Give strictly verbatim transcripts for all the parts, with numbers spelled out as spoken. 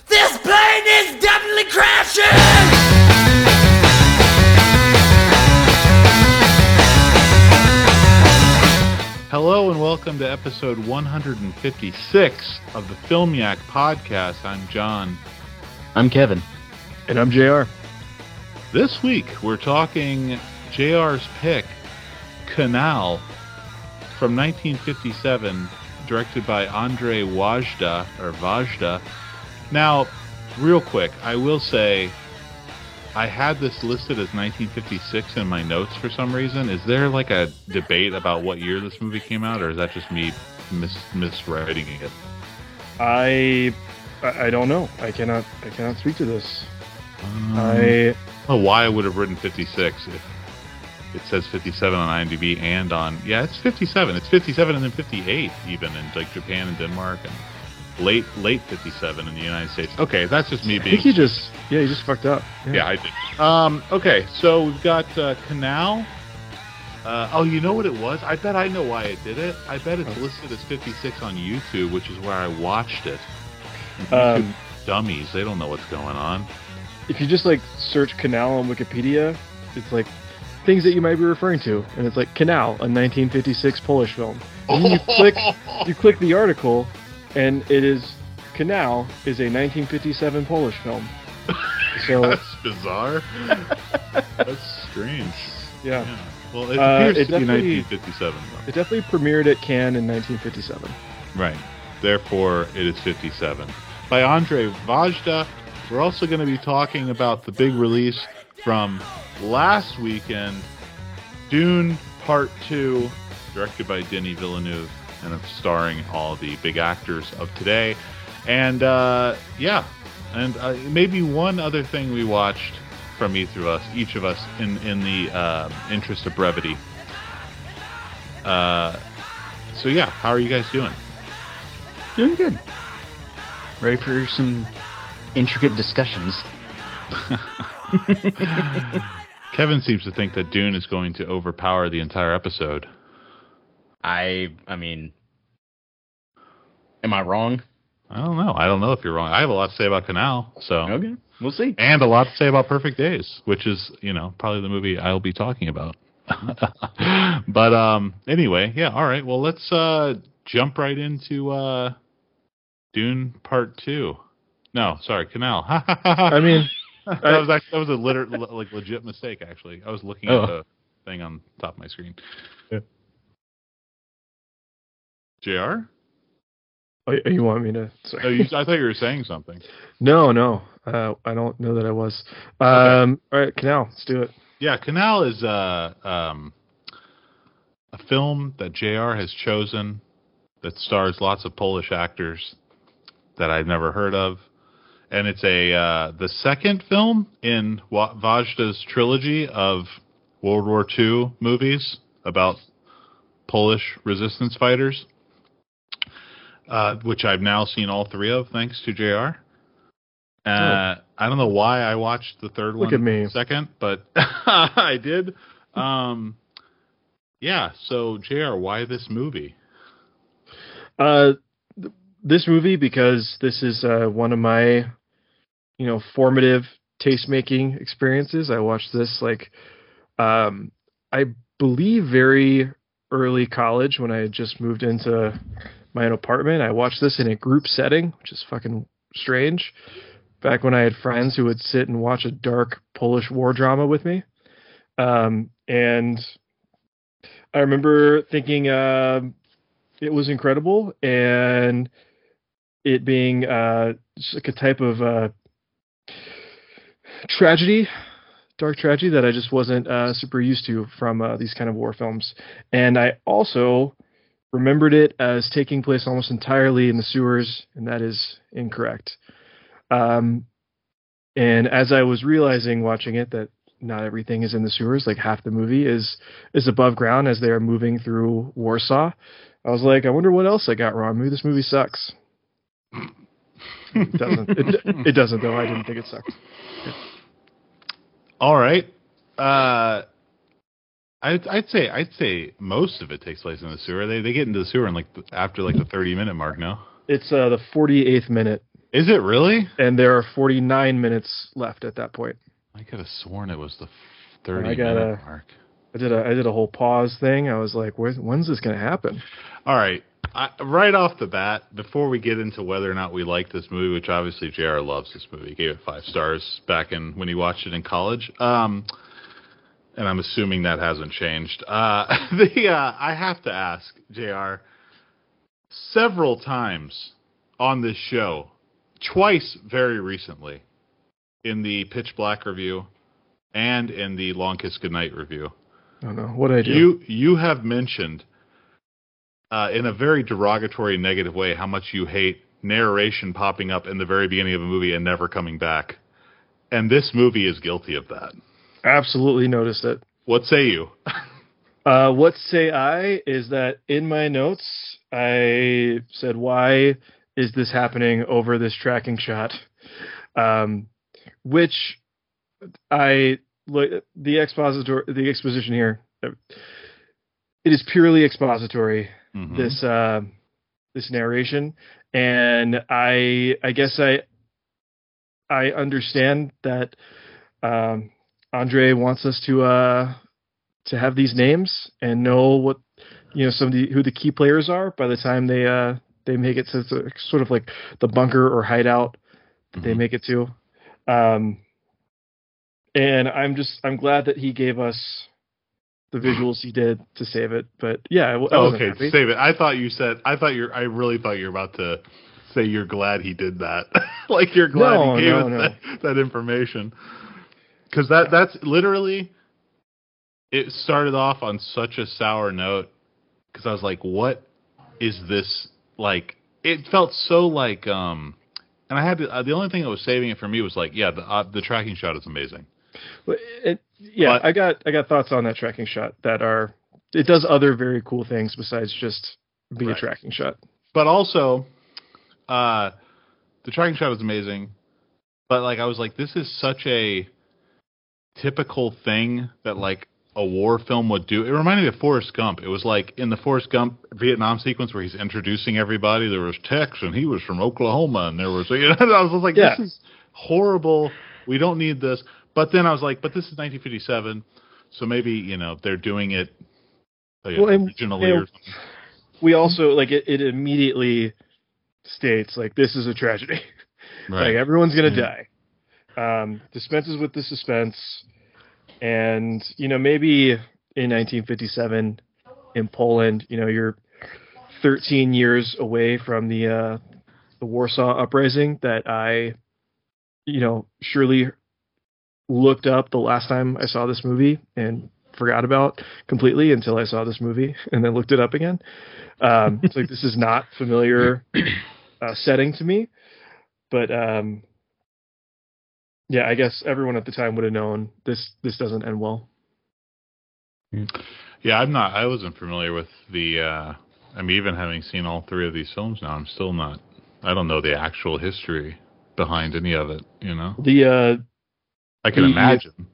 This plane is definitely crashing! Hello and welcome to episode one hundred fifty-six of the Filmiac podcast. I'm John. I'm Kevin. And I'm J R. This week we're talking J R's pick, Canal, from nineteen fifty-seven, directed by Andrei Wajda, or Vajda. Now, real quick, I will say, I had this listed as nineteen fifty-six in my notes for some reason. Is there like a debate about what year this movie came out, or is that just me mis- miswriting it? I I don't know. I cannot I cannot speak to this. Um, I don't know why I would have written fifty-six if it says fifty-seven on IMDb and on... Yeah, it's fifty-seven. It's fifty-seven and then fifty-eight even in like Japan and Denmark, and late late fifty-seven in the United States. Okay, that's just me I being... think he just yeah he just fucked up. Yeah, Yeah, I did. Um, okay, so we've got uh, Canal. Uh, oh, you know what it was? I bet I know why it did it. I bet it's listed as fifty-six on YouTube, which is where I watched it. YouTube Um, dummies, they don't know what's going on. If you just like search Canal on Wikipedia, it's like things that you might be referring to, and it's like Canal, a nineteen fifty-six Polish film. And then you click you click the article, and it is Canal is a nineteen fifty-seven Polish film. So That's bizarre. That's strange. yeah, Yeah. Well, it Uh, appears it to be definitely- nineteen fifty-seven, though. it definitely premiered at Cannes in nineteen fifty-seven. Right. Therefore, it is fifty-seven. By Andrei Vajda. We're also going to be talking about the big release from last weekend, Dune Part two, directed by Denis Villeneuve, and it's starring all the big actors of today. And, uh, yeah, and uh, maybe one other thing we watched from each of us, each of us in, in the uh, interest of brevity. Uh, so, yeah, how are you guys doing? Doing good. Ready for some intricate discussions. Kevin seems to think that Dune is going to overpower the entire episode. I, I mean, am I wrong? I don't know. I don't know if you're wrong. I have a lot to say about Canal, so Okay, we'll see. and a lot to say about Perfect Days, which is, you know, probably the movie I'll be talking about. But um, anyway, yeah. All right. Well, let's uh, jump right into uh, Dune Part Two. No, sorry, Canal. I mean, that was actually, that was a liter- like legit mistake. Actually, I was looking Oh. at the thing on top of my screen. Yeah. J R? oh, you want me to? Sorry. Oh, you, I thought you were saying something. No, no. Uh, I don't know that I was. Um, All right, Canal, let's do it. Yeah, Canal is uh, um, a film that J R has chosen that stars lots of Polish actors that I've never heard of. And it's a uh, the second film in Wa- Vajda's trilogy of World War Two movies about Polish resistance fighters, uh, which I've now seen all three of, thanks to J R. Uh, Oh. I don't know why I watched the third Look one at me. second, but I did. Um, yeah, so J R, why this movie? Uh, th- this movie, because this is uh, one of my, you know, formative taste-making experiences. I watched this, like, um, I believe very early college when I had just moved into my own apartment. I watched this in a group setting, which is fucking strange. Back when I had friends who would sit and watch a dark Polish war drama with me. Um, and I remember thinking uh, it was incredible, and it being uh, just like a type of uh, tragedy, dark tragedy that I just wasn't uh, super used to from uh, these kind of war films. And I also remembered it as taking place almost entirely in the sewers, and that is incorrect. Um, and as I was realizing watching it that not everything is in the sewers, like half the movie is is above ground as they are moving through Warsaw, I was like, I wonder what else I got wrong. Maybe this movie sucks. It doesn't. It, it doesn't though. I didn't think it sucked. All right. Uh, I'd, I'd say I'd say most of it takes place in the sewer. They they get into the sewer in like the, after like the thirty minute mark. No. It's uh, the forty-eighth minute. Is it really? And there are forty-nine minutes left at that point. I could have sworn it was the thirty I got minute a, mark. I did a I did a whole pause thing. I was like, Where, when's this going to happen? All right. I, right off the bat, before we get into whether or not we like this movie, which obviously J R loves this movie, he gave it five stars back in when he watched it in college, um, and I'm assuming that hasn't changed. Uh, the uh, I have to ask J R several times on this show, twice very recently, in the Pitch Black review and in the Long Kiss Goodnight review. I don't know what I do. You you have mentioned. Uh, in a very derogatory, negative way, how much you hate narration popping up in the very beginning of a movie and never coming back. And this movie is guilty of that. Absolutely noticed it. What say you? uh, what say I is that in my notes, I said, why is this happening over this tracking shot? Um, which I, the expositor, the exposition here, it is purely expository. Mm-hmm. This uh, this narration, and I I guess I I understand that um, Andre wants us to uh, to have these names and know what you know some of the who the key players are by the time they uh, they make it to the, sort of like the bunker or hideout that mm-hmm. they make it to, um, and I'm just I'm glad that he gave us the visuals he did to save it, but yeah. I, I oh, okay, happy. Save it. I thought you said. I thought you're. I really thought you were about to say you're glad he did that. Like you're glad no, he gave no, us no. that, that information. Because that that's literally. It started off on such a sour note. Because I was like, "What is this like?" It felt so like. um And I had to, uh, the only thing that was saving it for me was like, yeah, the uh, the tracking shot is amazing. But it, yeah, but, I got I got thoughts on that tracking shot that are it does other very cool things besides just being right. a tracking shot. But also, uh, the tracking shot was amazing. But like I was like, this is such a typical thing that like a war film would do. It reminded me of Forrest Gump. It was like in the Forrest Gump Vietnam sequence where he's introducing everybody. There was Tex and he was from Oklahoma, and there was you know I was like, yeah. this is horrible. We don't need this. But then I was like, but this is nineteen fifty-seven, so maybe, you know, they're doing it like, well, and, originally and or something. We also, like, it, it immediately states, like, this is a tragedy. Right. Like, everyone's going to mm-hmm. die. Um, dispenses with the suspense. And, you know, maybe in nineteen fifty-seven in Poland, you know, you're thirteen years away from the, uh, the Warsaw Uprising that I, you know, surely looked up the last time I saw this movie and forgot about completely until I saw this movie and then looked it up again. Um, it's like, this is not familiar uh, setting to me, but um, yeah, I guess everyone at the time would have known this, this doesn't end well. Yeah, I'm not, I wasn't familiar with the, uh, I mean, even having seen all three of these films now, I'm still not, I don't know the actual history behind any of it, you know? The, uh, I can the, imagine.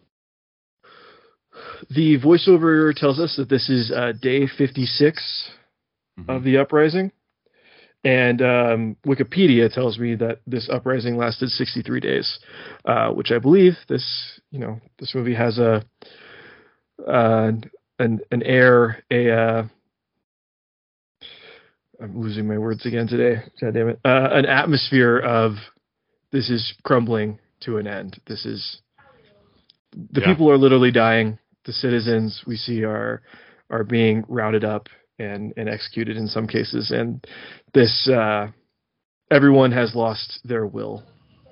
The voiceover tells us that this is uh, day fifty-six mm-hmm. of the uprising, and um, Wikipedia tells me that this uprising lasted sixty-three days, uh, which I believe this, you know, this movie has a uh, an an air a. Uh, I'm losing my words again today. God damn it! Uh, an atmosphere of this is crumbling to an end. This is the yeah. people are literally dying. The citizens we see are are being rounded up and, and executed in some cases, and this uh, everyone has lost their will.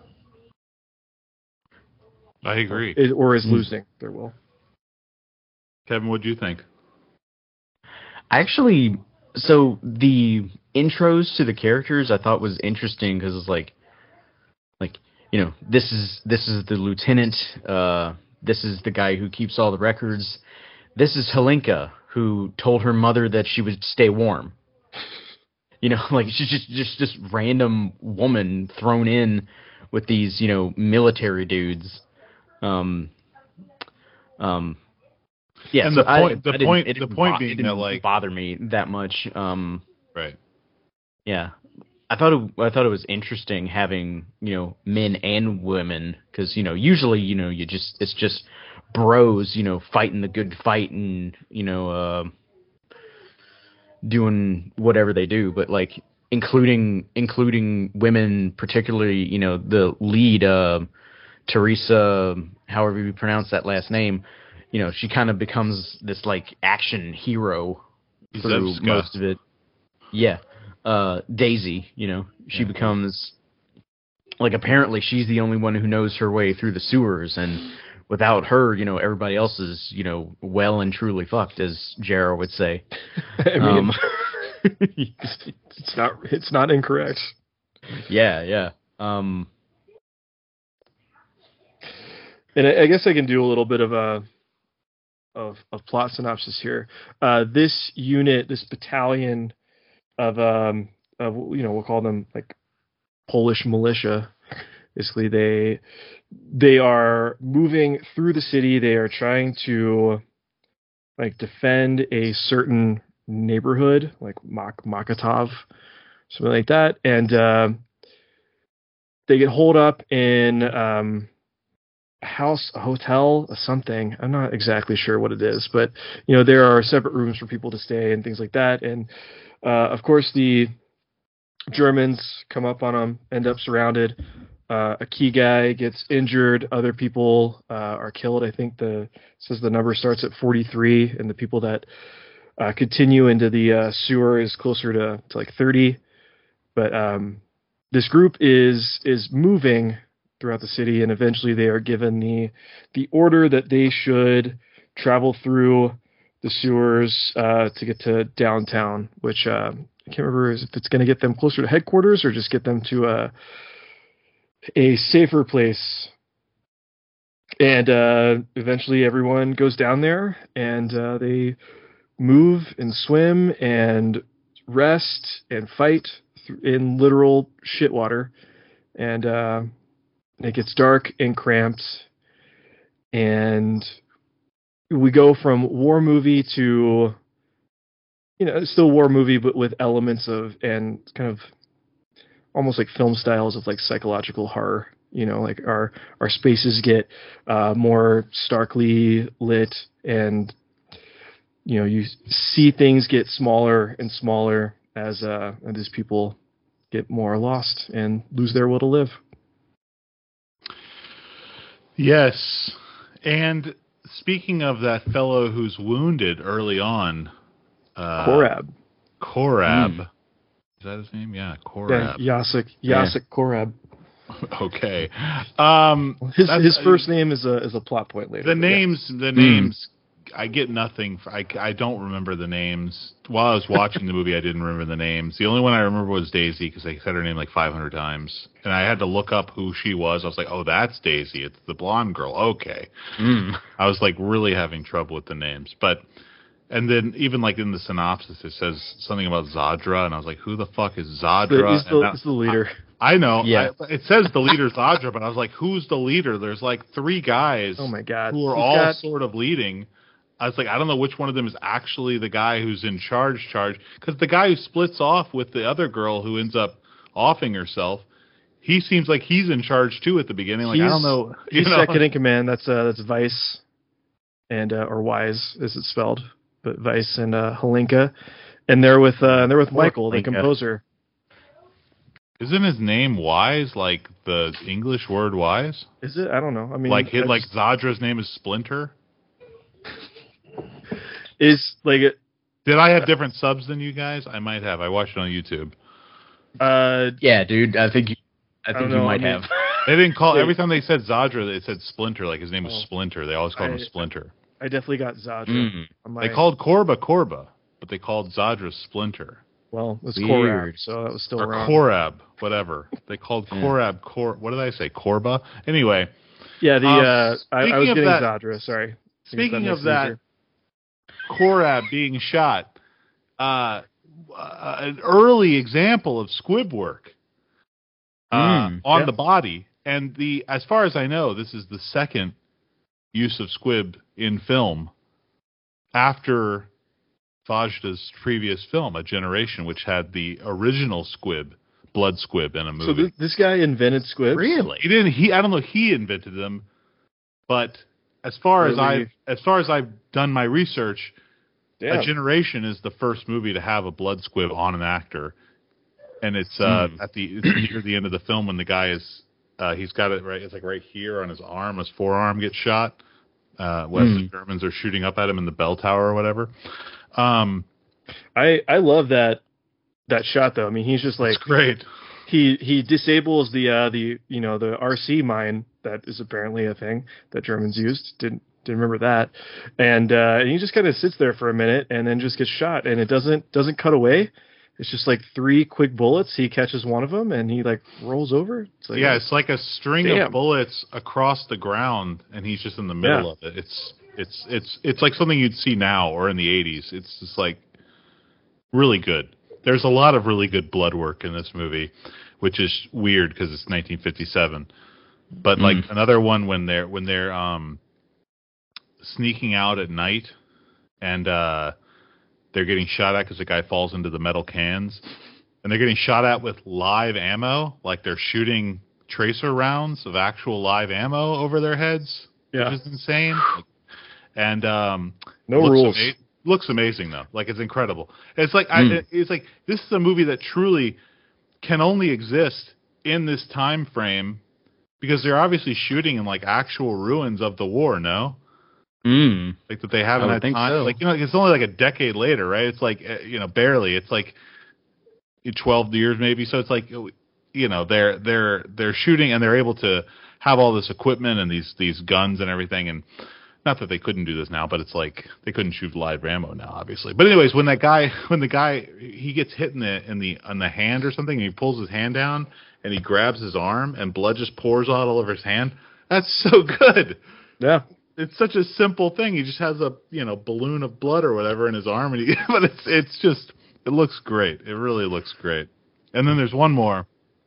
I agree, or, or is mm. losing their will. Kevin, what do you think? I actually, so the intros to the characters I thought was interesting because it's like, like. You know, this is this is the lieutenant. Uh, this is the guy who keeps all the records. This is Helenka, who told her mother that she would stay warm. You know, like she's just just this random woman thrown in with these, you know, military dudes. Um, um, yeah. And so the point, I, the I point, it the point bo- being it didn't that like bother me that much. Um, right. Yeah. I thought it, I thought it was interesting having, you know, men and women, because, you know, usually, you know, you just it's just bros, you know, fighting the good fight and, you know, uh, doing whatever they do, but like including including women, particularly, you know, the lead, uh, Teresa, however you pronounce that last name, you know, she kind of becomes this like action hero through Zevska. most of it. Yeah. Uh, Daisy, you know, she Yeah. becomes like, apparently she's the only one who knows her way through the sewers, and without her, you know, everybody else is, you know, well and truly fucked, as J R would say. I mean, Um, it's not it's not incorrect. yeah, yeah. Um, And I, I guess I can do a little bit of a of, of plot synopsis here. Uh, this unit, this battalion of um of you know we'll call them like Polish militia. Basically, they they are moving through the city. They are trying to like defend a certain neighborhood, like Mak- Makatov, something like that, and uh, they get holed up in um, a house, a hotel, a something. I'm not exactly sure what it is, but you know there are separate rooms for people to stay and things like that. And uh, of course, the Germans come up on them, end up surrounded. Uh, a key guy gets injured. Other people uh, are killed. I think the says the number starts at forty-three, and the people that uh, continue into the uh, sewer is closer to, to like thirty. But um, this group is is moving throughout the city, and eventually they are given the the order that they should travel through the sewers uh, to get to downtown, which uh, I can't remember if it's going to get them closer to headquarters or just get them to a a safer place. And uh, eventually everyone goes down there, and uh, they move and swim and rest and fight th- in literal shit water. And uh, it gets dark and cramped, and we go from war movie to, you know, it's still war movie, but with elements of, and kind of almost like film styles of like psychological horror. You know, like our our spaces get uh, more starkly lit, and you know you see things get smaller and smaller as uh, as people get more lost and lose their will to live. Yes, and speaking of that fellow who's wounded early on, uh, Korab. Korab. Mm. Is that his name? Yeah, Yeah, Korab. Jacek Yeah. Jacek Korab. Okay. Um, His that's- his first name is a is a plot point later. The but yeah. names, the names, I get nothing. For, I, I don't remember the names. While I was watching the movie, I didn't remember the names. The only one I remember was Daisy, because they said her name like five hundred times. And I had to look up who she was. I was like, oh, that's Daisy. It's the blonde girl. Okay. mm. I was like really having trouble with the names. But, and then even like in the synopsis, it says something about Zadra. And I was like, who the fuck is Zadra? He's the, And that- he's the leader. I know. Yeah. I, it says the leader's Zadra, but I was like, who's the leader? There's like three guys Oh my god. who are He's all got- sort of leading. I was like, I don't know which one of them is actually the guy who's in charge. Charge because the guy who splits off with the other girl who ends up offing herself, he seems like he's in charge too at the beginning. Like I don't He's- know. You He's know? second in command. That's uh, that's Vice, and uh, or Wise as it's spelled, but Vice and uh, Helinka, and they're with uh, they're with Poor Michael, the Helinka. composer. Isn't his name Wise like the English word wise? Is it? I don't know. I mean, Like hit, I like just- Zadra's name is Splinter. is like it. Did I have different subs than you guys? I might have. I watched it on YouTube. Uh, Yeah, dude. I think you, I I think don't you know, might I mean- have. They didn't call Yeah. every time they said Zadra, they said Splinter. Like his name was Oh. Splinter. They always called him I- Splinter. I definitely got Zadra. Mm. On my, They called Korba Korba, but they called Zadra Splinter well, it's Weird. Korab, so that was still or wrong. Korab, whatever. They called Yeah. Korab Kor. What did I say? Korba. Anyway, Yeah, the Um, uh, I, I speaking was of getting that- Zadra. Sorry. speaking makes of it that, easier. Korab being shot, uh, uh, an early example of squib work uh, Mm, on yeah. the body. And the, as far as I know, this is the second use of squib in film after Vajda's previous film, A Generation, which had the original squib blood squib in a movie. So this, this guy invented squibs? Really? He didn't. He I don't know. If he invented them, but as far as I Really? as far as I've done my research, Damn. A Generation is the first movie to have a blood squib on an actor, and it's uh, Hmm. at the it's near the end of the film when the guy is uh, he's got it right. It's like right here on his arm. His forearm gets shot. Uh, when Hmm. the Germans are shooting up at him in the bell tower or whatever. Um, I I love that that shot though. I mean, he's just like it's great. he he disables the uh the you know the R C mine that is apparently a thing that Germans used. Didn't didn't remember that, and uh, and he just kind of sits there for a minute and then just gets shot, and it doesn't doesn't cut away. It's just like three quick bullets. He catches one of them and he like rolls over. It's like, Yeah, it's like a string Damn. of bullets across the ground, and he's just in the middle Yeah. of it. It's it's it's it's like something you'd see now or in the eighties. It's just like really good. There's a lot of really good blood work in this movie, which is weird because it's nineteen fifty-seven. But like Mm. another one when they're when they're um sneaking out at night and uh they're getting shot at because the guy falls into the metal cans, and they're getting shot at with live ammo, like they're shooting tracer rounds of actual live ammo over their heads, Yeah. which is insane. And um, no looks rules. ama- looks amazing though, like it's incredible. It's like Mm. I, it's like this is a movie that truly can only exist in this time frame because they're obviously shooting in like actual ruins of the war. No. Mm. Like that they haven't I would had think time. so. Like, you know, it's only like a decade later, right? It's like, uh, you know, barely. It's like twelve years maybe. So it's like, you know, they're they're they're shooting and they're able to have all this equipment and these these guns and everything. And not that they couldn't do this now, but it's like they couldn't shoot live ammo now, obviously. But anyways, when that guy when the guy he gets hit in the in the on the hand or something, and he pulls his hand down and he grabs his arm and blood just pours out all over his hand. That's so good. Yeah. It's such a simple thing. He just has a you know balloon of blood or whatever in his arm, and he, but it's it's just it looks great. It really looks great. And then there's one more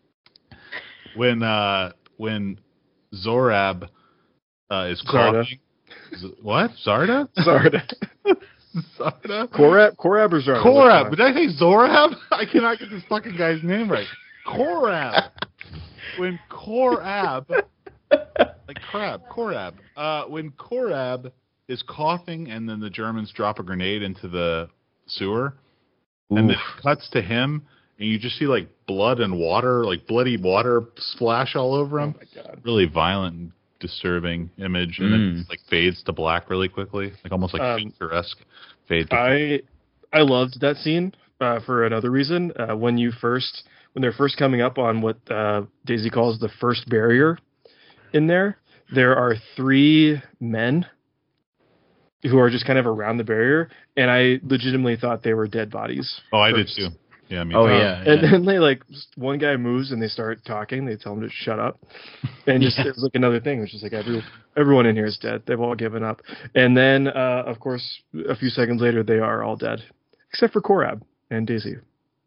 when uh, when Zorab uh, is Zarda. coughing. Z- what Zarda? Zarda. Zarda? Korab, Korab or Zarda? Korab. Did I say Zorab? I cannot get this fucking guy's name right. Korab. When Korab. Like crab, Korab. Uh, when Korab is coughing and then the Germans drop a grenade into the sewer, and then it cuts to him, and you just see like blood and water, like bloody water splash all over Oh him. my god. Really violent and disturbing image, and then Mm. it like fades to black really quickly, like almost like Um, picturesque fade. To I I loved that scene uh, for another reason. Uh, when you first when they're first coming up on what uh, Daisy calls the first barrier in there, there are three men who are just kind of around the barrier, and I legitimately thought they were dead bodies. oh, I did first. too. Yeah, me Oh, too. yeah. And then they like just one guy moves and they start talking. They tell him to shut up, and just Yeah. it's like another thing. It's just like every everyone in here is dead. They've all given up. And then uh, of course a few seconds later they are all dead, except for Korab and Daisy.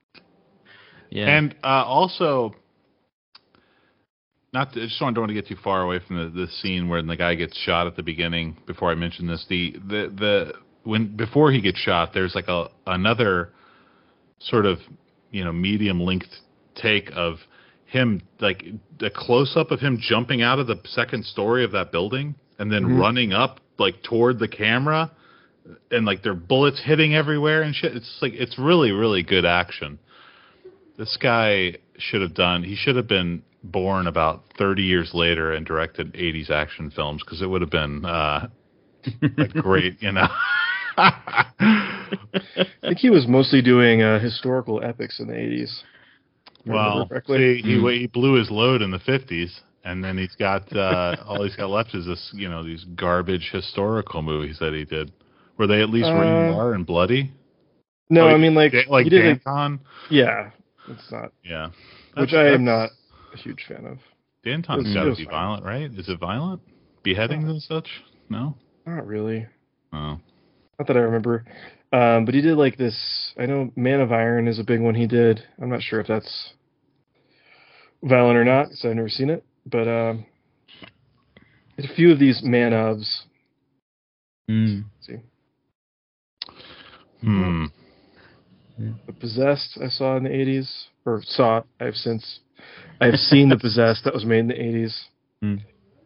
Yeah. And uh, also, not to, I just don't want to get too far away from the, the scene where the guy gets shot at the beginning. Before I mention this, the the the when before he gets shot, there's like a another sort of you know medium length take of him, like a close up of him jumping out of the second story of that building and then Mhm. running up like toward the camera, and like there are bullets hitting everywhere and shit. It's like it's really really good action. This guy should have done. He should have been born about thirty years later and directed eighties action films because it would have been uh, like great, you know. I think he was mostly doing uh, historical epics in the eighties. if I remember Well, correctly. see, he he blew his load in the fifties, and then he's got uh, all he's got left is this, you know, these garbage historical movies that he did. Were they at least Uh, rated R and bloody? no, Oh, I mean like like he did like, Danton? yeah, it's not, Yeah, which That's- I am that's- not a huge fan of. Danton's It was- got it to was be fine. violent, right? Is it violent? Beheadings and such? No. Not really. Oh. Not that I remember. Um, but he did like this. I know Man of Iron is a big one he did. I'm not sure if that's violent or not because I've never seen it. But um, a few of these man ofs. Mm. Let's see. Hmm. The Possessed I saw in the eighties, or saw. I've since I've seen The Possessed that was made in the eighties. Mm.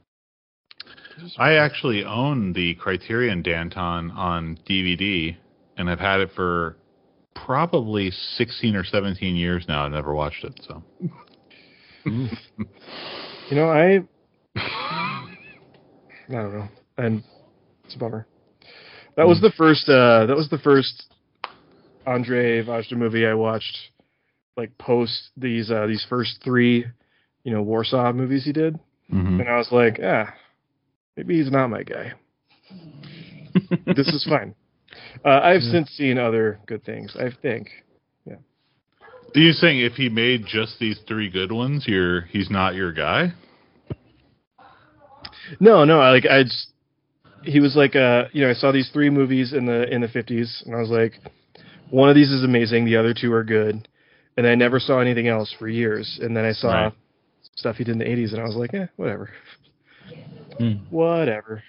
I actually own the Criterion Danton on D V D, and I've had it for probably sixteen or seventeen years now. I've never watched it, so. You know, I I don't know, and it's a bummer. That was the first. Uh, that was the first Andre Vajda movie I watched, like post these uh, these first three, you know, Warsaw movies he did, Mm-hmm. and I was like, ah, maybe he's not my guy. This is fine. Uh, I've Yeah. since seen other good things. I think. Are you saying if he made just these three good ones, you're he's not your guy? No, no. I like I just he was like uh you know I saw these three movies in the in the fifties, and I was like, one of these is amazing, the other two are good, and I never saw anything else for years, and then I saw Right. stuff he did in the eighties, and I was like, eh, whatever, Mm. whatever.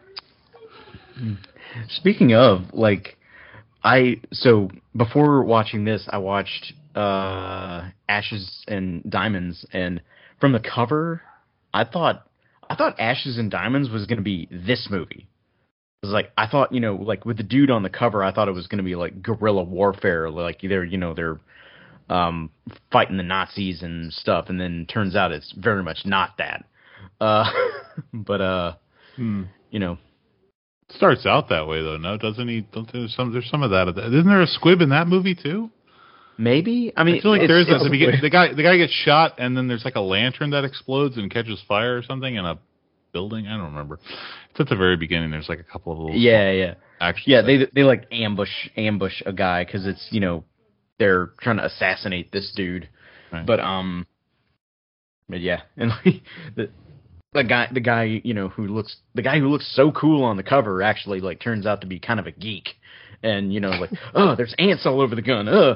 Speaking of, like, I so before watching this, I watched uh, Ashes and Diamonds, and from the cover, I thought I thought Ashes and Diamonds was going to be this movie. It was like I thought, you know, like with the dude on the cover, I thought it was going to be like guerrilla warfare, like they're, you know, they're um, fighting the Nazis and stuff, and then turns out it's very much not that. Uh, but uh, Hmm. you know. Starts out that way though, no? Doesn't he? Don't there's some? There's some of that. Isn't there a squib in that movie too? Maybe. I mean, I feel like it's- there is. At it's- the beginning, the guy, the guy gets shot, and then there's like a lantern that explodes and catches fire or something in a building. I don't remember. It's at the very beginning. There's like a couple of little Yeah, yeah, action. yeah. things. They they like ambush ambush a guy because it's, you know, they're trying to assassinate this dude. Right. But um, but yeah, and like, the the guy the guy you know who looks the guy who looks so cool on the cover actually like turns out to be kind of a geek, and you know like oh there's ants all over the gun. Uh.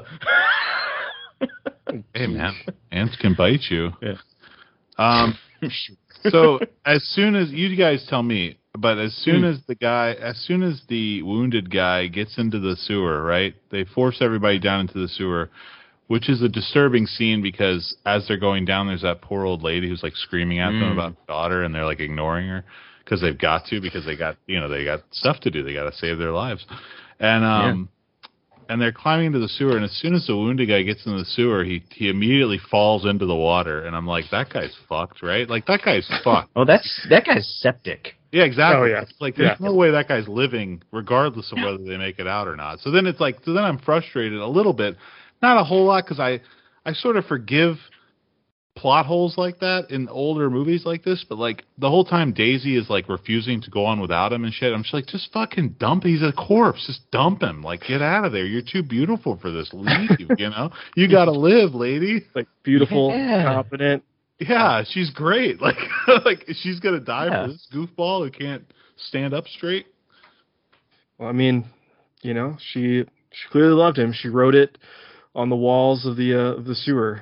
Hey man, ants can bite you. Yeah. Um. So as soon as you guys tell me, but as soon Hmm. as the guy, as soon as the wounded guy gets into the sewer, right? They force everybody down into the sewer, which is a disturbing scene because as they're going down, there's that poor old lady who's like screaming at them Mm. about her daughter, and they're like ignoring her because they've got to, because they got, you know, they got stuff to do. They got to save their lives, and um. And they're climbing into the sewer, and as soon as the wounded guy gets into the sewer, he he immediately falls into the water, and I'm like, that guy's fucked, right? Like that guy's fucked. Oh, that's that guy's septic. Yeah, exactly. Oh, yeah. It's like there's Yeah. no way that guy's living, regardless of whether they make it out or not. So then it's like, so then I'm frustrated a little bit, not a whole lot, because I I sort of forgive plot holes like that in older movies like this, but like the whole time Daisy is like refusing to go on without him and shit, I'm just like, just fucking dump. He's a corpse. Just dump him. Like, get out of there. You're too beautiful for this. Leave. You know, you gotta live, lady. Like beautiful, Yeah. confident. Yeah, she's great. Like, like she's gonna die Yeah. for this goofball who can't stand up straight. Well, I mean, you know, she she clearly loved him. She wrote it on the walls of the uh, of the sewer.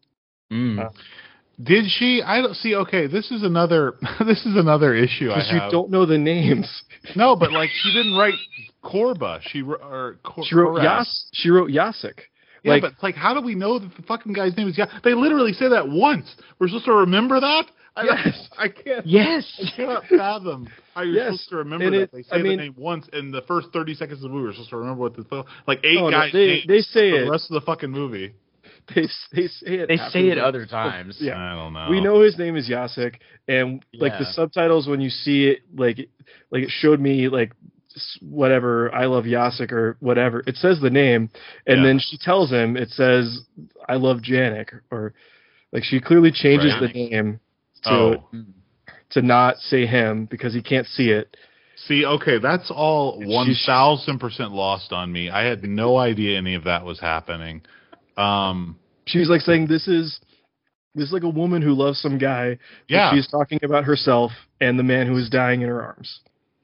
Mm. Uh, Did she? I don't see. Okay, this is another. This is another issue I Because you have. don't know the names. No, but like she didn't write Korba. She wr- or Kor- She wrote Korath. Yas. She wrote Yasik. Yeah, Like, but it's like, how do we know that the fucking guy's name is? Yeah, they literally say that once. We're supposed to remember that. I don't- Yes. I can't. Yes. I cannot fathom how you're Yes, supposed to remember and that. it- They say I the mean- name once in the first thirty seconds of the movie. We're supposed to remember what the like eight Oh, no, guys. they- names they say for it. the rest of the fucking movie. they they say it. They after say it the- other times. Yeah. I don't know. We know his name is Yasik, and like the Yeah. subtitles when you see it, like like it showed me like s- whatever I love Yasik or whatever. It says the name, and Yeah. then she tells him it says I love Janik, or like she clearly changes Right. the name to Oh. to not say him because he can't see it. See, okay, that's all And one she's- thousand percent lost on me. I had no idea any of that was happening. Um, She's like saying this is this is like a woman who loves some guy. but yeah. she's talking about herself and the man who is dying in her arms.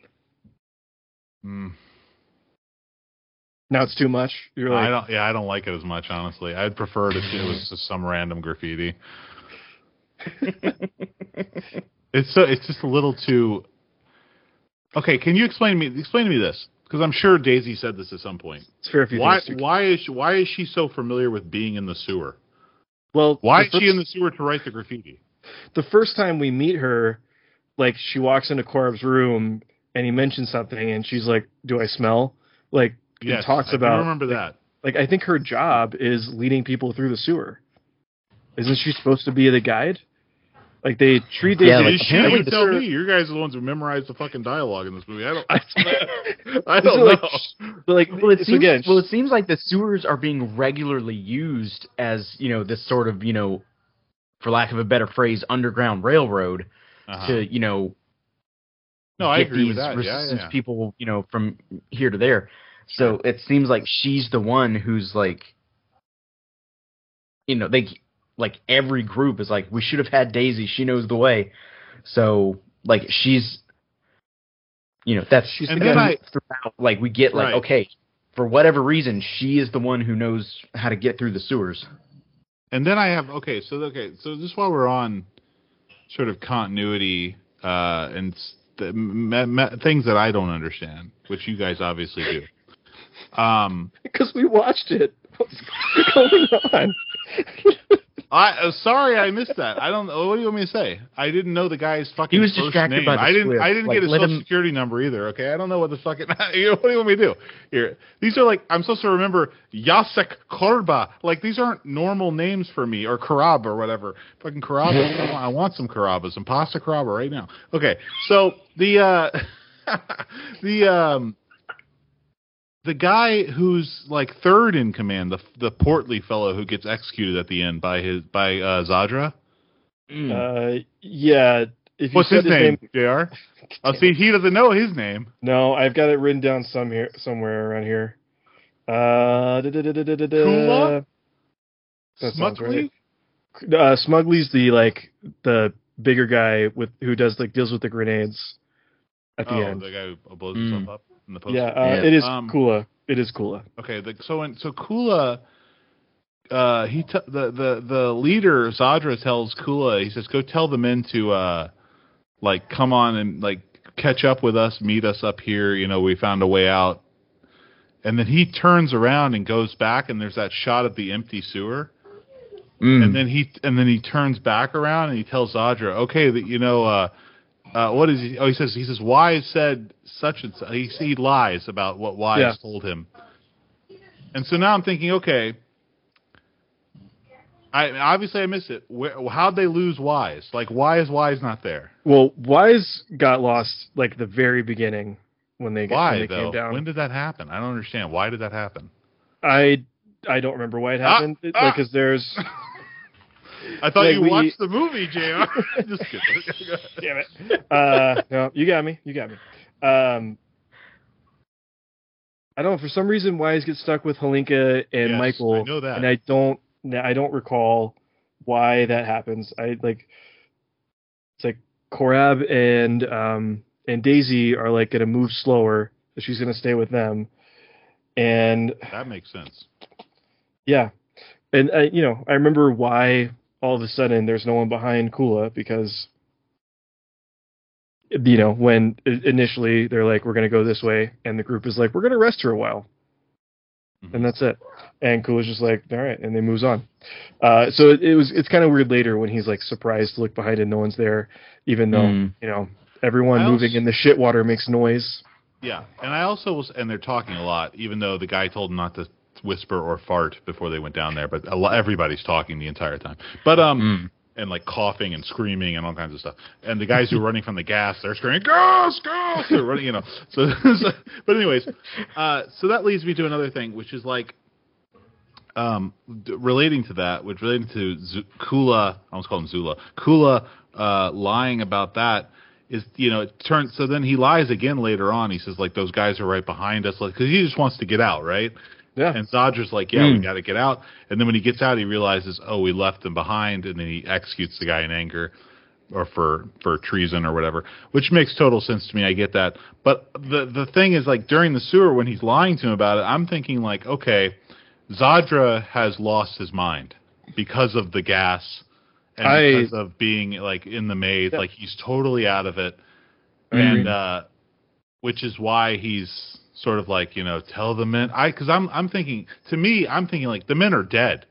Mm, Now it's too much. You're like, I don't. Yeah, I don't like it as much, honestly. I'd prefer it if it was just some random graffiti. It's so. It's just a little too. Okay, can you explain to me? Explain to me this, because I'm sure Daisy said this at some point. It's fair if you Why? think it's too- Why is she, why is she so familiar with being in the sewer? Well, Why the is she first- in the sewer to write the graffiti? The first time we meet her, like she walks into Korab's room and he mentions something, and she's like, "Do I smell?" Like, and Yes, talks I do about. remember that. Like, I think her job is leading people through the sewer. Isn't she supposed to be the guide? Like they treat Daisy. Yeah, like, Is she? apparently You the tell sewer- me. You guys are the ones who memorized the fucking dialogue in this movie. I don't. I, I don't know. like, but like, Well, it so seems again, well, it seems like the sewers are being regularly used as you know this sort of you know, for lack of a better phrase, underground railroad Uh-huh. to you know No, I get agree these with that. Yeah, resistance yeah. people you know from here to there. So it seems like she's the one who's like, you know, they like every group is like, we should have had Daisy. She knows the way. So like she's, you know, that's she's And the then guy I- throughout. Like we get like Right. okay, for whatever reason, she is the one who knows how to get through the sewers. And then I have okay, so okay, so just while we're on sort of continuity uh, and s- the, me, me, things that I don't understand, which you guys obviously do. Um, because we watched it. What's going on? I uh, sorry I missed that. I don't. What do you want me to say? I didn't know the guy's fucking. He was first distracted name. by the I didn't. swift. I didn't Like, get his let social him- security number either. Okay, I don't know what the fucking. You know, what do you want me to do here? These are like I'm supposed to remember Jacek Korba. Like these aren't normal names for me, or Karab or whatever. Fucking Karaba. I want- I want some Karaba, some pasta Karaba right now. Okay, so the uh, the um. The guy who's like third in command, the the portly fellow who gets executed at the end by his by uh, Zadra. Mm. Uh, yeah. If you What's said his name, J R? Oh, see, he doesn't know his name. No, I've got it written down some here, somewhere around here. Uh, da, da, da, da, da, da, da. Kula? That sounds Smugly? right. Uh, Smugly's the like the bigger guy with who does like deals with the grenades at the Oh, end. the guy who blows Mm. himself up in the poster. Yeah, uh, Yeah. it is Um, Kula. It is Kula. Okay, the, so when, so Kula, uh, he t- the the the leader Zadra tells Kula, he says, "Go tell the men to uh, like come on and like catch up with us, meet us up here. You know, we found a way out." And then he turns around and goes back, and there's that shot of the empty sewer. Mm. And then he and then he turns back around and he tells Zadra, "Okay, that you know, uh, uh, what is he? Oh, he says he says Wise said such and such. He, he lies about what Wise Yeah. told him." And so now I'm thinking, okay, I obviously I missed it. Where, how'd they lose Wise? Like, why is Wise not there? Well, Wise got lost like the very beginning when they, Why when they though? came down. When did that happen? I don't understand. Why did that happen? I I don't remember why it Ah, happened. It- ah. like, cause there's I thought Like, you we- watched the movie, J R. Just kidding. damn it. Uh, no, you got me. You got me. Um, I don't know. For some reason, Wise gets stuck with Halinka and Yes, Michael, I know that. and I don't. I don't recall why that happens. I like. It's like Korab and um and Daisy are like gonna move slower, so she's gonna stay with them, and That makes sense. yeah, and I, you know, I remember why all of a sudden there's no one behind Kula because, you know, when i- initially they're like, we're going to go this way, and the group is like, we're going to rest for a while, Mhm. and that's it. And Kula's just like, all right, and they moves on. Uh, so it, it was, it's kind of weird later when he's like surprised to look behind and no one's there, even though Mm. you know everyone I moving also- in the shit water makes noise. Yeah, and I also was, and they're talking a lot, even though the guy told them not to whisper or fart before they went down there. But a lot, everybody's talking the entire time. But um, Mm. and like coughing and screaming and all kinds of stuff. And the guys who are running from the gas, they're screaming gas, gas. They're running, you know. So, so but anyways, uh, so that leads me to another thing, which is like, um, d- relating to that, which relating to Z- Kula, I almost called him Zula, Kula, uh, lying about that. Is, you know, it turns, so then he lies again later on. He says, like, those guys are right behind us, like, because he just wants to get out, right? Yeah, And Zadra's like, yeah, we Mm. got to get out. And then when he gets out, he realizes, oh, we left him behind, and then he executes the guy in anger or for, for treason or whatever, which makes total sense to me. I get that. But the the thing is, like, during the sewer, when he's lying to him about it, I'm thinking, like, okay, Zadra has lost his mind because of the gas and I- because of being, like, in the maze. Yeah. Like, he's totally out of it. I agree. And, uh, which is why he's sort of like, you know, tell the men. I because I'm I'm thinking to me, I'm thinking like the men are dead,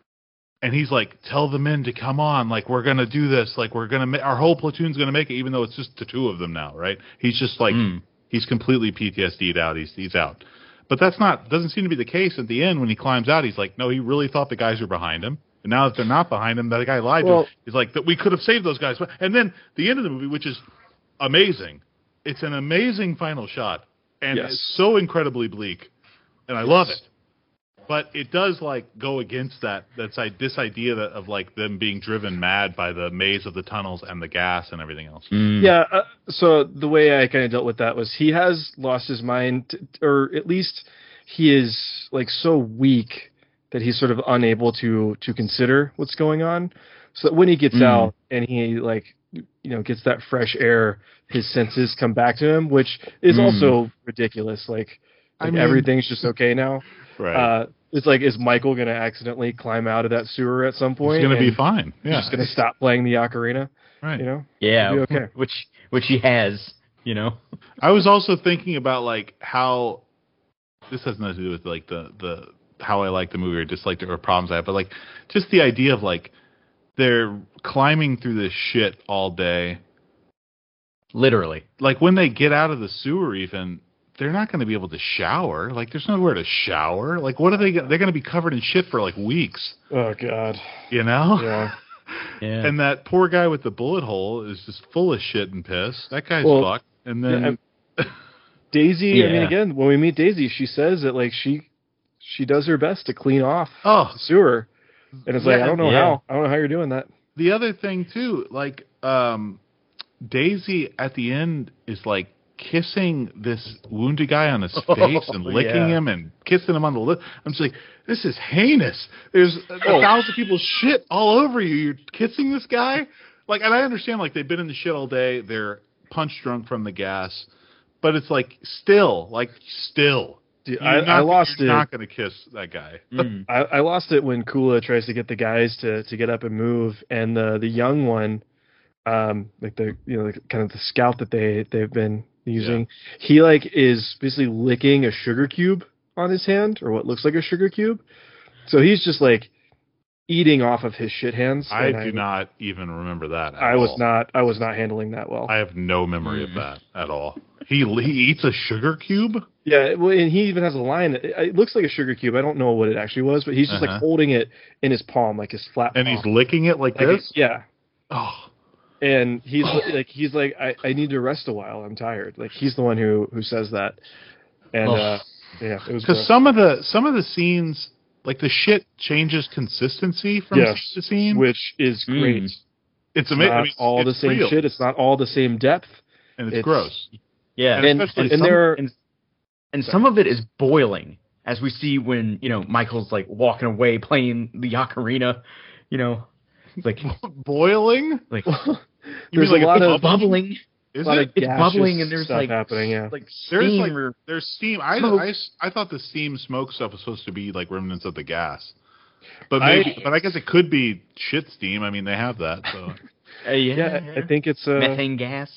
and he's like, tell the men to come on, like we're gonna do this, like we're gonna ma- our whole platoon's gonna make it, even though it's just the two of them now, right? He's just like Mm. he's completely P T S D'd out. He's he's out. But that's not doesn't seem to be the case at the end when he climbs out. He's like, no, he really thought the guys were behind him. And now that they're not behind him, that guy lied Well- to him. He's like, that we could have saved those guys. And then the end of the movie, which is amazing. It's an amazing final shot. And Yes. it's so incredibly bleak. And I love it. But it does, like, go against that. That's like, this idea that, of, like, them being driven mad by the maze of the tunnels and the gas and everything else. Mm. Yeah, uh, so the way I kind of dealt with that was he has lost his mind, t- or at least he is like so weak that he's sort of unable to to consider what's going on. So that when he gets Mm. out and he like you know gets that fresh air, his senses come back to him, which is Mm. also ridiculous. Like, I like mean- everything's just okay now. Right. Uh, it's like, is Michael going to accidentally climb out of that sewer at some point? It's going to be and fine. He's Yeah. just going to stop playing the ocarina. Right. You know? Yeah, It'll be okay. which which he has, you know. I was also thinking about like how this has nothing to do with like the the how I like the movie or dislike it or problems I have, but like just the idea of like they're climbing through this shit all day. Literally. Like when they get out of the sewer, even they're not going to be able to shower. Like there's nowhere to shower. Like what are they? They're going to be covered in shit for like weeks. Oh God. You know? Yeah. Yeah. And that poor guy with the bullet hole is just full of shit and piss. That guy's Well, fucked. And then Daisy, I mean, Yeah. again, when we meet Daisy, she says that like she she does her best to clean off oh, the sewer, and it's like Yeah, I don't know yeah. how, I don't know how you're doing that. the other thing too, like um, Daisy at the end is like kissing this wounded guy on his face and licking yeah. him and kissing him on the lip. I'm just like, this is heinous. There's a, a Oh. thousand people's shit all over you. You're kissing this guy. Like, and I understand like they've been in the shit all day. They're punch drunk from the gas, but it's like still, like still. Dude, You're I, not, I lost you're it. not going to kiss that guy. Mm. I, I lost it when Kula tries to get the guys to, to get up and move, and the the young one, um, like the you know like kind of the scout that they they've been using, he like is basically licking a sugar cube on his hand, or what looks like a sugar cube. So he's just like eating off of his shit hands. I and do not even remember that. At I was all. not. I was not handling that well. I have no memory of Mm. that at all. He he eats a sugar cube. Yeah, well, and he even has a line. It, it looks like a sugar cube. I don't know what it actually was, but he's just Uh-huh. like holding it in his palm, like his flat. And palm. he's licking it like, Like, this. yeah, Oh, and he's like, he's like, I, I need to rest a while. I'm tired. Like he's the one who who says that. And Oh. uh, yeah, it was because gross. some of the some of the scenes, like the shit changes consistency from Yes, scene to scene. which is Mm. great. it's It's amazing. not I mean, all the it's same real, shit. It's not all the same depth. and it's, it's- gross. Yeah. And And especially and some- there are and, and some of it is boiling, as we see when, you know, Michael's like walking away playing the ocarina, you know, it's like Boiling. like You there's mean like a lot it's of bubbling, Is lot it? of it's gaseous bubbling, and there's stuff like happening. Yeah, like There's steam like or there's steam. I, smoke. I I thought the steam smoke stuff was supposed to be like remnants of the gas, but I- maybe. but I guess it could be shit steam. I mean, they have that. So uh, yeah, yeah. I think it's uh, methane gas.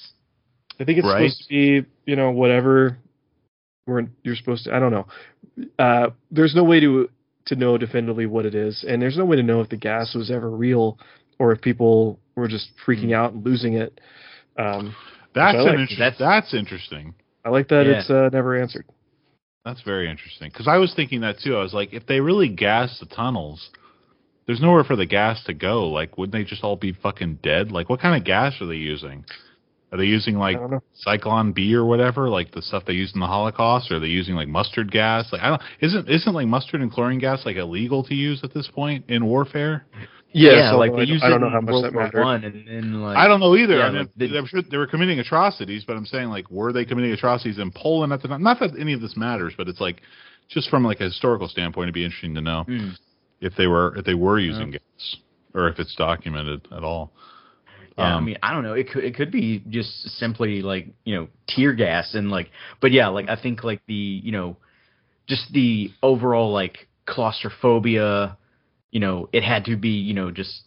I think it's Right. supposed to be, you know, whatever we're, you're supposed to. I don't know. Uh, there's no way to to know definitively what it is, and there's no way to know if the gas was ever real or if people were just freaking out and losing it. Um, that's I an like. inter- That's- that's interesting. I like that Yeah. it's uh, never answered. That's very interesting because I was thinking that too. I was like, if they really gas the tunnels, there's nowhere for the gas to go. Like, wouldn't they just all be fucking dead? Like, what kind of gas are they using? Are they using like I don't know. Cyclone B or whatever, like the stuff they used in the Holocaust? Or are they using like mustard gas? Like, I don't. Isn't isn't like mustard and chlorine gas like illegal to use at this point in warfare? Yes, yeah, like although they I don't- used I it don't know in how much World that War mattered. One, and then like I don't know either. Yeah, I mean, like, they- I'm sure they were committing atrocities, but I'm saying like, were they committing atrocities in Poland at the time? Not that any of this matters, but it's like, just from like a historical standpoint, it'd be interesting to know Mm. if they were if they were using gas or if it's documented at all. Yeah, Um, I mean, I don't know. It could it could be just simply like, you know, tear gas and like, but yeah, like I think like the, you know, just the overall like claustrophobia, you know, it had to be, you know, just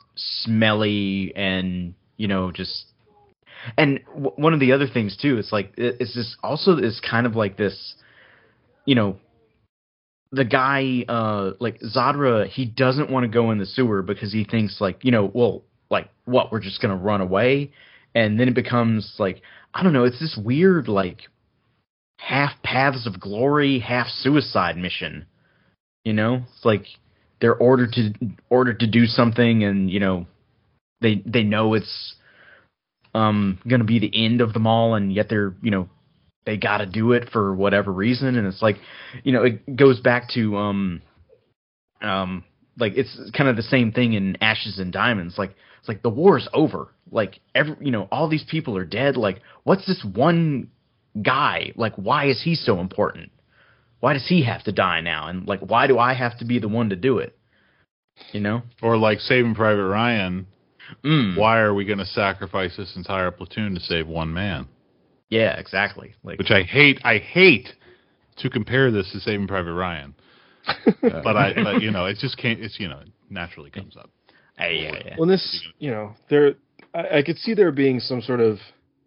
smelly and, you know, just, and w- one of the other things too, it's like it- it's just also it's kind of like this you know, the guy, uh, like Zadra, he doesn't want to go in the sewer because he thinks like, you know, well, like what, we're just going to run away. And then it becomes like, I don't know, it's this weird, like half Paths of Glory, half suicide mission, you know, it's like they're ordered to ordered to do something. And, you know, they, they know it's, um, going to be the end of them all. And yet they're, you know, they got to do it for whatever reason. And it's like, you know, it goes back to, um, um, like it's kind of the same thing in Ashes and Diamonds. Like, it's like the war is over. Like every, you know, all these people are dead. Like, what's this one guy? Like, why is he so important? Why does he have to die now? And like, why do I have to be the one to do it? You know? Or like Saving Private Ryan. Mm. Why are we going to sacrifice this entire platoon to save one man? Yeah, exactly. Like, Which I hate. I hate to compare this to Saving Private Ryan, uh, but I, but, you know, it just can't. It's you know, it naturally comes up. uh, yeah, yeah. Well, this, you know, there, I, I could see there being some sort of,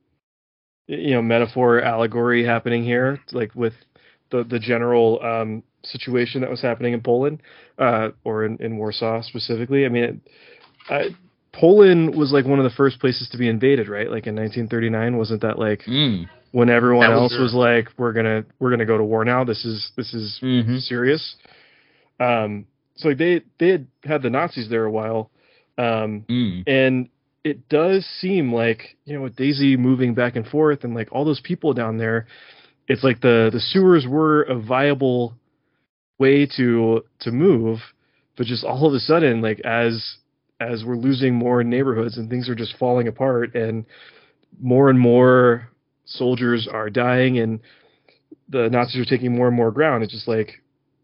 you know, metaphor, allegory happening here, like with the the general um, situation that was happening in Poland, uh, or in, in Warsaw specifically. I mean, it, I, Poland was like one of the first places to be invaded, right? Like in nineteen thirty-nine, wasn't that like Mm. when everyone That was else sure. was like, we're gonna we're gonna go to war now. This is this is Mhm. serious. Um, so like they they had had the Nazis there a while, um, Mm. and it does seem like, you know, with Daisy moving back and forth and like all those people down there, it's like the the sewers were a viable way to to move, but just all of a sudden, like as as we're losing more neighborhoods and things are just falling apart and more and more soldiers are dying and the Nazis are taking more and more ground, it's just like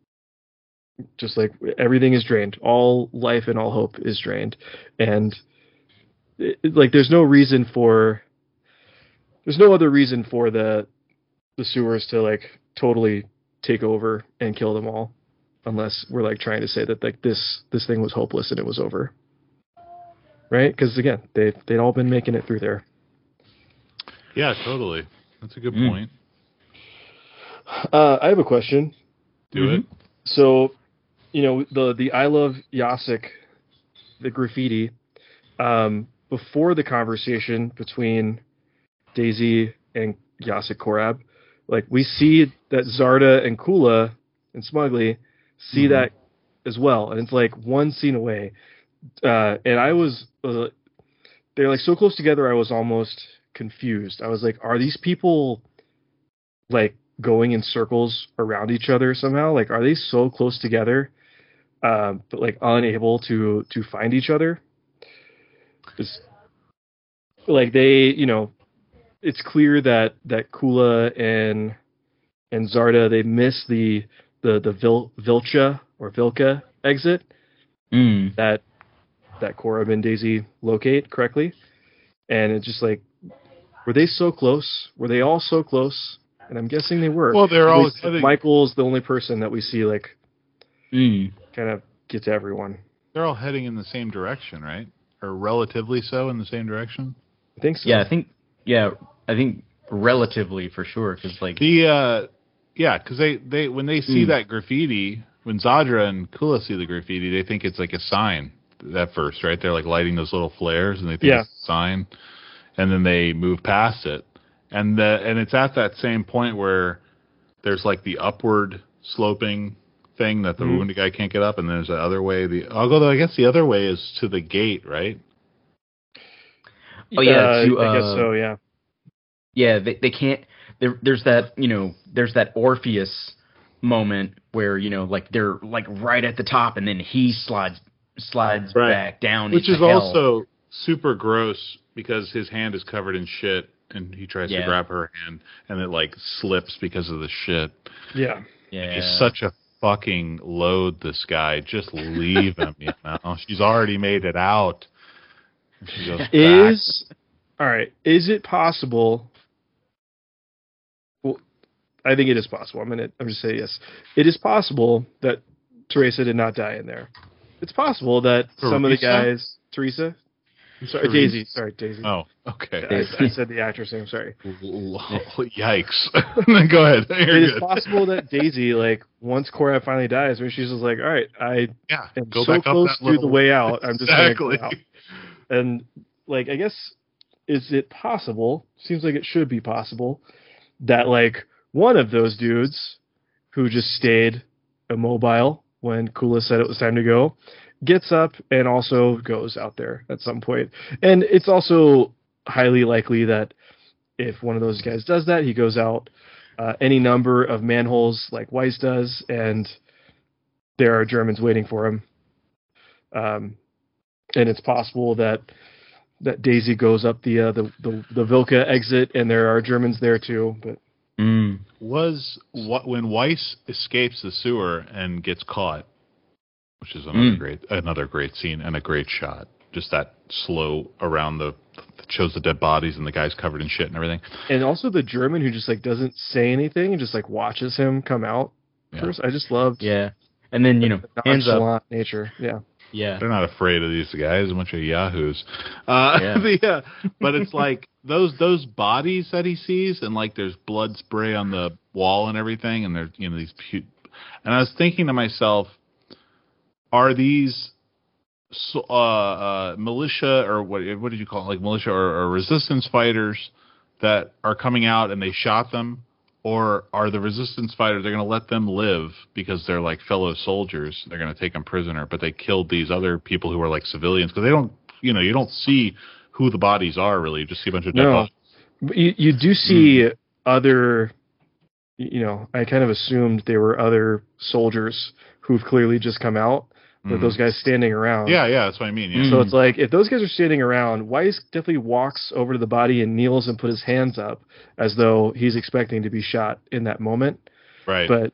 just like everything is drained. All life and all hope is drained. And it, it- like there's no reason for there's no other reason for the the sewers to like totally take over and kill them all, unless we're like trying to say that like this this thing was hopeless and it was over. Right? Because again, they've they'd all been making it through there. Yeah, totally. That's a good Mm. point. Uh, I have a question. Do it. So, you know, the the I Love Yasik, the graffiti, um, before the conversation between Daisy and Yasik Korab, like we see that Zarda and Kula and Smugly see Mhm. that as well, and it's like one scene away. Uh, and I was, uh, they're like so close together. I was almost confused. I was like, are these people like going in circles around each other somehow? Like, are they so close together, uh, but like unable to to find each other? It's, like they, you know, it's clear that that Kula and and Zarda, they miss the the the Vil, Vilcha or Vilka exit Mm. that that Korab and Daisy locate correctly, and it's just like, were they so close? Were they all so close? And I'm guessing they were. Well, they're At all least heading- Michael's the only person that we see like Mm. kind of get to everyone. They're all heading in the same direction, right? Or relatively so in the same direction. I think so. Yeah, I think. Yeah, I think relatively for sure, because like. The uh, yeah, because they, they when they see Mm. that graffiti, when Zadra and Kula see the graffiti, they think it's like a sign at first, right? They're like lighting those little flares, and they think Yeah. it's a sign, and then they move past it, and the and it's at that same point where there's like the upward sloping thing that the Mhm. wounded guy can't get up, and there's the other way. The although I guess the other way is to the gate, right? Oh, yeah, Uh, to, I guess uh, so. Yeah. Yeah, they they can't. There, there's that you know, there's that Orpheus moment where you know, like they're like right at the top, and then he slides slides Right. back down, Which into is hell. also super gross because his hand is covered in shit, and he tries to Yeah. grab her hand, and it like slips because of the shit. Yeah. yeah. He's such a fucking load. This guy, just leave him. You know, she's already made it out. And she goes back. Is all right. Is it possible? Well, I think it is possible. I'm gonna. I'm just saying yes. It is possible that Teresa did not die in there. It's possible that some of the Teresa? guys, Teresa, Sorry, Daisy. Sorry, Daisy. Oh, okay. I, I said the actress name. Sorry. Yikes. Go ahead. You're It is good. possible that Daisy, like, once Korab finally dies, where she's just like, all right, I Yeah. am Go so back up close that to little... the way out. I'm just exactly. going to out. And, like, I guess, is it possible, seems like it should be possible, that, like, one of those dudes who just stayed immobile when Kula said it was time to go gets up and also goes out there at some point. And it's also highly likely that if one of those guys does that, he goes out uh, any number of manholes like Weiss does, and there are Germans waiting for him. Um, and it's possible that that Daisy goes up the uh, the, the the Vilka exit, and there are Germans there too. But Mm. Was what when Weiss escapes the sewer and gets caught, which is another Mm. great another great scene and a great shot. Just that slow around the shows the dead bodies and the guy's covered in shit and everything. and also the German who just like doesn't say anything and just like watches him come out. Yeah. First, I just loved Yeah. And then, you know, the hands up. nonchalant nature. Yeah. Yeah. They're not afraid of these guys, a bunch of yahoos. Uh, Yeah. the, uh, but it's like those those bodies that he sees, and like there's blood spray on the wall and everything, and there's you know these. Pu- and I was thinking to myself, are these so- uh, uh, militia or what? What did you call it? Like militia or, or resistance fighters that are coming out and they shot them? Or are the resistance fighters, they're going to let them live because they're like fellow soldiers. They're going to take them prisoner, but they killed these other people who are like civilians because they don't, you know, you don't see who the bodies are really. You just see a bunch of dead No. bodies. But you you do see other, you know, I kind of assumed they were other soldiers who've clearly just come out, with Mhm. those guys standing around. Yeah, yeah, that's what I mean. Yeah. So it's like, if those guys are standing around, Weiss definitely walks over to the body and kneels and put his hands up as though he's expecting to be shot in that moment. Right. But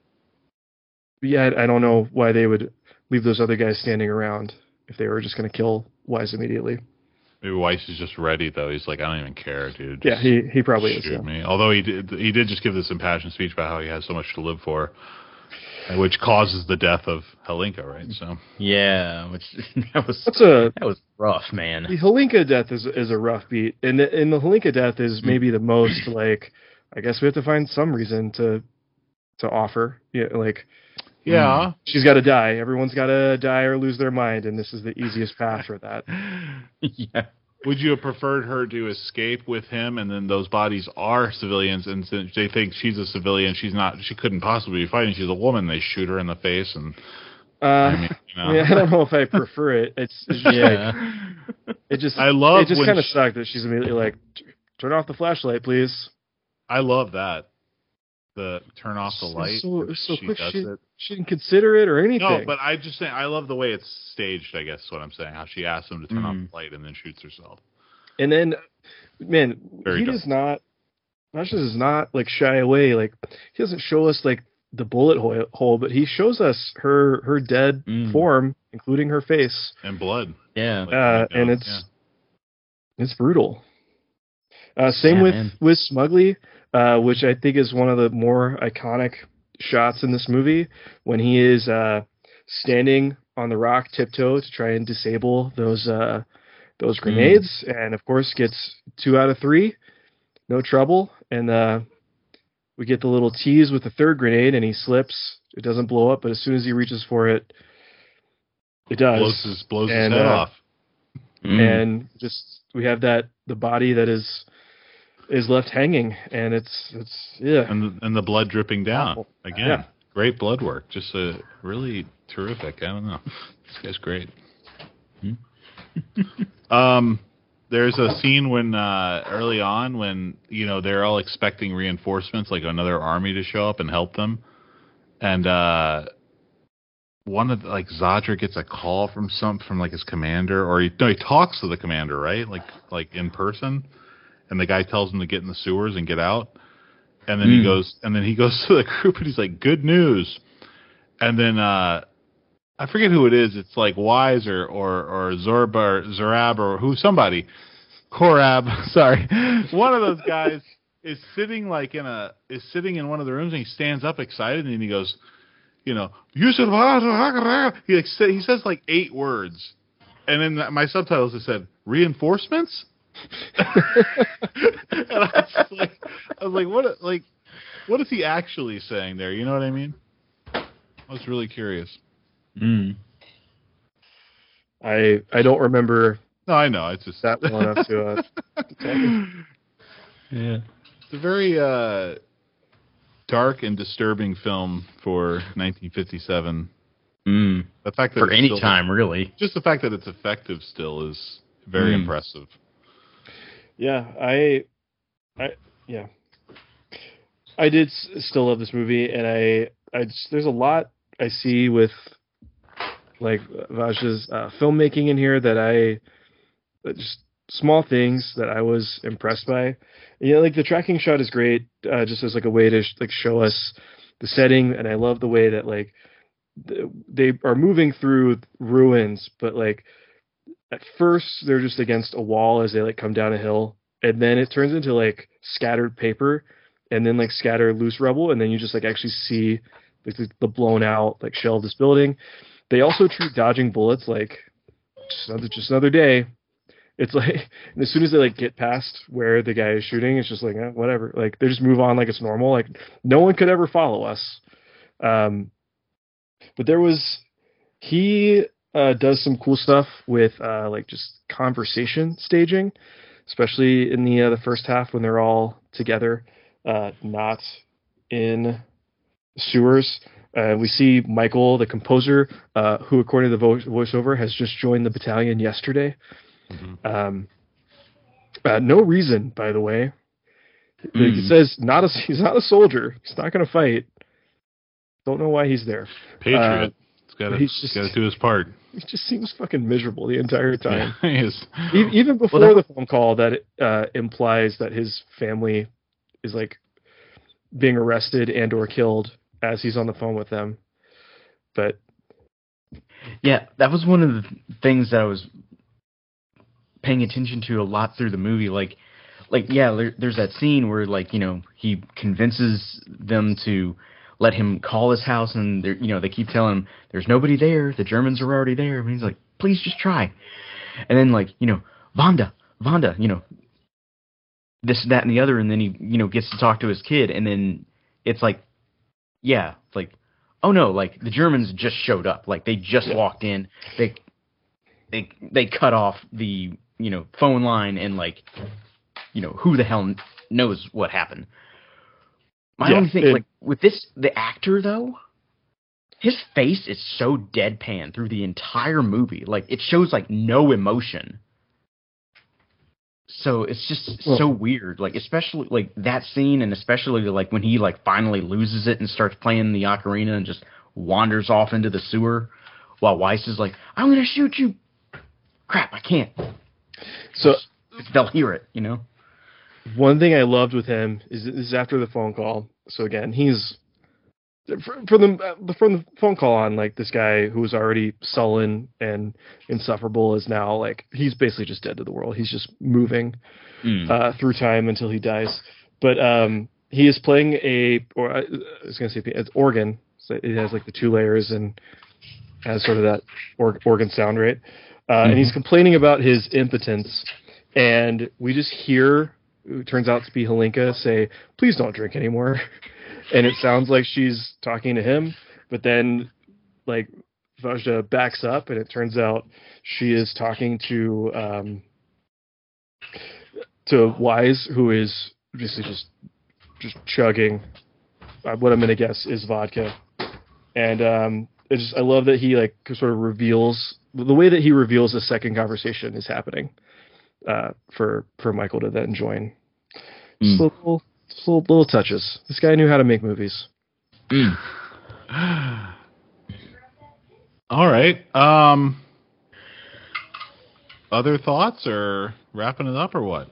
yeah, I don't know why they would leave those other guys standing around if they were just going to kill Weiss immediately. Maybe Weiss is just ready though. He's like, I don't even care, dude. Yeah, Just he, he probably is. shoot Yeah. me. Although he did, he did just give this impassioned speech about how he has so much to live for, which causes the death of Helinka, right? So Yeah, which that was That's a that was rough, man. the Helinka death is is a rough beat, and the, and the Helinka death is maybe the most like, I guess we have to find some reason to to offer. Yeah, like yeah. she's got to die. Everyone's got to die or lose their mind, and this is the easiest path for that. Yeah. Would you have preferred her to escape with him, and then those bodies are civilians, and since they think she's a civilian, she's not. She couldn't possibly be fighting. She's a woman. They shoot her in the face, and Uh, I mean, you know. yeah, I don't know if I prefer it. It's, it's just Yeah. like, it just I love it just when kind of she- sucked that she's immediately like, turn off the flashlight, please. I love that. The turn off the It's light. so, it's so she quick. does She, it. she didn't consider it or anything. No, but I just say I love the way it's staged. I guess is what I'm saying. How she asks him to turn off Mhm. the light and then shoots herself. And then, man, Very he dumb. does not. Nash does not like shy away. Like he doesn't show us like the bullet hole, hole but he shows us her her dead Mm. form, including her face. And blood. Yeah. Like, Uh, you know, and it's yeah. it's brutal. Uh, same Yeah, with man. with Smugly, uh, which I think is one of the more iconic shots in this movie when he is uh, standing on the rock tiptoe to try and disable those uh, those grenades, and of course gets two out of three, no trouble, and uh, we get the little tease with the third grenade, and he slips. It doesn't blow up, but as soon as he reaches for it, it does. blows his blows And, his head uh, off. Mm. And just we have that the body that is is left hanging, and it's it's yeah. And the, and the blood dripping down Awful. again. Yeah. Great blood work. Just a really terrific. I don't know. This guy's great. um, there's a scene when uh, early on when you know they're all expecting reinforcements, like another army to show up and help them, and uh, one of the, like Zadra gets a call from some from like his commander, or he no, he talks to the commander, right? Like like in person, and the guy tells him to get in the sewers and get out. And then he Mm. goes, and then he goes to the group, and he's like, "Good news." And then uh, I forget who it is. It's like Wise or or or Zorba or Zorab or who somebody, Korab. Sorry, one of those guys is sitting like in a is sitting in one of the rooms, and he stands up excited, and he goes, you know, you should. He like say, he says like eight words, and then my subtitles it said reinforcements? And I was just like, I was like, what? Like, what is he actually saying there? You know what I mean? I was really curious. Mm. I I don't remember No, I know. It's just that well enough to. Uh, to tell you. Yeah. It's a very uh, dark and disturbing film for nineteen fifty-seven. Mm. The fact that For it's any still, time, really. just the fact that it's effective still is very Mm. impressive. Yeah, I, I yeah, I did s- still love this movie, and I I just, there's a lot I see with like Vaj's uh, filmmaking in here that I that just small things that I was impressed by. You know, like the tracking shot is great, uh, just as like a way to sh- like show us the setting, and I love the way that like th- they are moving through ruins, but like at first they're just against a wall as they like come down a hill, and then it turns into like scattered paper, and then like scattered loose rubble, and then you just like actually see like the, the blown out like shell of this building. They also treat dodging bullets like just another just another day. It's like and as soon as they like get past where the guy is shooting, it's just like eh, whatever. Like they just move on like it's normal. Like no one could ever follow us. Um, but there was he uh, does some cool stuff with uh, like just conversation staging, especially in the uh, the first half when they're all together, uh, not in sewers. Uh, we see Michael, the composer, uh, who, according to the voice- voiceover, has just joined the battalion yesterday. Mm-hmm. Um, uh, no reason, by the way. Like, Mm. It says not a he's not a soldier. He's not going to fight. Don't know why he's there. Patriot. Uh, He's got to he's just- got to do his part. He just seems fucking miserable the entire time. Yeah, he is. E- Even before Well, that- the phone call that uh, implies that his family is like being arrested and or killed as he's on the phone with them. But Yeah, that was one of the things that I was paying attention to a lot through the movie. Like, like yeah, there, there's that scene where like you know he convinces them to let him call his house, and they're you know they keep telling him there's nobody there, the Germans are already there. And he's like, please just try. And then like you know Vonda, Vonda, you know this, that, and the other, and then he you know gets to talk to his kid, and then it's like, yeah, it's like, oh no, like the Germans just showed up, like they just Yeah. walked in, they they they cut off the you know phone line, and like you know who the hell knows what happened. My Yeah, only thing, it- like with this, the actor though, his face is so deadpan through the entire movie, like it shows like no emotion. So it's just Well- so weird, like especially like that scene, and especially like when he like finally loses it and starts playing the ocarina and just wanders off into the sewer, while Weiss is like, "I'm gonna shoot you." Crap, I can't. so They'll hear it, you know. one thing I loved with him is this is after the phone call. So again, he's fr- from the from the phone call on, like this guy who was already sullen and insufferable is now like he's basically just dead to the world. He's just moving Mm. uh, through time until he dies. But um, he is playing a, or I was gonna say it's organ. So it has like the two layers and has sort of that or- organ sound, right? Uh, And he's complaining about his impotence, and we just hear, who turns out to be Helinka, say, "Please don't drink anymore." And it sounds like she's talking to him, but then like Vajda backs up, and it turns out she is talking to um, to Wise, who is basically just just chugging uh, what I'm gonna guess is vodka. And um, it's just, I love that he like sort of reveals the way that he reveals the second conversation is happening uh, for for Michael to then join. Just Mm. little, just little little touches. This guy knew how to make movies. Mm. All right. Um, other thoughts, or wrapping it up, or what?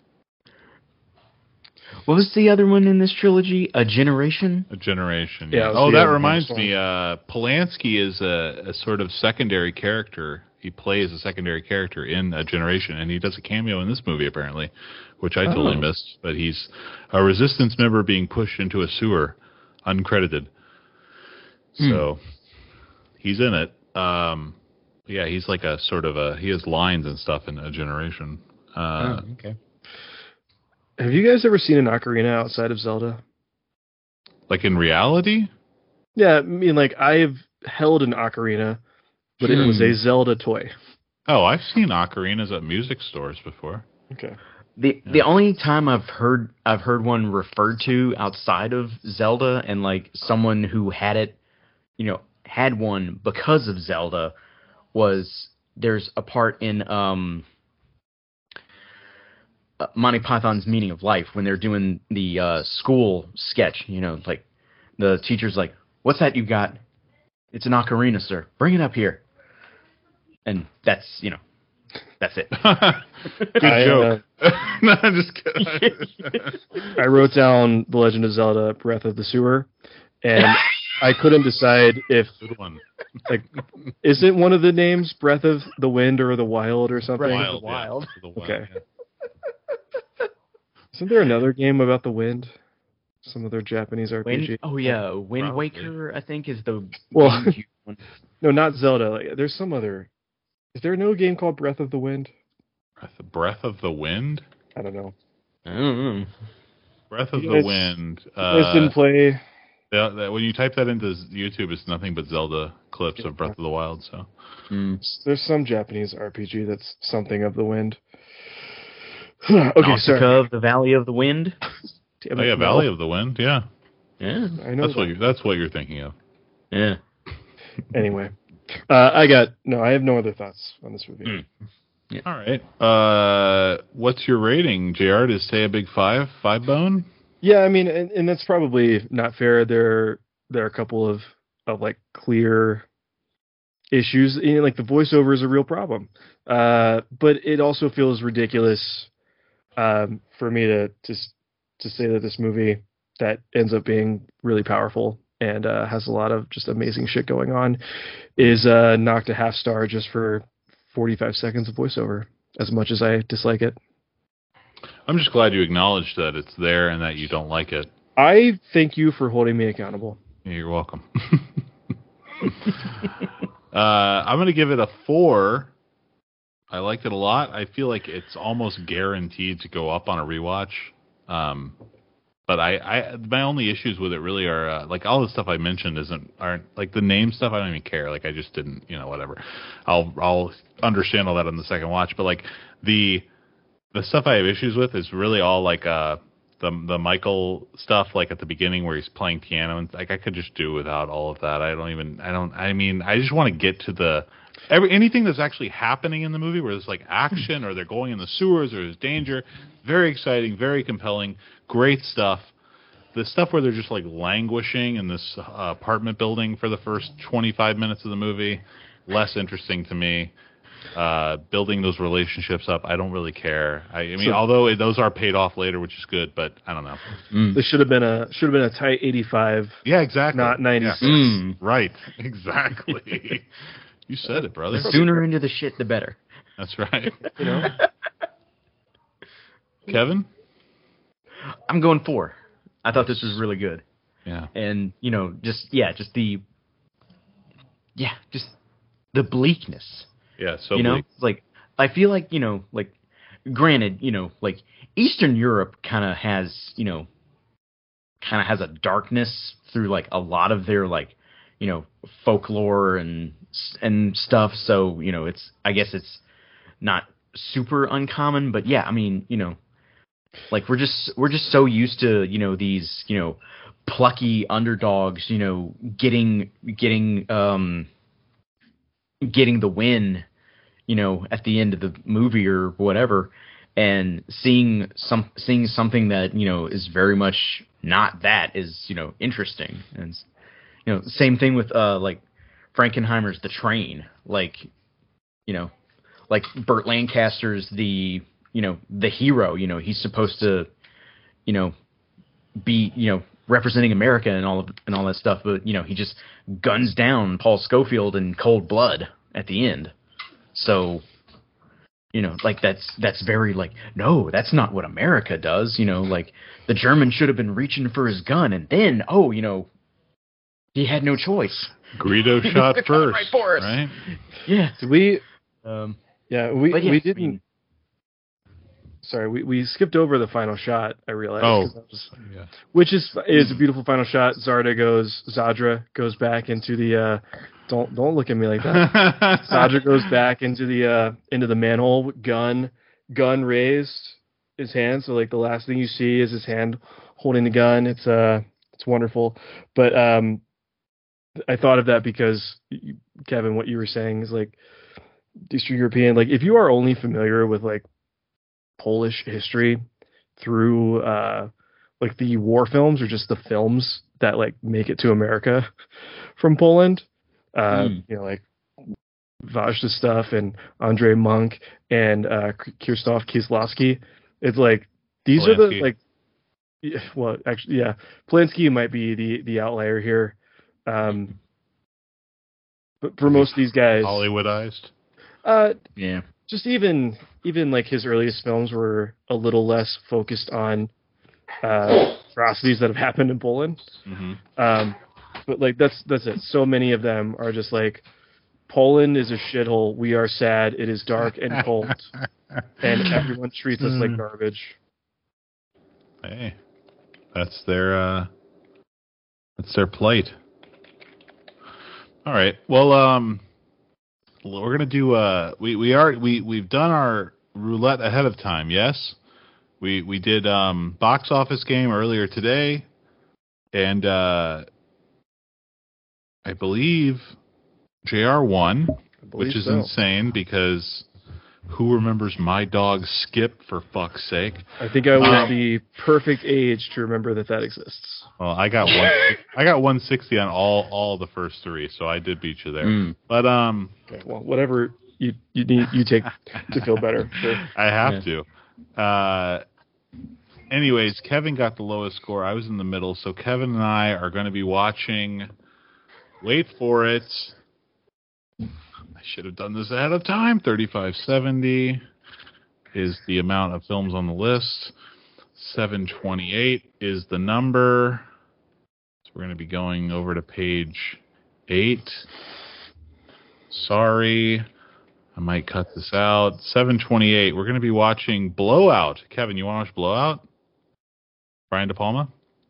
What was the other one in this trilogy? A Generation? A Generation. Yeah, Yeah. it was Oh, the that other reminds one. me. Uh, Polanski is a, a sort of secondary character. He plays a secondary character in A Generation, and he does a cameo in this movie apparently, which I totally Oh. missed. But he's a resistance member being pushed into a sewer, uncredited. Hmm. So he's in it. Um, Yeah, he's like a sort of a he has lines and stuff in a generation. Uh, oh, okay. Have you guys ever seen an ocarina outside of Zelda? Like in reality? Yeah, I mean, like I've held an ocarina, but it was Hmm. a Zelda toy. Oh, I've seen ocarinas at music stores before. Okay. The Yeah. the only time I've heard I've heard one referred to outside of Zelda and like someone who had it, you know, had one because of Zelda was there's a part in um uh, Monty Python's Meaning of Life when they're doing the uh, school sketch, you know, like the teacher's like, "What's that you got?" "It's an ocarina, sir. Bring it up here." And that's, you know, that's it. Good I, joke. No, I'm just kidding. I wrote down The Legend of Zelda: Breath of the Sewer, and I couldn't decide if Good one. like isn't one of the names Breath of the Wind or the Wild or something? Breath of Wild, the Wild. Yeah. The wild, Okay. yeah. Isn't there another game about the wind? Some other Japanese R P G. Wind, oh yeah, Wind Probably. Waker, I think, is the Well- GameCube one. No, not Zelda. Like, there's some other. Is there no game called Breath of the Wind? Breath, Breath of the Wind? I don't know. I don't know. Breath of You the guys- Wind. You guys Uh, didn't play. that- that- when you type that into YouTube, it's nothing but Zelda clips of Breath of the Wild. So Mm. There's some Japanese R P G that's something of the wind. okay, Nausicaa sorry. of the Valley of the Wind. Damn oh it, yeah, no. Valley of the Wind. Yeah, Yeah, I know. that's that. what you that's what you're thinking of. yeah. Anyway, uh, I got no. I have no other thoughts on this movie. Mm. All right. Uh, what's your rating, J R? Does say a big five, five bone? Yeah, I mean, and, and that's probably not fair. There, there are a couple of of like clear issues. You know, like the voiceover is a real problem, uh, but it also feels ridiculous um, for me to to s- to say that this movie that ends up being really powerful and uh, has a lot of just amazing shit going on is uh, knocked a half star just for forty-five seconds of voiceover. As much as I dislike it, I'm just glad you acknowledged that it's there and that you don't like it. I thank you for holding me accountable. Yeah, you're welcome. uh, I'm going to give it a four. I liked it a lot. I feel like it's almost guaranteed to go up on a rewatch. Um, but I, I, my only issues with it really are uh, like all the stuff I mentioned isn't aren't like the name stuff. I don't even care. Like I just didn't, you know, whatever. I'll I'll understand all that on the second watch. But like the the stuff I have issues with is really all like uh the the Michael stuff, like at the beginning where he's playing piano, and like I could just do without all of that. I don't even I don't I mean I just want to get to the every anything that's actually happening in the movie where there's like action or they're going in the sewers or there's danger. Very exciting, very compelling, great stuff. The stuff where they're just like languishing in this uh, apartment building for the first twenty-five minutes of the movie, less interesting to me. Uh, building those relationships up, I don't really care. I, I mean, So- although it, those are paid off later, which is good, but I don't know. Mm. This should have been a should have been a tight eighty-five, Yeah, exactly. not ninety-six. Yeah. Mm. Right, exactly. You said it, brother. The sooner into the shit, the better. That's right. You know, Kevin? I'm going four. I thought this was really good. Yeah. And, you know, just, yeah, just the, yeah, just the bleakness. Yeah, so you know, bleak. like I feel like, you know, like granted, you know, like Eastern Europe kind of has, you know, kind of has a darkness through like a lot of their like, you know, folklore and and stuff. So, you know, it's I guess it's not super uncommon, but yeah, I mean, you know, like we're just we're just so used to, you know, these, you know, plucky underdogs, you know, getting getting um getting the win, you know, at the end of the movie or whatever, and seeing some seeing something that, you know, is very much not that is, you know, interesting. And you know, same thing with uh like Frankenheimer's The Train, like, you know, like Burt Lancaster's the, you know, the hero, you know, he's supposed to, you know, be, you know, representing America and all of and all that stuff, but you know, he just guns down Paul Schofield in cold blood at the end. So, you know, like that's that's very like, no, that's not what America does. You know, like the German should have been reaching for his gun, and then oh, you know, he had no choice. Greedo shot They're coming first, right for us. right? Yeah. Did we? Um, Yeah, we but yeah, we I didn't. mean, Sorry, we, we skipped over the final shot. I realized. Oh. 'cause that was- Yeah. which is is a beautiful final shot. Zarda goes, Zadra goes back into the. Uh, don't don't look at me like that. Zadra goes back into the uh, into the manhole, gun gun raised, his hand. So like the last thing you see is his hand holding the gun. It's uh it's wonderful. But um, I thought of that because you, Kevin, what you were saying is like Eastern European. Like if you are only familiar with like Polish history through uh, like the war films or just the films that like make it to America from Poland, uh, Mm. you know, like Ważda stuff and Andrzej Monk and uh, Krzysztof Kieslowski. It's like these are the Polanski. like, yeah, well, actually, yeah, Polanski might be the the outlier here, um, but for most of these guys, Hollywoodized. uh, yeah. just even even like his earliest films were a little less focused on uh, atrocities that have happened in Poland. hmm Um, but like that's that's it. So many of them are just like Poland is a shithole. We are sad. It is dark and cold, and everyone treats us like garbage. Hey, that's their uh, that's their plight. All right. Well, um, we're gonna do. Uh, we we are we we've done our roulette ahead of time. Yes, we we did um box office game earlier today, and uh, I believe J R won, I believe which is so. insane because who remembers My Dog Skip, for fuck's sake? I think I was Um, the perfect age to remember that that exists. Well, I got one. I got one sixty on all all the first three, so I did beat you there. Mm. But um, Okay, well, whatever you you need you take to feel better. Sure. I have to. Uh, anyways, Kevin got the lowest score. I was in the middle, so Kevin and I are going to be watching. Wait for it. I should have done this ahead of time. thirty-five seventy is the amount of films on the list. seven twenty-eight is the number. So we're going to be going over to page eight. Sorry. I might cut this out. seven twenty-eight. We're going to be watching Blowout. Kevin, you want to watch Blowout? Brian De Palma?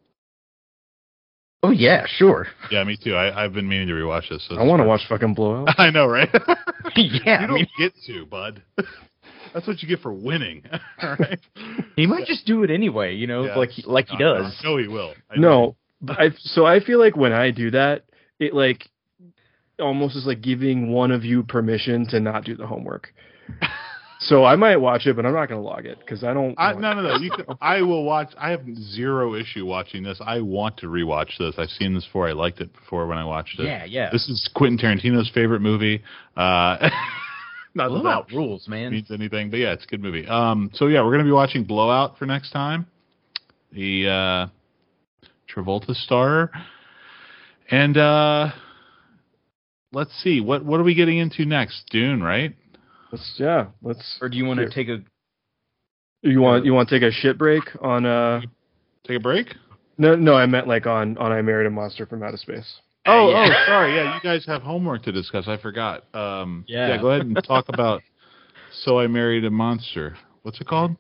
Oh yeah, sure. Yeah, me too. I, I've been meaning to rewatch this. So I want to watch fucking Blowout. I know, right? yeah, you I don't mean, get to, bud. That's what you get for winning. All right. he might just do it anyway. You know, Yeah. like he, like he I- does. I know he will. I know No, but I so I feel like when I do that, it like almost is like giving one of you permission to not do the homework. So I might watch it, but I'm not going to log it because I don't. I, want- no, no, no. You can, I will watch. I have zero issue watching this. I want to rewatch this. I've seen this before. I liked it before when I watched it. Yeah, yeah. This is Quentin Tarantino's favorite movie. Uh, not that Blowout that rules, man. means anything, but yeah, it's a good movie. Um, so yeah, we're gonna be watching Blowout for next time. The uh, Travolta star, and uh, let's see what what are we getting into next? Dune, right? Let's, yeah, let's. Or do you want to Here. take a? You want you want to take a shit break on? uh Take a break. No, no, I meant like on on I Married a Monster from Outer Space. Oh, yeah. oh, sorry. Yeah, you guys have homework to discuss. I forgot. Um, yeah. Yeah. go ahead and talk about So I Married a Monster. What's it called?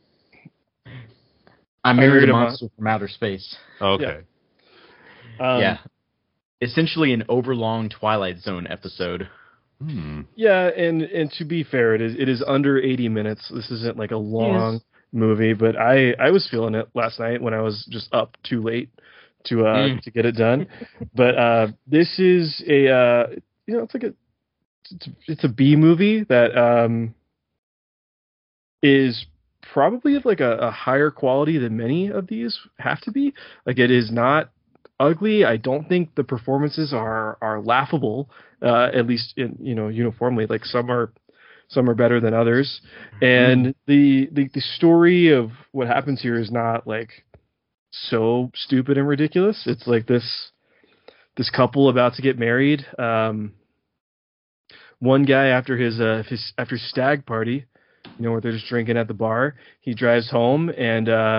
I married a monster from outer space. Okay. Um, yeah, essentially an overlong Twilight Zone episode. Hmm. Yeah, and and to be fair, it is it is under eighty minutes. This isn't like a long movie, but I I was feeling it last night when I was just up too late to uh Mm. to get it done. But uh this is a uh you know it's like a it's, it's a B movie that um is probably of like a, a higher quality than many of these have to be. Like it is not ugly. I don't think the performances are are laughable, uh, at least in you know uniformly. Like some are some are better than others, and the, the the story of what happens here is not like so stupid and ridiculous. It's like this this couple about to get married. Um, one guy after his uh his after his stag party, you know, where they're just drinking at the bar, he drives home and uh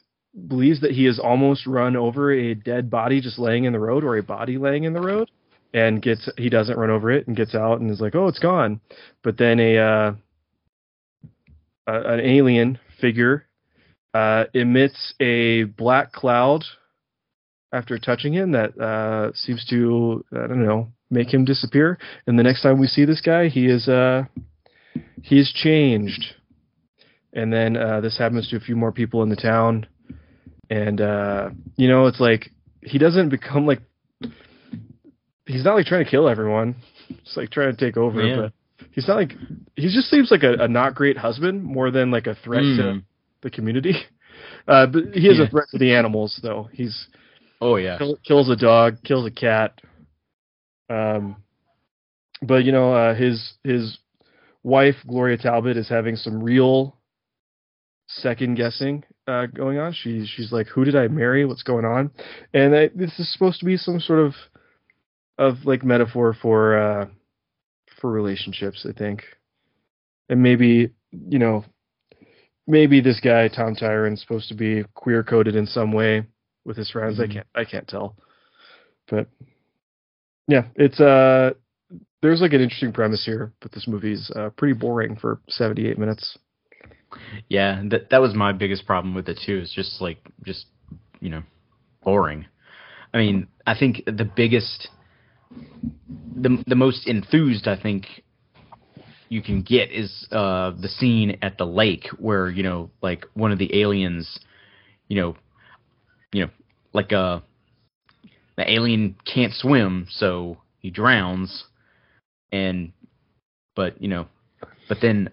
believes that he has almost run over a dead body just laying in the road, or a body laying in the road, and gets he doesn't run over it and gets out and is like, oh, it's gone. But then a uh, a, an alien figure uh, emits a black cloud after touching him that uh, seems to, I don't know, make him disappear. And the next time we see this guy, he is uh, he is changed. And then uh, this happens to a few more people in the town. And, uh, you know, it's like, he doesn't become like, he's not like trying to kill everyone. It's like trying to take over. Yeah. But he's not like, he just seems like a, a not great husband more than like a threat Mm. to the community. Uh, but he is Yeah. a threat to the animals, though. He's Oh yeah. kill, kills a dog, kills a cat. Um, but, you know, uh, his his wife, Gloria Talbot, is having some real second guessing uh, going on. She's she's like, who did I marry? What's going on? And I, this is supposed to be some sort of of like metaphor for uh, for relationships, I think. And maybe, you know, maybe this guy Tom Tyron's supposed to be queer coded in some way with his friends. Mhm. I can't I can't tell. But yeah, it's uh there's like an interesting premise here, but this movie's uh, pretty boring for seventy-eight minutes. Yeah, that that was my biggest problem with it too. It's just like just you know, boring. I mean, I think the biggest, the the most enthused I think you can get is uh the scene at the lake where you know like one of the aliens, you know, you know like uh the alien can't swim, so he drowns, and but you know, but then.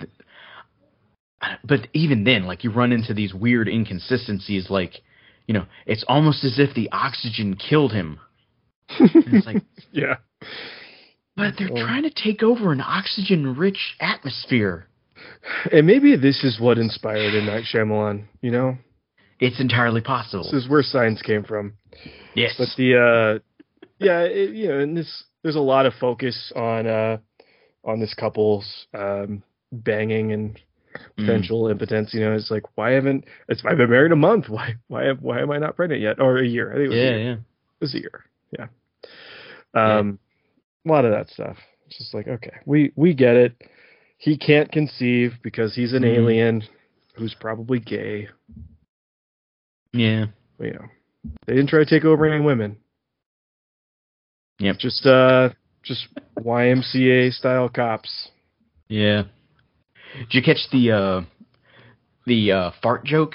But even then, like, you run into these weird inconsistencies, like, you know, it's almost as if the oxygen killed him. And it's like, Yeah. but they're Well- trying to take over an oxygen-rich atmosphere. And maybe this is what inspired M. Night Shyamalan, you know? It's entirely possible. This is where science came from. Yes. But the, uh, yeah, it, you know, and this, there's a lot of focus on, uh, on this couple's, um, banging and potential impotence. You know, it's like, why haven't, it's, I've been married a month. Why, why, have, why am I not pregnant yet? Or a year. I think it was a yeah, year. yeah. It was a year. Yeah. Um, a lot of that stuff. It's just like, okay, we, we get it. He can't conceive because he's an Mhm. alien who's probably gay. Yeah. But, you know, they didn't try to take over any women. Yep. Just, uh, just Y M C A style cops. Yeah. Did you catch the, uh, the, uh, fart joke?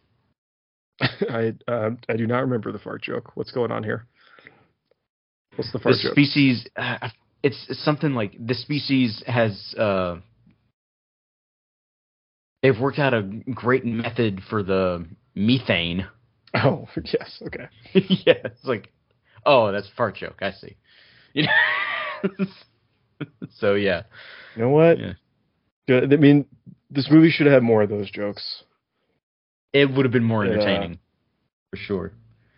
I, uh, I do not remember the fart joke. What's going on here? What's the fart The joke? species, uh, it's, it's something like the species has, uh, they've worked out a great method for the methane. Oh, yes. Okay. Yeah, it's like, oh, that's a fart joke. I see. You know? So yeah, You know what? Yeah. Good- I mean, this movie should have had more of those jokes. it would have been more Yeah. entertaining, for sure.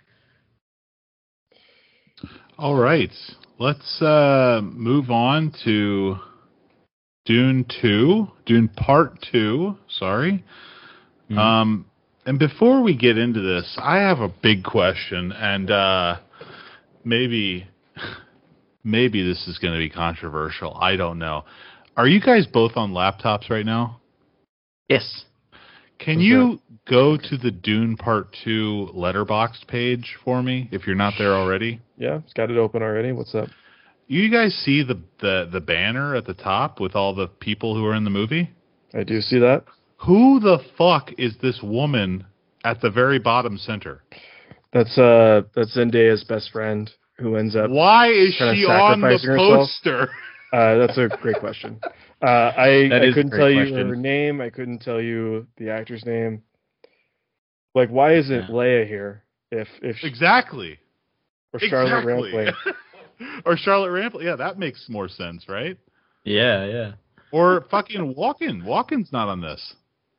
All right, let's uh, move on to Dune two, Dune Part two. Sorry. Mhm. Um, and before we get into this, I have a big question, and uh, maybe, maybe this is going to be controversial. I don't know. Are you guys both on laptops right now? Yes. Can What's you go to the Dune Part two Letterboxd page for me if you're not there already? Yeah, it's got it open already. What's up? You guys see the, the, the banner at the top with all the people who are in the movie? I do see that. Who the fuck is this woman at the very bottom center? That's uh, that's Zendaya's best friend who ends up. Why is kinda she on the sacrificing herself? poster? Uh, that's a great question. Uh, I, That I is a couldn't great tell you question. her name. I couldn't tell you the actor's name. Like, why isn't Yeah. Leia here? If if she, Exactly. or Charlotte exactly. Rampling? Or Charlotte Rampling. Yeah, that makes more sense, right? Yeah, yeah. Or fucking Walken. Walken's not on this.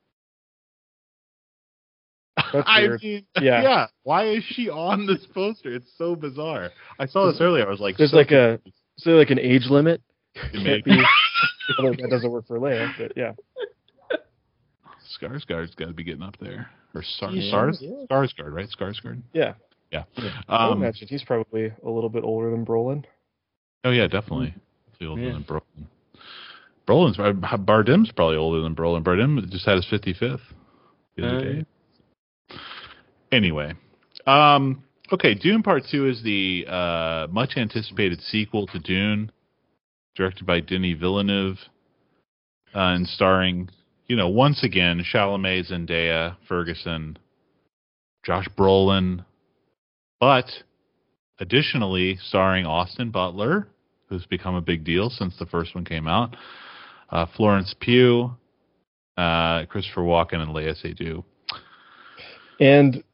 That's I weird. mean, Yeah. yeah. Why is she on this poster? It's so bizarre. I saw this earlier. I was like, There's so like a is there like an age limit? confused. Can't be. Although that doesn't work for Leia, but yeah. Skarsgård's got to be getting up there. Or Star- Yeah, Stars? yeah. Skarsgård, right? Skarsgård. Yeah. Yeah. I would Um, imagine he's probably a little bit older than Brolin. Oh yeah, definitely. Definitely older Yeah. than Brolin. Brolin's Bardem's probably older than Brolin. Bardem just had his fifty-fifth the other Uh, day. Anyway, um, okay, Dune Part Two is the uh, much anticipated sequel to Dune, directed by Denis Villeneuve, uh, and starring, you know, once again Chalamet, Zendaya, Ferguson, Josh Brolin, but additionally starring Austin Butler, who's become a big deal since the first one came out, uh, Florence Pugh, uh, Christopher Walken, and Léa Seydoux. And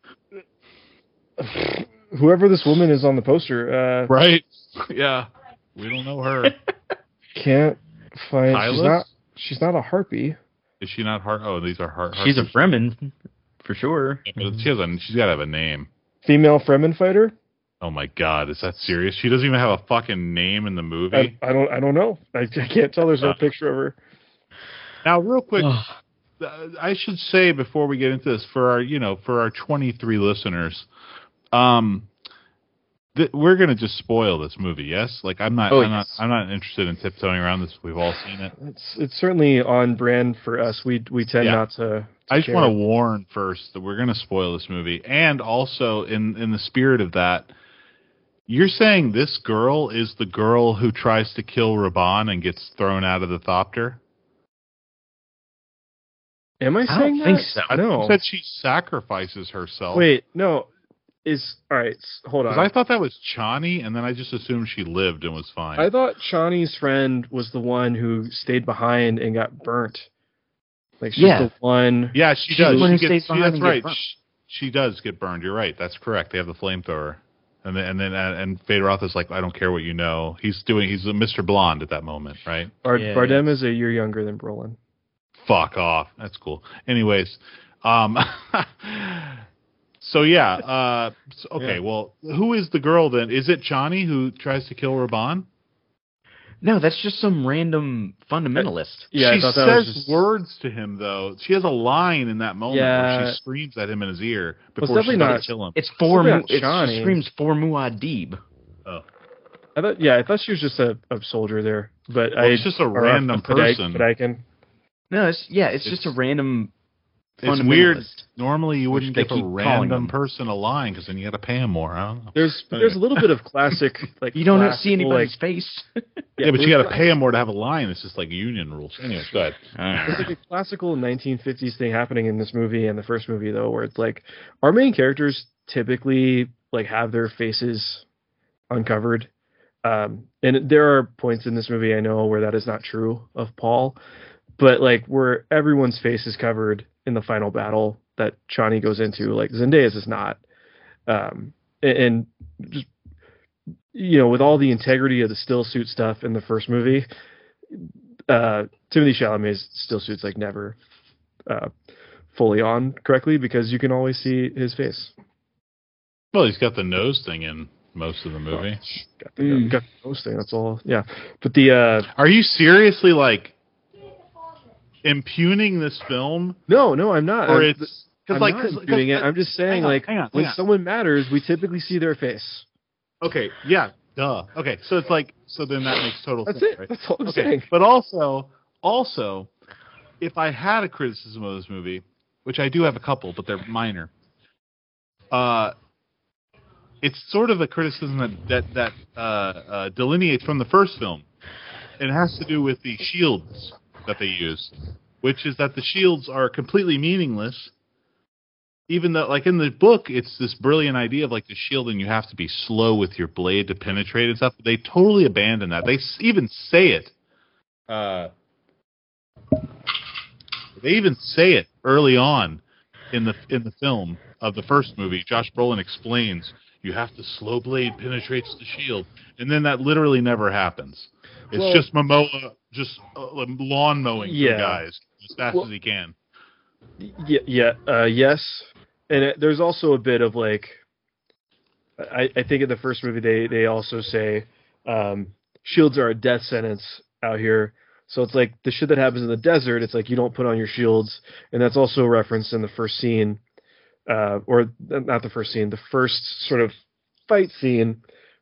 whoever this woman is on the poster, uh, Right? Yeah. We don't know her. can't find. She's Hylas? not. She's not a harpy. Is she not Hart? Oh, these are Hart. she's a Fremen, for sure. She has a. She's got to have a name. Female Fremen fighter. Oh my God, is that serious? She doesn't even have a fucking name in the movie. I, I don't. I don't know. I, I can't tell. There's no Uh, picture of her. Now, real quick, uh, I should say before we get into this, for our, you know, for our twenty-three listeners, um, th- we're gonna just spoil this movie. Yes, like I'm not. Oh, I'm not. yes. I'm not interested in tiptoeing around this. We've all seen it. It's it's certainly on brand for us. We we tend Yeah. not to. to I just care. want to warn first that we're going to spoil this movie, and also in in the spirit of that, you're saying this girl is the girl who tries to kill Raban and gets thrown out of the thopter? Am I I saying don't think that? so. I No. said she sacrifices herself. Wait, no. Is all right. s- Hold on. because I thought that was Chani, and then I just assumed she lived and was fine. I thought Shawnee's friend was the one who stayed behind and got burnt. Like she's Yeah. the one. yeah, she She's the does. one She who gets, stays she, behind that's and gets right. burned. She, she does get burned. You're right. That's correct. They have the flamethrower. And then, and then, uh, and Federoth is like, I don't care what you know. He's doing, he's a Mister Blonde at that moment, right? Bard- Yeah, Bardem is a year younger than Brolin. Fuck off. That's cool. Anyways, um, so yeah, uh, so- okay. Yeah. Well, who is the girl then? Is it Chani who tries to kill Raban? No, that's just some random fundamentalist. Yeah, she I thought that says was just. words to him though. She has a line in that moment where Yeah. she screams at him in his ear Well, it's before definitely she's about not- to kill him. It's for Something Mu- about it's, Johnny. she screams for Muad'Dib. Oh. I thought, yeah, I thought she was just a, a soldier there, but Well, I. it's just a or random Fedai- person. Fedaikin. No, it's yeah, it's, It's- just a random. It's weird. fundamentalist. Normally, you Which wouldn't they give a keep calling random them. person a line because then you got to pay him more. I don't know. There's there's a little bit of classic like You don't see classical, anybody's like, face. Yeah, but you there's got to pay him more to have a line. It's just like union rules. Anyway, go ahead. There's like a classical nineteen fifties thing happening in this movie and the first movie though, where it's like our main characters typically like have their faces uncovered, um, and there are points in this movie I know where that is not true of Paul, but like where everyone's face is covered in the final battle that Chani goes into, like Zendaya's is not, um, and, and just you know with all the integrity of the still suit stuff in the first movie. Uh, Timothy Chalamet's still suits like never uh, fully on correctly because you can always see his face. Well, he's got the nose thing in most of the movie. Got the, Mm. got the nose thing. That's all. Yeah, but the uh, Are you seriously like impugning this film, no, no, I'm not. or I'm, it's I'm because like not 'cause- imputing it. 'cause- I'm just saying hang on, like hang on, when hang on. someone matters, we typically see their face. okay, yeah, duh. Okay, so it's like so then that makes total That's sense, it. right? That's all I'm Okay, saying. but also, also, if I had a criticism of this movie, which I do have a couple, but they're minor, uh, it's sort of a criticism that that that uh, uh, delineates from the first film. It has to do with the shields that they use, which is that the shields are completely meaningless. Even though, like in the book, it's this brilliant idea of like the shield, and you have to be slow with your blade to penetrate and stuff. They totally abandon that. They s- even say it. Uh, they even say it early on in the in the film of the first movie. Josh Brolin explains you have to slow blade penetrates the shield, and then that literally never happens. It's Well- just Momoa just uh, lawn mowing Yeah. through guys as fast Well- as he can. Yeah, yeah, uh, yes, and it, there's also a bit of like, I, I think in the first movie they they also say um, shields are a death sentence out here. So it's like the shit that happens in the desert. It's like you don't put on your shields, and that's also referenced in the first scene, uh, or not the first scene, the first sort of fight scene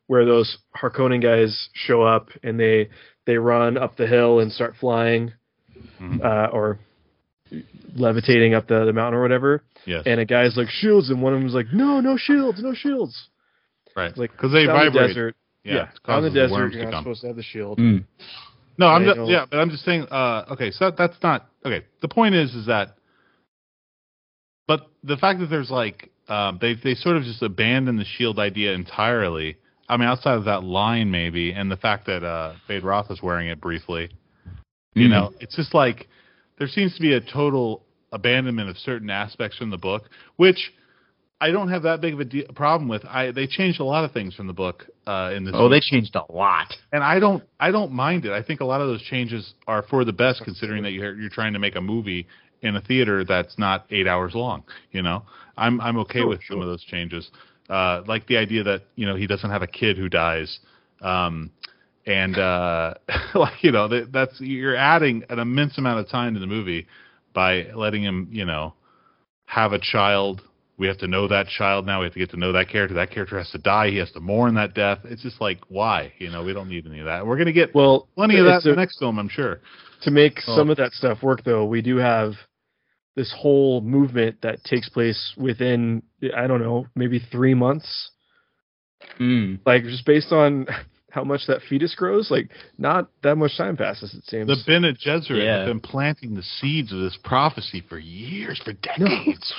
where those Harkonnen guys show up and they they run up the hill and start flying, Mhm. uh, or levitating up the, the mountain or whatever. Yes. And a guy's like, shields, and one of them's like, no, no shields, no shields. Right. It's like, Because they down the vibrate. desert. Yeah. Yeah, It out in the causes desert, worms you're to not come. supposed to have the shield. Mm. No, I'm I just, know- yeah, but I'm just saying. Uh, okay, so that, that's not okay. The point is, is that, but the fact that there's like um, they they sort of just abandon the shield idea entirely. I mean, outside of that line maybe, and the fact that uh, Fade Roth is wearing it briefly. You Mhm. know, it's just like there seems to be a total abandonment of certain aspects from the book, which I don't have that big of a de- problem with. I they changed a lot of things from the book uh, in this. Oh, they movie. changed a lot. And I don't, I don't mind it. I think a lot of those changes are for the best, considering that you're you're trying to make a movie in a theater that's not eight hours long. You know, I'm I'm okay Sure, with sure. some of those changes, uh, like the idea that you know he doesn't have a kid who dies, um, and uh, like you know that, that's you're adding an immense amount of time to the movie by letting him you know have a child. We have to know that child now. We have to get to know that character. That character has to die. He has to mourn that death. It's just like, why? You know, we don't need any of that. We're going to get Well, plenty of that it's in a- the next film, I'm sure. to make Oh. some of that stuff work, though, we do have this whole movement that takes place within, I don't know, maybe three months. Mm. Like, just based on how much that fetus grows, like, not that much time passes, it seems. The Bene Gesserit Yeah. have been planting the seeds of this prophecy for years, for decades.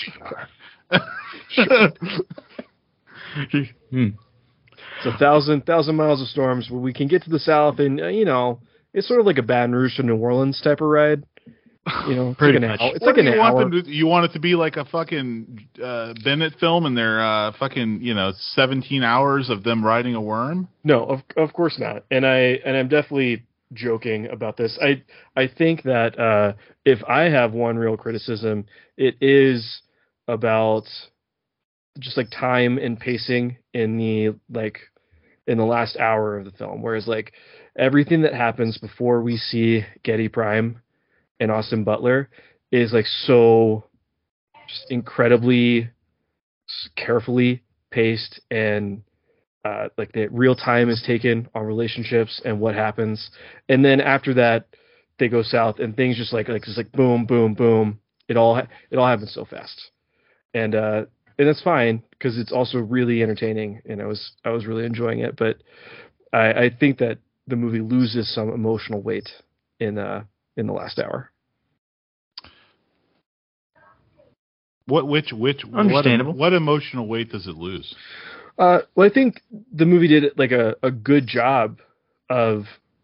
Mm. It's a thousand thousand miles of storms, but we can get to the south, and uh, you know, it's sort of like a Baton Rouge to New Orleans type of ride. You know, it's Pretty like an much. hour. It's What like do an you want hour. them to, you want it to be like a fucking uh, Bennett film, and their uh, fucking you know seventeen hours of them riding a worm. No, of of course not. And I and I'm definitely joking about this. I I think that uh, if I have one real criticism, it is about just like time and pacing in the like in the last hour of the film. Whereas like everything that happens before we see Getty Prime and Austin Butler is like so just incredibly s- carefully paced, and uh, like the real time is taken on relationships and what happens. And then after that, they go south and things just like like just like boom, boom, boom. It all ha- it all happens so fast, and uh, and that's fine because it's also really entertaining, and I was I was really enjoying it. But I, I think that the movie loses some emotional weight in uh in the last hour. What which which Understandable. What, what emotional weight does it lose? Uh, well, I think the movie did like a, a good job of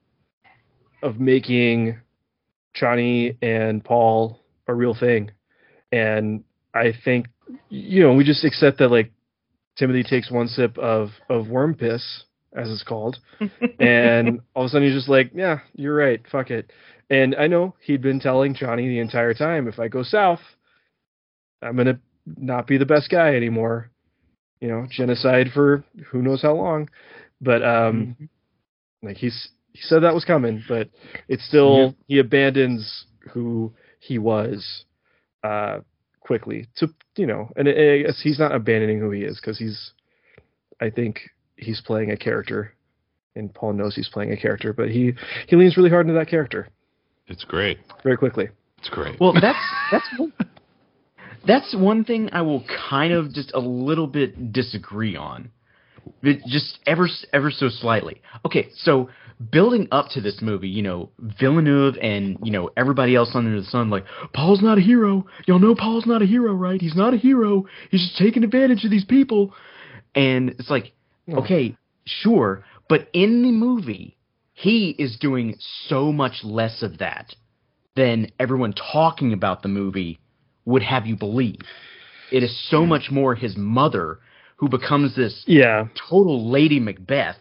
of making Johnny and Paul a real thing, and I think you know we just accept that like Timothy takes one sip of of worm piss, as it's called, and all of a sudden he's just like, yeah, you're right, fuck it. And I know he'd been telling Johnny the entire time, if I go south, I'm gonna not be the best guy anymore. You know, genocide for who knows how long. But um like he's he said that was coming, but it's still he abandons who he was uh quickly to you know, and I I guess he's not abandoning who he is because he's I think he's playing a character, and Paul knows he's playing a character, but he he leans really hard into that character It's great. very quickly. It's great. Well, that's that's one, that's one thing I will kind of just a little bit disagree on, but just ever ever so slightly. Okay, so building up to this movie, you know, Villeneuve and you know everybody else under the sun, like Paul's not a hero. Y'all know Paul's not a hero, right? He's not a hero. He's just taking advantage of these people, and it's like, No. okay, sure, but in the movie, he is doing so much less of that than everyone talking about the movie would have you believe. It is so much more his mother who becomes this Yeah. total Lady Macbeth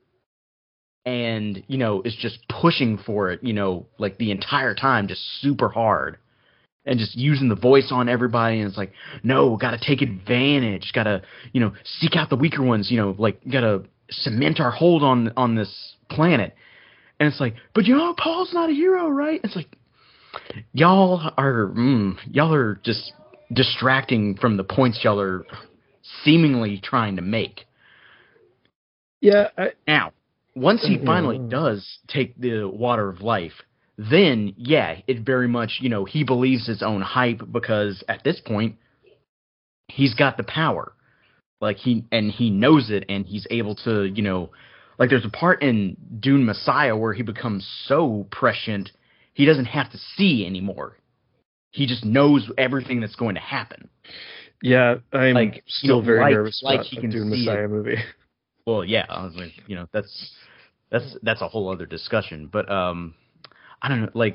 and, you know, is just pushing for it, you know, like the entire time, just super hard. And just using the voice on everybody, and it's like, no, gotta take advantage, gotta, you know, seek out the weaker ones, you know, like, gotta cement our hold on on this planet. And it's like, but you know, Paul's not a hero, right? It's like, y'all are, mm, y'all are just distracting from the points y'all are seemingly trying to make. Yeah. I, Now, once he finally Yeah. does take the water of life, then yeah, it very much, you know, he believes his own hype because at this point he's got the power. Like he and he knows it and he's able to, you know, like there's a part in Dune Messiah where he becomes so prescient he doesn't have to see anymore. He just knows everything that's going to happen. Yeah, I'm Like, still you know, very like- nervous like about he a can Dune see Messiah it. movie. Well, yeah, I was like, you know, that's that's that's a whole other discussion. But um, I don't know, like,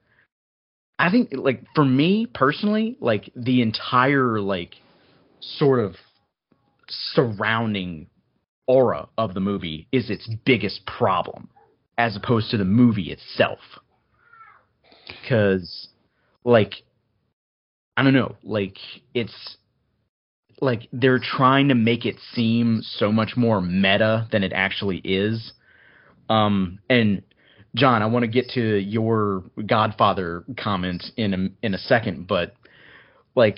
I think, like, for me personally, like the entire like sort of surrounding aura of the movie is its biggest problem, as opposed to the movie itself. Because, like, I don't know, like it's. Like, they're trying to make it seem so much more meta than it actually is. Um, and John, I want to get to your Godfather comment in a, in a second, but like,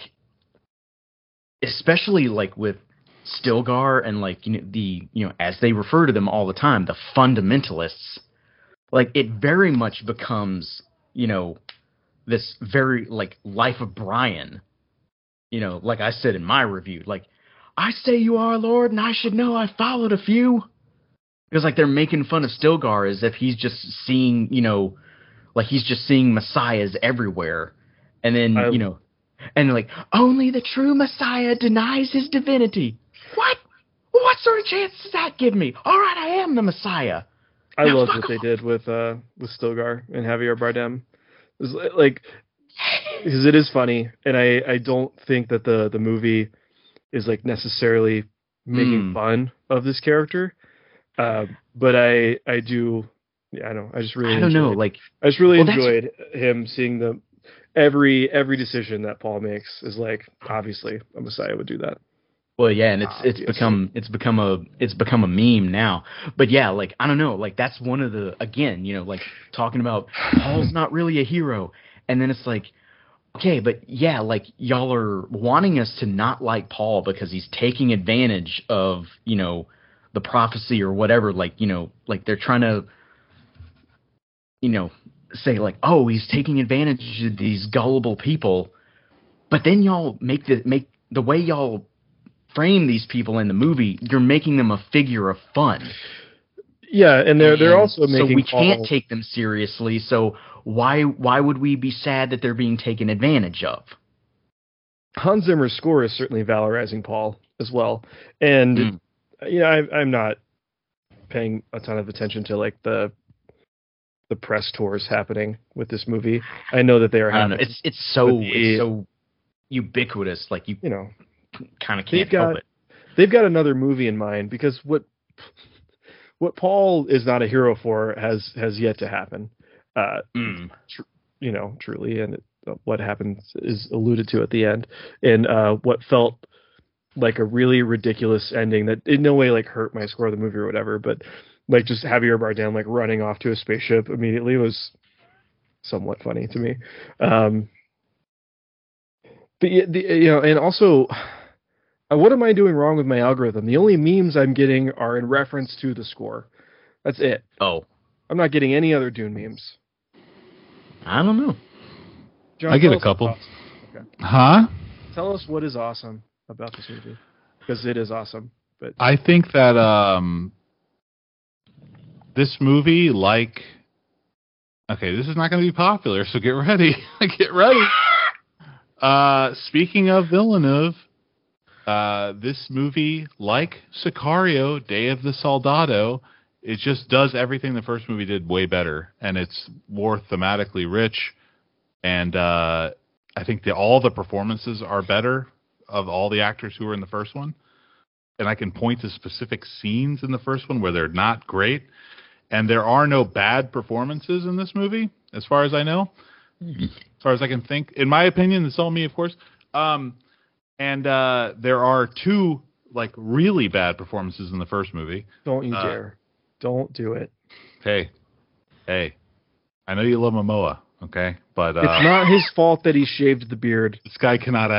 especially like with Stilgar and like, you know, the, you know, as they refer to them all the time, the fundamentalists, like it very much becomes, you know, this very like Life of Brian. You know, like I said in my review, like, I say you are Lord, and I should know I followed a few. Because, like, they're making fun of Stilgar as if he's just seeing, you know, like he's just seeing messiahs everywhere. And then, I- you know, and like, only the true Messiah denies his divinity. What? What sort of chance does that give me? All right, I am the Messiah. I Now loved fuck what they off. did with uh with Stilgar and Javier Bardem. It was li- like because it is funny, and I I don't think that the the movie is like necessarily making Mm. fun of this character, uh, but I I do yeah I don't I just really I don't know, enjoyed- like, I just really well, that's- enjoyed him seeing the every every decision that Paul makes is like obviously a Messiah would do that. well, yeah, and it's it's Obviously. become it's become a it's become a meme now. But yeah, like I don't know, like that's one of the again, you know, like talking about Paul's not really a hero, and then it's like, okay, but yeah, like y'all are wanting us to not like Paul because he's taking advantage of, you know, the prophecy or whatever. Like, you know, like they're trying to, you know, say like, oh, he's taking advantage of these gullible people. But then y'all make the make the way y'all frame these people in the movie, you're making them a figure of fun. Yeah, and they're they're And also making so we Paul, can't take them seriously. So why why would we be sad that they're being taken advantage of? Hans Zimmer's score is certainly valorizing Paul as well, and Mm. you know I, I'm not paying a ton of attention to like the the press tours happening with this movie. I know that they are I don't know. happening. It's it's so But the- it's so ubiquitous. Like you you know kind of they've can't help got- it. they've got another movie in mind because what what Paul is not a hero for has has yet to happen. Uh, Mm. you know, truly, and it, what happens is alluded to at the end, and uh, what felt like a really ridiculous ending that in no way like hurt my score of the movie or whatever, but like just Javier Bardem like running off to a spaceship immediately was somewhat funny to me. Um, but yeah, the, you know, and also, uh, what am I doing wrong with my algorithm? The only memes I'm getting are in reference to the score. That's it. Oh, I'm not getting any other Dune memes. I don't know. John, I get tell a us couple. what's awesome. Huh? Tell us what is awesome about this movie, because it is awesome. But I think that um, this movie, like, okay, this is not going to be popular, so get ready. Get ready. Uh, speaking of Villeneuve, uh, this movie, like Sicario, Day of the Soldado, it just does everything the first movie did way better, and it's more thematically rich. And uh, I think that all the performances are better of all the actors who were in the first one. And I can point to specific scenes in the first one where they're not great. And there are no bad performances in this movie, as far as I know. As far as I can think. In my opinion, it's all me, of course. Um, and uh, there are two, like, really bad performances in the first movie. don't you Uh, dare. Don't do it. Hey, hey, I know you love Momoa, okay? But uh, It's not his fault that he shaved the beard. this guy cannot act.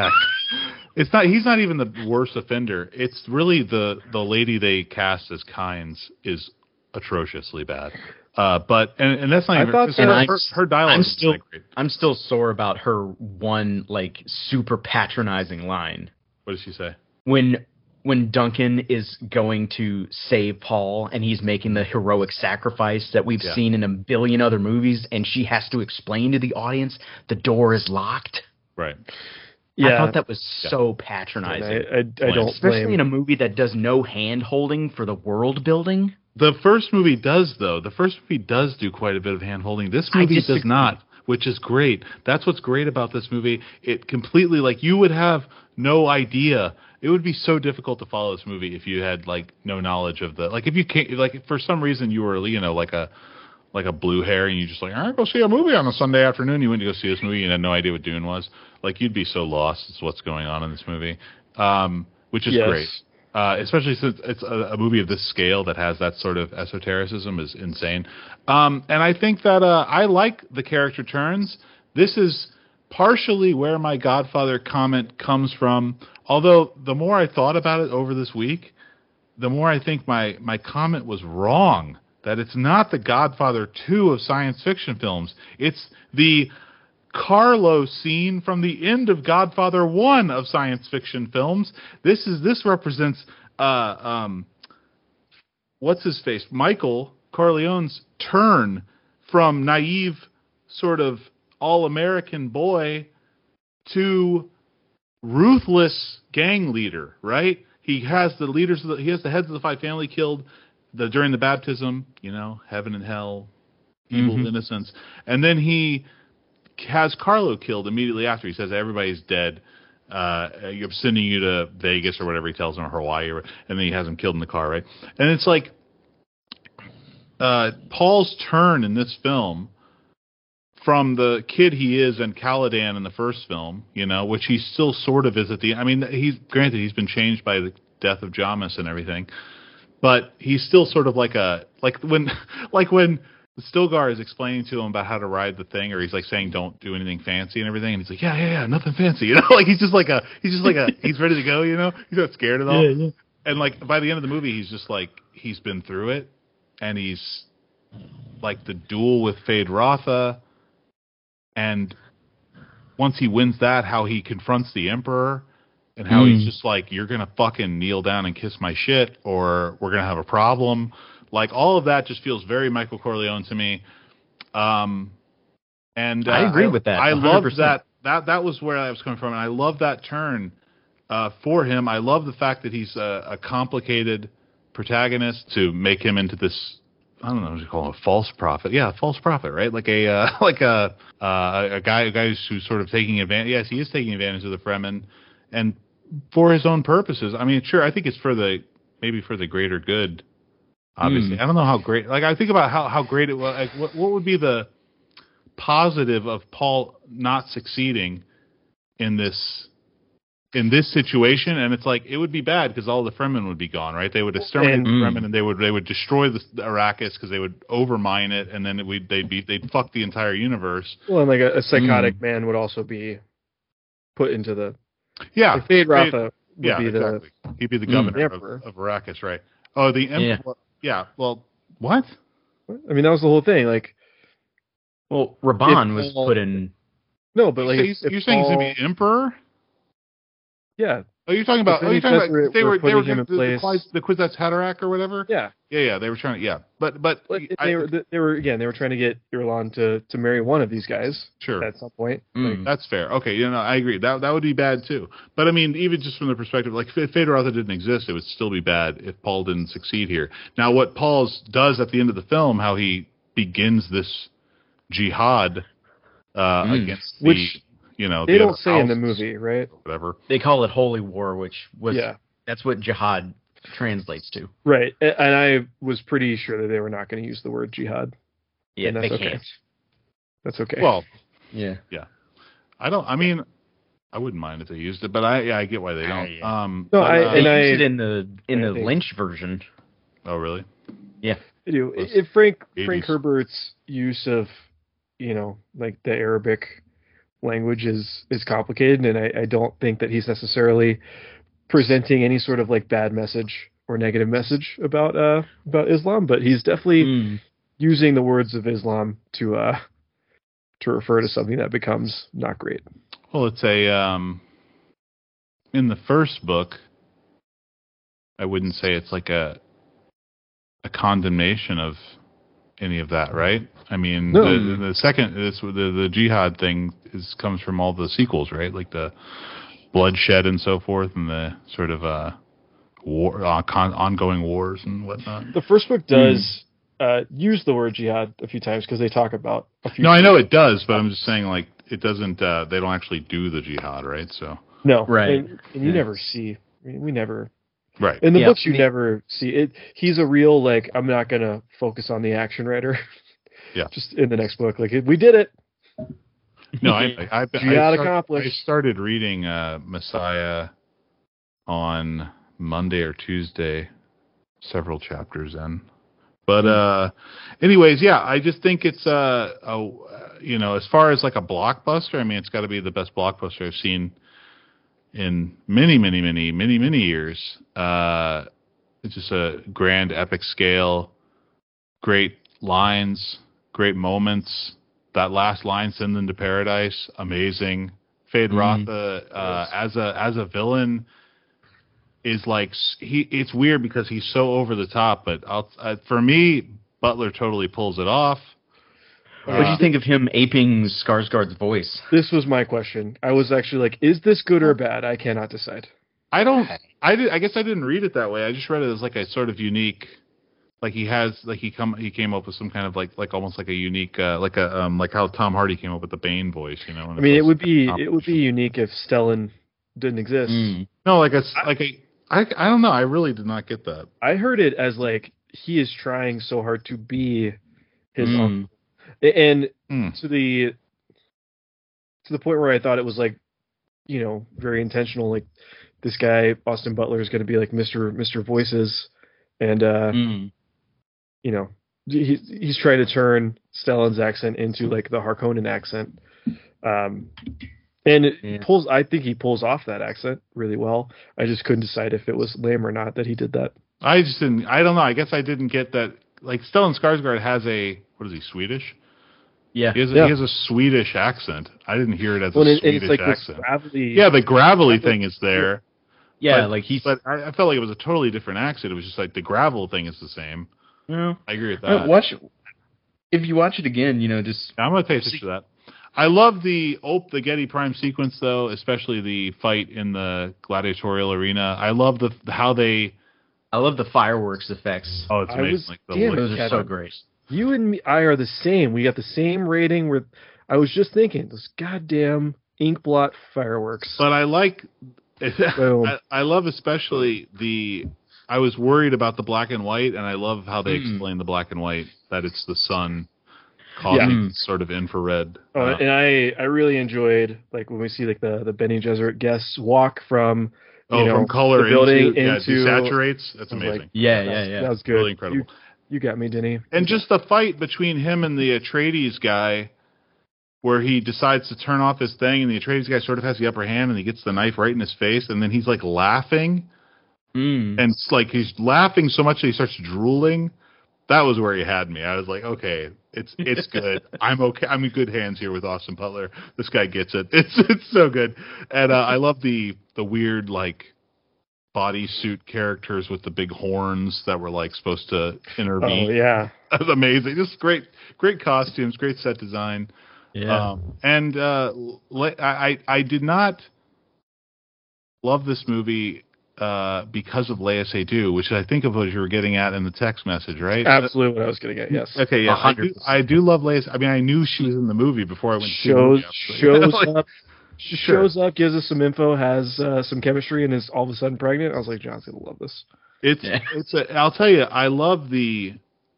It's not. He's not even the worst offender. It's really the the lady they cast as Kynes is atrociously bad. Uh, but and, and that's not I even. thought Her, so. her, I'm- her, her dialogue I'm is still not great. I'm still sore about her one like super patronizing line What does she say? when when Duncan is going to save Paul and he's making the heroic sacrifice that we've Yeah. seen in a billion other movies, and she has to explain to the audience the door is locked. Right. I Yeah, thought that was Yeah. so and patronizing, I, I, I don't especially blame. in a movie that does no hand holding for the world building. The first movie does, though. The first movie does do quite a bit of hand holding. This I movie does disagree. not, which is great. That's what's great about this movie. It completely, like, you would have no idea. It would be so difficult to follow this movie if you had, like, no knowledge of the, like, if you can't, like, if for some reason you were, you know, like a, like a blue hair and you just like, all right, go see a movie on a Sunday afternoon. You went to go see this movie and had no idea what Dune was. Like, you'd be so lost as to what's going on in this movie, um, which is Yes. great. Uh, especially since it's a, a movie of this scale that has that sort of esotericism is insane. Um, and I think that uh, I like the character turns. This is partially where my Godfather comment comes from. Although the more I thought about it over this week, the more I think my, my comment was wrong. That it's not the Godfather two of science fiction films. It's the Carlo scene from the end of Godfather one of science fiction films. This is this represents uh, um, what's his face? Michael Corleone's turn from naive sort of all-American boy to ruthless gang leader, right? He has the leaders of the, he has the heads of the five family killed the during the baptism, you know, heaven and hell, evil Mhm. innocence. And then he has Carlo killed immediately after. He says everybody's dead. Uh, I'm sending you to Vegas or whatever he tells him, or Hawaii, or, and then he has him killed in the car, right? And it's like uh, Paul's turn in this film from the kid he is in Caladan in the first film, you know, which he still sort of is at the. I mean, he's granted he's been changed by the death of Jamis and everything, but he's still sort of like a like when like when. Stilgar is explaining to him about how to ride the thing, or he's like saying, "Don't do anything fancy" and everything, and he's like, "Yeah, yeah, yeah, nothing fancy," you know, like he's just like a, he's just like a, he's ready to go, you know, he's not scared at all. Yeah, yeah. And like by the end of the movie, he's just like he's been through it, and he's like the duel with Fade Rotha, and once he wins that, how he confronts the Emperor, and how Mm. he's just like, "You're gonna fucking kneel down and kiss my shit, or we're gonna have a problem." Like, all of that just feels very Michael Corleone to me. Um, and uh, I agree with that, I one hundred love percent. that. That that was where I was coming from, and I love that turn uh, for him. I love the fact that he's a, a complicated protagonist to make him into this. I don't know what you call him, a false prophet. Yeah, a false prophet, right? Like a uh, like a uh, a guy a guy who's, who's sort of taking advantage. Yes, he is taking advantage of the Fremen, and for his own purposes. I mean, sure, I think it's for the maybe for the greater good. Obviously, Mm. I don't know how great. Like, I think about how, how great it was. Like, what what would be the positive of Paul not succeeding in this in this situation? And it's like it would be bad because all the Fremen would be gone, right? They would exterminate And- the Mm. Fremen, and they would they would destroy the, the Arrakis because they would overmine it, and then it would they'd be they'd fuck the entire universe. Well, and like a, a psychotic Mm. man would also be put into the. Yeah, Like Fade Fade- Rotha would yeah, be the. exactly. He'd be the Mm. governor of, Emperor. of Arrakis, right? Oh, the Yeah. Emperor. Yeah. Well, what? I mean, that was the whole thing. Like, Well, Raban If was Paul- put in. no, but like, you're if, if you're saying he's Paul, gonna be emperor? yeah, Oh, you're talking about. If Oh, you're talking any about. Testament They were were. They were putting him the, in the, the, place- the Kwisatz Haderach or whatever. yeah. Yeah, yeah. They were trying to. Yeah, but but But I, they were they were again they were trying to get Irulan to to marry one of these guys sure. at some point. Mm. That's fair. Okay, you know, I agree. That that would be bad too. But I mean, even just from the perspective, like if Fade Rotha didn't exist, it would still be bad if Paul didn't succeed here. Now, what Paul's does at the end of the film, how he begins this jihad uh, Mm. against the, Which you know, They the don't other say in the houses, movie, right? whatever. They call it holy war, which was Yeah, that's what jihad translates to. right. A- And I was pretty sure that they were not going to use the word jihad. Yeah, And that's they okay. can't. That's okay. Well, Yeah. I don't. I mean, I wouldn't mind if they used it, but I yeah, I get why they Ah, don't. yeah. Um, No, but, I- uh, They and I- use it in the in I the think- Lynch version. oh really? I do. Those If Frank Frank eighties. Herbert's use of, you know, like the Arabic language is is complicated, and I, I don't think that he's necessarily presenting any sort of like bad message or negative message about uh about Islam, but he's definitely Mm. using the words of Islam to uh to refer to something that becomes not great. Well, it's a um, in the first book, I wouldn't say it's like a a condemnation of any of that, right? I mean, No. the, the second this the the jihad thing is comes from all the sequels, right? Like the bloodshed and so forth, and the sort of uh war uh, con- ongoing wars and whatnot. The first book does uh, use the word jihad a few times because they talk about a few. No, I know it does, but I'm just saying, like, it doesn't. Uh, they don't actually do the jihad, right? So, No, Right. and, and you Yeah. never see. I mean, we never right. in the Yeah. books you Me- never see it. He's a real like I'm not gonna focus on the action writer. Yeah. Just in the next book, like we did it. No, I, I, I've been, Jihad I, start, accomplished. I started reading uh, Messiah on Monday or Tuesday, several chapters in. But, uh, anyways, yeah, I just think it's, uh, a, you know, as far as like a blockbuster, I mean, it's got to be the best blockbuster I've seen in many, many, many, many, many years. Uh, it's just a grand, epic scale, great lines, great moments. That last line, "Send them to paradise," amazing. Fade Mhm. Rotha uh, as a as a villain is like s- he. It's weird because he's so over the top, but I'll, uh, for me, Butler totally pulls it off. What do Uh, you think of him aping Skarsgård's voice? This was my question. I was actually like, is this good or bad? I cannot decide. I don't. I did. I guess I didn't read it that way. I just read it as like a sort of unique. Like he has, like he come, he came up with some kind of like, like almost like a unique, uh, like a, um, like how Tom Hardy came up with the Bane voice, you know. and I it's mean, it also would be comp- it would be unique if Stellan didn't exist. Mm. no, like a, s- like a, I, I don't know. I really did not get that. I heard it as like he is trying so hard to be his Mm. own, and Hmm. to the to the point where I thought it was like, you know, very intentional. Like this guy Austin Butler is going to be like Mister Mister Voices, and uh, Mm. you know, he's he's trying to turn Stellan's accent into like the Harkonnen accent. Um, and it Yeah. pulls. I think he pulls off that accent really well. I just couldn't decide if it was lame or not that he did that. I just didn't. I don't know. I guess I didn't get that. Like Stellan Skarsgård has a what is he Swedish? Yeah. He has a, Yeah. he has a Swedish accent. I didn't hear it as Well, a and Swedish it's like this accent. gravelly. Yeah, the gravelly gravelly- thing is there. Yeah, but, like he's. But I, I felt like it was a totally different accent. It was just like the gravel thing is the same. No. I agree with Uh, that. watch. If you watch it again, you know, just I'm gonna pay attention to that. I love the op the Getty Prime sequence though, especially the fight in the gladiatorial arena. I love the how they. I love the fireworks effects. Oh, it's I amazing! was- like the damn look- Those are so Kevin. great. You and me, I are the same. We got the same rating. With I was just thinking those goddamn ink blot fireworks. But I like. Boom. I, I love especially the. I was worried about the black and white, and I love how they Mm. explain the black and white that it's the sun causing Yeah. sort of infrared. Oh, uh, and I I really enjoyed like when we see like the the Benny Gesserit guests walk from you oh, know, from color the building into, yeah, into desaturates. That's I was amazing. like, Yeah, that yeah, was- yeah. That was good. Really incredible. You, you got me, Denny. And just the fight between him and the Atreides guy, where he decides to turn off his thing, and the Atreides guy sort of has the upper hand, and he gets the knife right in his face, and then he's like laughing, Mm. and it's like he's laughing so much that he starts drooling. That was where he had me. I was like, okay, it's it's good. I'm okay. I'm in good hands here with Austin Butler. This guy gets it. It's it's so good, and uh, I love the the weird like bodysuit characters with the big horns that were like supposed to intervene. Oh yeah. That was amazing. Just great, great costumes, great set design. Yeah. Um, and uh, le- I, I did not love this movie uh, because of Leia Seydoux, which I think of what you were getting at in the text message, right? Absolutely what I was gonna get. Yes. Okay, yeah, A I hundred do, percent. I do love Leia. I mean, I knew she was in the movie before I went to see the Shows movie, shows actually. Like, up. Sure. Shows up, gives us some info, has uh, some chemistry, and is all of a sudden pregnant. I was like, John's gonna love this. It's Yeah. it's a. I'll tell you, I love the.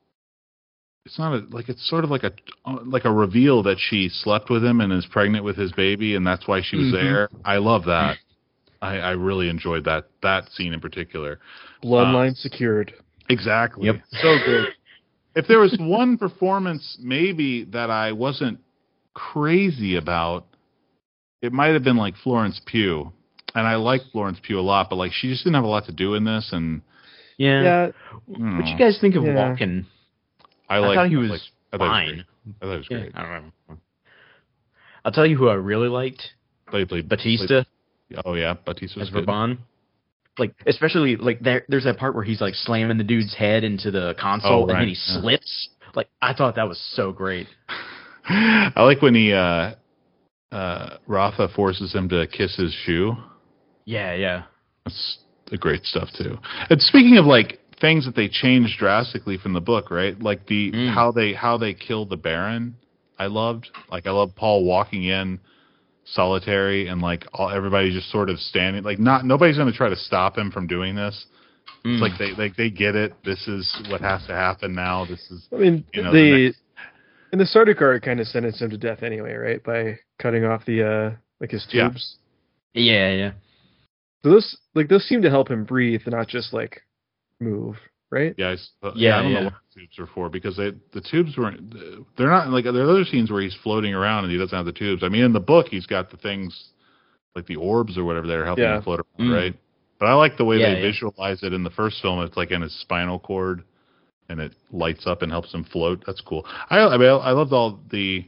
It's not a like it's sort of like a like a reveal that she slept with him and is pregnant with his baby, and that's why she was Mhm. there. I love that. I, I really enjoyed that that scene in particular. Bloodline secured. Exactly. Yep. So good. If there was one performance maybe that I wasn't crazy about, it might have been like Florence Pugh, and I like Florence Pugh a lot, but like she just didn't have a lot to do in this, and Yeah. Yeah, What you guys think of Yeah. Walken? I, I like. thought he was like, I thought he was fine. great. I thought it was Yeah, great. I don't know. I'll tell you who I really liked: Played, played, Batista played- oh yeah, Batista was as good. Raban. Like, especially like there, there's that part where he's like slamming the dude's head into the console, Oh, right, and then he yeah. slips. Like, I thought that was so great. I like when he uh, uh, Rafa forces him to kiss his shoe. Yeah, yeah. That's the great stuff too. And speaking of like things that they changed drastically from the book, right? Like the Mm. how they how they killed the Baron. I loved. Like I love Paul walking in solitary and like all everybody just sort of standing. Like not nobody's going to try to stop him from doing this. Mm. It's like they like they get it. This is what has to happen now. This is I mean, You know, the, the next- in the starter card kind of sentenced him to death anyway, right? By cutting off the uh like his Yeah. tubes. Yeah, yeah. So those like those seem to help him breathe, not just like move, right? yeah. I, s- uh, Yeah, I don't yeah. know what the tubes are for because they the tubes weren't. They're not like there are other scenes where he's floating around and he doesn't have the tubes. I mean, in the book he's got the things like the orbs or whatever that are helping Yeah. him float around, Mm. right? But I like the way Yeah, they yeah. visualize it in the first film. It's like in his spinal cord, and it lights up and helps him float. That's cool. I I mean I loved all the.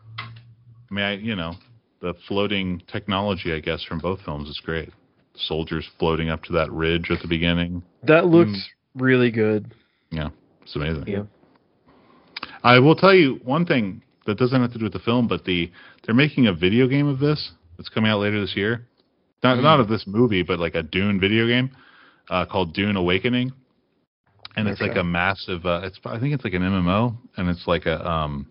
I mean, I you know, the floating technology I guess from both films is great. Soldiers floating up to that ridge at the beginning. That looked Mm. really good. Yeah, it's amazing. Yeah. I will tell you one thing that doesn't have to do with the film, but the they're making a video game of this. It's coming out later this year. Not Mm. not of this movie, but like a Dune video game uh, called Dune Awakening, and it's like Okay. a massive. Uh, it's I think it's like an M M O, and it's like a. Um,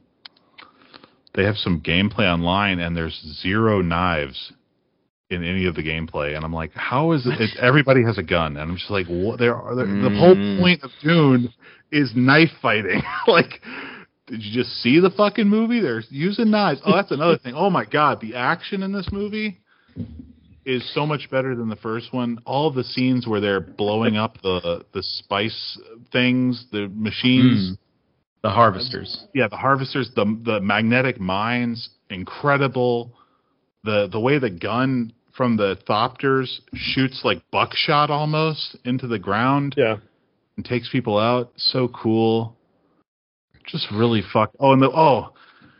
they have some gameplay online, and there's zero knives in any of the gameplay, and I'm like, how is it? it everybody has a gun, and I'm just like, what? There are there, the whole Mm. point of Dune is knife fighting. Like, did you just see the fucking movie? They're using knives. Oh, that's another thing. Oh my god, the action in this movie is so much better than the first one. All the scenes where they're blowing up the the spice things, the machines. Mm. The Harvesters. Yeah, the harvesters, the the magnetic mines, incredible. The the way the gun from the Thopters shoots like buckshot almost into the ground Yeah. and takes people out. So cool. Just really fuck. Oh, and the oh,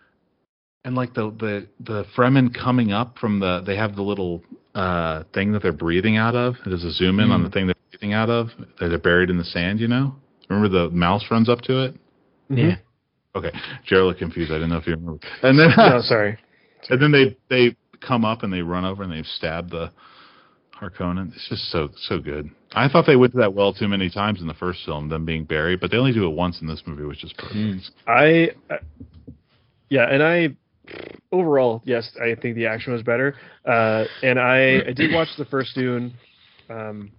and like the the the Fremen coming up from the they have the little uh thing that they're breathing out of. There's a zoom in on Mm. the thing they're breathing out of. That they're buried in the sand. You know. Remember the mouse runs up to it. Yeah. Okay, Jared looked confused. I didn't know if you remember. And then, No, sorry. and then they they come up and they run over and they stab the Harkonnen. It's just so so good. I thought they went to that well too many times in the first film, them being buried, but they only do it once in this movie, which is perfect. Mm. I, I yeah, and I overall, yes, I think the action was better. Uh, and I, I did watch the first Dune um,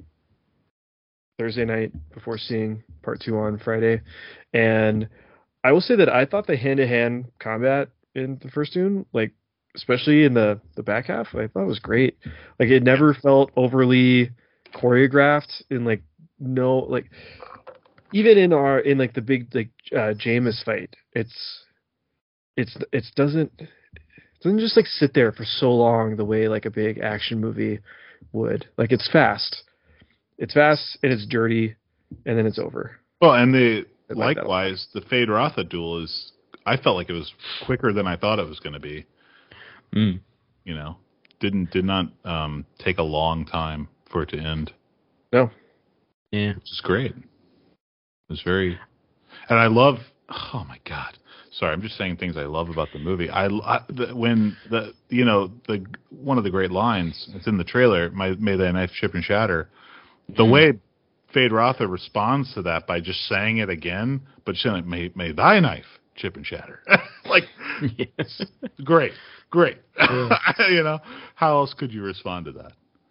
Thursday night before seeing part two on Friday, and I will say that I thought the hand-to-hand combat in the first Dune, like especially in the the back half, I thought it was great. Like it never felt overly choreographed in like no like even in our in like the big like uh Jameis fight, it's it's it's doesn't it doesn't just like sit there for so long the way like a big action movie would. Like it's fast. It's fast and it's dirty and then it's over. Well, and the I like that a lot. likewise, the Fade Rotha duel is. I felt like it was quicker than I thought it was going to be. Mm. You know, didn't did not um, take a long time for it to end, No. Yeah. which is great. It was very, and I love. Oh my god! Sorry, I'm just saying things I love about the movie. I, I the, when the you know the one of the great lines. It's in the trailer. My, may thy knife chip and shatter. The Mm. way Fade Rotha responds to that by just saying it again, but saying like, may, may thy knife chip and shatter. Like, Yes. great, great. Yeah. You know, how else could you respond to that?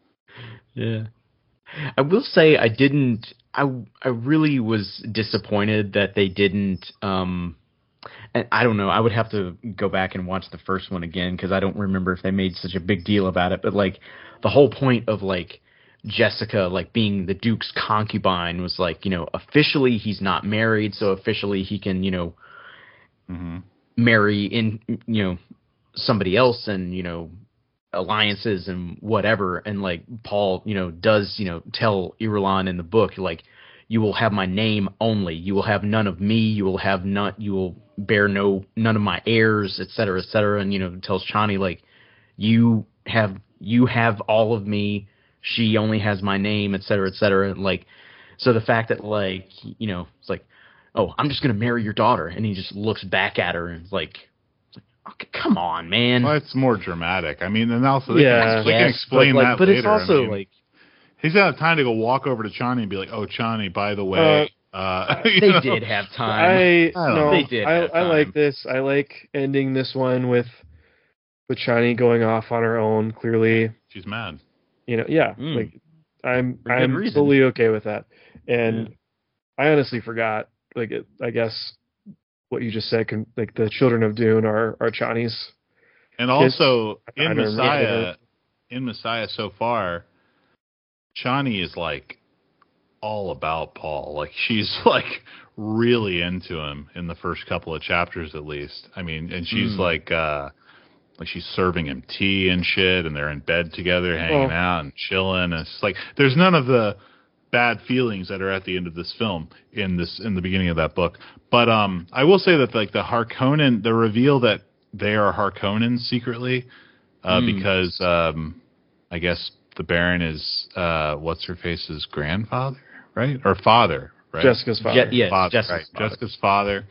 Yeah. I will say I didn't I I really was disappointed that they didn't um and I don't know, I would have to go back and watch the first one again because I don't remember if they made such a big deal about it, but like the whole point of like Jessica like being the Duke's concubine was like, you know, officially he's not married, so officially he can, you know, Mm-hmm. marry in you know somebody else and, you know, alliances and whatever, and like Paul, you know, does, you know, tell Irulan in the book, like, you will have my name only, you will have none of me, you will have none, you will bear no none of my heirs, et cetera, et cetera, and you know, tells Chani like, you have you have all of me, she only has my name, et cetera, et cetera, and like, so the fact that like, you know, it's like, oh, I'm just gonna marry your daughter, and he just looks back at her and is like, okay, come on, man. Well, it's more dramatic. I mean, and also they, Yeah. can, they can Yes, explain but, like, that but later. it's also I mean, like, he's gonna have time to go walk over to Chani and be like, "Oh, Chani, by the way, uh, uh you they know? did have time. I, I don't no, know. They did I, have I like time. this. I like ending this one with with Chani going off on her own. Clearly, She's mad." you know, yeah, Mm. like I'm For good I'm reason. fully okay with that. And Yeah. I honestly forgot. Like, it, I guess what you just said, can, like the children of Dune are are Chani's. And also I in don't remember. Messiah, in Messiah so far, Chani is like all about Paul. Like she's like really into him in the first couple of chapters at least. I mean, and she's Mm. like uh like she's serving him tea and shit, and they're in bed together hanging Oh. out and chilling. And it's like there's none of the bad feelings that are at the end of this film in this in the beginning of that book. But um I will say that like the Harkonnen, the reveal that they are Harkonnens secretly, uh, Mm. because um I guess the Baron is uh what's her face's grandfather, right? Or father, right? Jessica's father. Je- yes, father, Jessica's right. father. Jessica's father.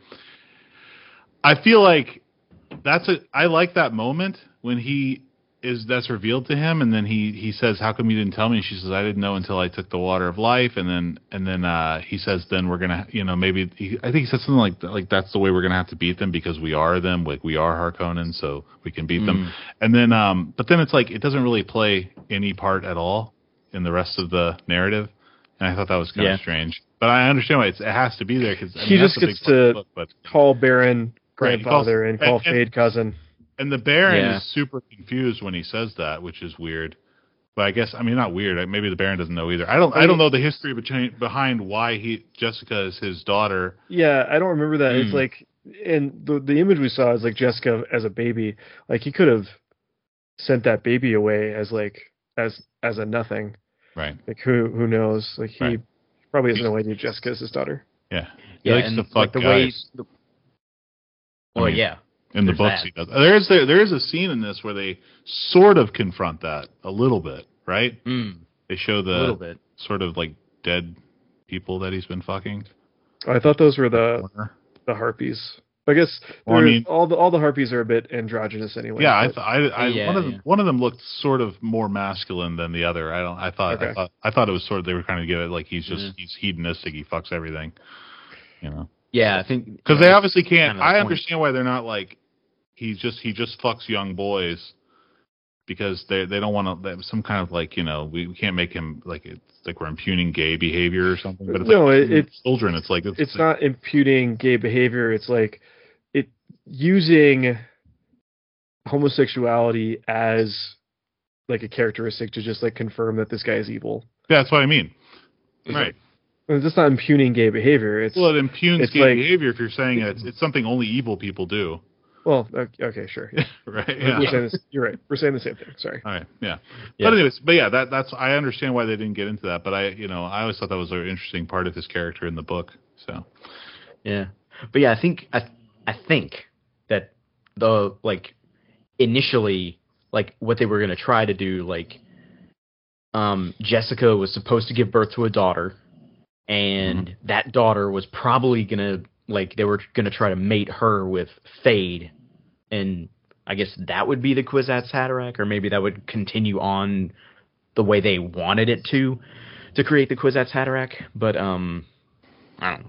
I feel like that's a I like that moment when he is that's revealed to him, and then he he says, "How come you didn't tell me?" And she says, "I didn't know until I took the water of life." And then and then uh, he says, "Then we're gonna, you know, maybe." He, I think he said something like that, like that's the way we're gonna have to beat them because we are them, like we are Harkonnen, so we can beat them. Mm. And then um, but then it's like it doesn't really play any part at all in the rest of the narrative, and I thought that was kind Yeah. of strange. But I understand why it's, it has to be there because I He mean, that's just a big gets part of the to book, but Call Baron Right, he calls- grandfather and call and- and- Fade cousin. And the Baron Yeah. is super confused when he says that, which is weird. But I guess I mean not weird. Maybe the Baron doesn't know either. I don't. I don't know the history between, behind why he Jessica is his daughter. Yeah, I don't remember that. It's Mm. like, and the the image we saw is like Jessica as a baby. Like he could have sent that baby away as like as as a nothing. Right. Like who who knows? Like he Right. probably has no idea Jessica is his daughter. Yeah. He Yeah, likes and to fuck like the guys. way. The, I well, mean, yeah. In the there's books, that. he does. There is there, there is a scene in this where they sort of confront that a little bit, right? Mm, They show a little the bit. sort of like dead people that he's been fucking. I thought those were the the harpies. I guess Well, I there's- mean- all the all the harpies are a bit androgynous anyway. Yeah, I, but- th- I, I Yeah, one of them, yeah. one of them looked sort of more masculine than the other. I don't. I thought. I Okay. thought. I thought it was sort of they were kind of give it like he's just Mhm. he's hedonistic. He fucks everything. You know. Yeah, I think Because they obviously can't. kind of the I point. understand why they're not like he's just he just fucks young boys because they they don't want to some kind of like you know we, we can't make him like it's like we're impugning gay behavior or something. But it's No, like, it- it's- children. It's like it's, it's not imputing gay behavior. It's like it using homosexuality as like a characteristic to just like confirm that this guy is evil. Yeah, that's what I mean. It's Right. It's just not impugning gay behavior. It's Well, it impugns it's gay like- behavior if you're saying it's it's something only evil people do. well, okay, okay, sure. Right. We're Yeah. saying this, you're right. We're saying the same thing. Sorry. All right, yeah. Yeah. But anyways, but yeah, that that's I understand why they didn't get into that, but I you know I always thought that was an interesting part of his character in the book. So Yeah, but yeah, I think I I think that the like initially like what they were gonna try to do like um Jessica was supposed to give birth to a daughter, and Mm-hmm. that daughter was probably gonna like they were gonna try to mate her with Fade, and I guess that would be the Kwisatz Haderach, or maybe that would continue on the way they wanted it to to create the Kwisatz Haderach, but um I don't know.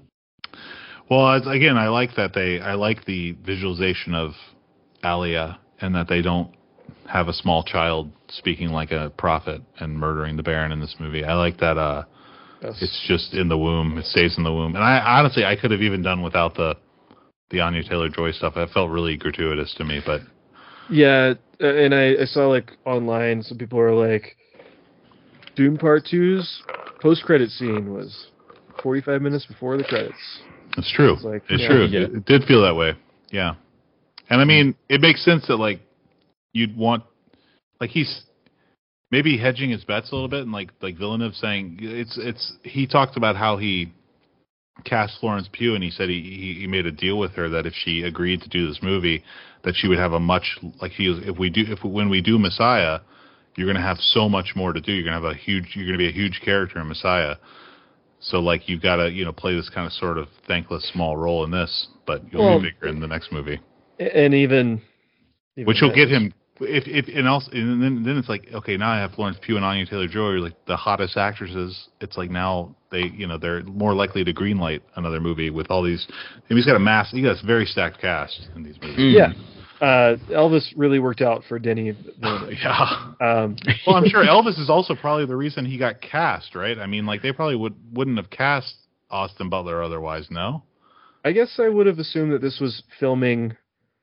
well it's, again I like that they I like the visualization of Alia and that they don't have a small child speaking like a prophet and murdering the Baron in this movie. I like that uh Yes. it's just in the womb. It stays in the womb. And I honestly I could have even done without the the Anya Taylor-Joy stuff. That felt really gratuitous to me, but Yeah, uh, and I, I saw like online some people were like, Doom Part Two's post credit scene was forty-five minutes before the credits. it's true. It's like, it's yeah. true. Yeah. It, it did feel that way. Yeah. And I mean, it makes sense that like you'd want like he's maybe hedging his bets a little bit, and like like Villeneuve saying it's it's he talked about how he cast Florence Pugh, and he said he, he he made a deal with her that if she agreed to do this movie, that she would have a much like he was, if we do if when we do Messiah, you're going to have so much more to do. You're going to have a huge you're going to be a huge character in Messiah. So like you've got to you know play this kind of sort of thankless small role in this, but you'll well, be bigger in the next movie. And even, even which will get him. If if and also and then then it's like, okay, now I have Florence Pugh and Anya Taylor-Joy, like the hottest actresses. It's like now they you know they're more likely to greenlight another movie with all these. And he's got a mass. He got a very stacked cast in these movies. Yeah, uh, Elvis really worked out for Denny. yeah. Um, well, I'm sure Elvis is also probably the reason he got cast, right? I mean, like they probably would wouldn't have cast Austin Butler otherwise. No. I guess I would have assumed that this was filming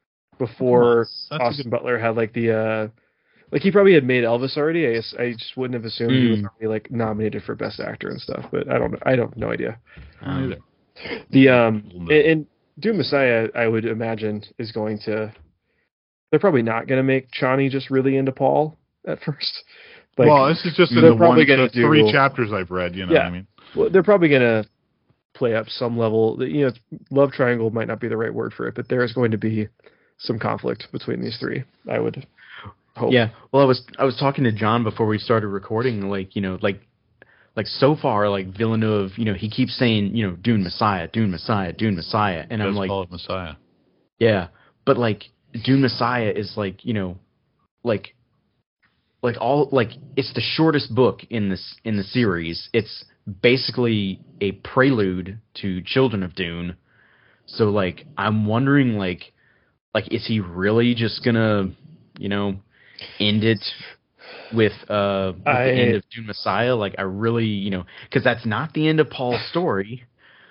before That's Austin good... Butler had like the uh like he probably had made Elvis already. I guess I just wouldn't have assumed mm. he was already like nominated for Best Actor and stuff. But I don't know. I don't no idea. Um, the um and, and Dune Messiah, I would imagine, is going to. They're probably not going to make Chani just really into Paul at first. Like, well, this is just in the one, the do, three chapters I've read. You know yeah, what I mean? Well, they're probably going to play up some level. You know, love triangle might not be the right word for it, but there is going to be some conflict between these three, I would hope. Yeah. Well, I was I was talking to John before we started recording, like, you know, like like so far, like Villeneuve, you know, he keeps saying, you know, Dune Messiah, Dune Messiah, Dune Messiah. And I'm like, call it Messiah. Yeah. But like Dune Messiah is like, you know, like like all like it's the shortest book in this in the series. It's basically a prelude to Children of Dune. So like I'm wondering like Like, is he really just gonna, you know, end it with, uh, with I, the end of Dune Messiah? Like, I really, you know, because that's not the end of Paul's story.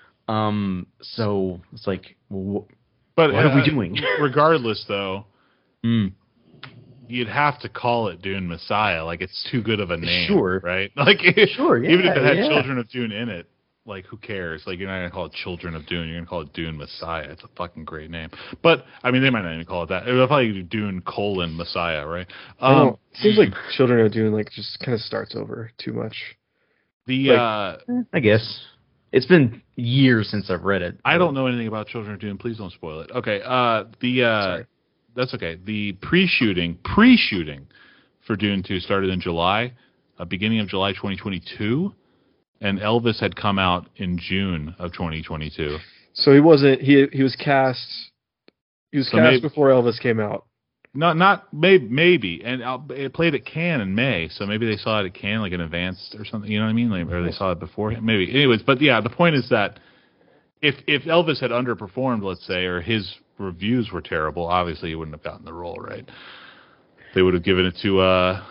Um, so it's like, wh- but what uh, are we doing? Regardless, though, mm. you'd have to call it Dune Messiah. Like, it's too good of a name, sure, right? Like, sure, yeah, even if it had yeah. Children of Dune in it. Like, who cares? Like, you're not going to call it Children of Dune. You're going to call it Dune Messiah. It's a fucking great name. But, I mean, they might not even call it that. They'll probably do Dune colon Messiah, right? Um, it seems like Children of Dune, like, just kind of starts over too much. The, like, uh... I guess. It's been years since I've read it. I don't know anything about Children of Dune. Please don't spoil it. Okay, uh, the, uh... Sorry. That's okay. The pre-shooting, pre-shooting for Dune two started in July, uh, beginning of July twenty twenty-two. And Elvis had come out in June of twenty twenty-two. So he wasn't. He he was cast. He was so cast maybe, before Elvis came out. Not not maybe maybe, and it played at Cannes in May. So maybe they saw it at Cannes like in advance or something. You know what I mean? Like, or they saw it beforehand. Maybe. Anyways, but yeah, the point is that if if Elvis had underperformed, let's say, or his reviews were terrible, obviously he wouldn't have gotten the role, right? They would have given it to uh,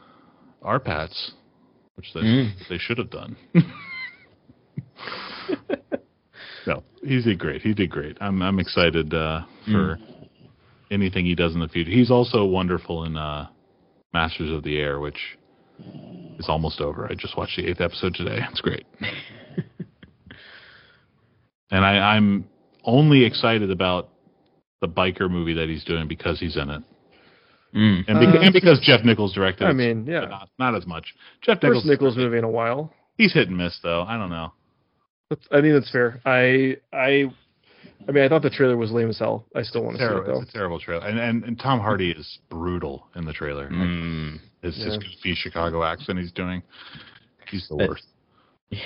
Arpats. Which they, mm. they should have done. No, he did great. He did great. I'm I'm excited uh, for mm. anything he does in the future. He's also wonderful in uh, Masters of the Air, which is almost over. I just watched the eighth episode today. It's great. And I, I'm only excited about the biker movie that he's doing because he's in it. Mm. And, because, uh, and because Jeff Nichols directed it. I mean, yeah. Not, not as much. Jeff Nichols. First Nichols directed. movie in a while. He's hit and miss, though. I don't know. That's, I think that's fair. I, I, I mean, I thought the trailer was lame as hell. I still want to see it, though. It's a terrible trailer. And, and, and Tom Hardy is brutal in the trailer. Mm. Like, his, yeah. his goofy Chicago accent he's doing. He's the worst. Yeah.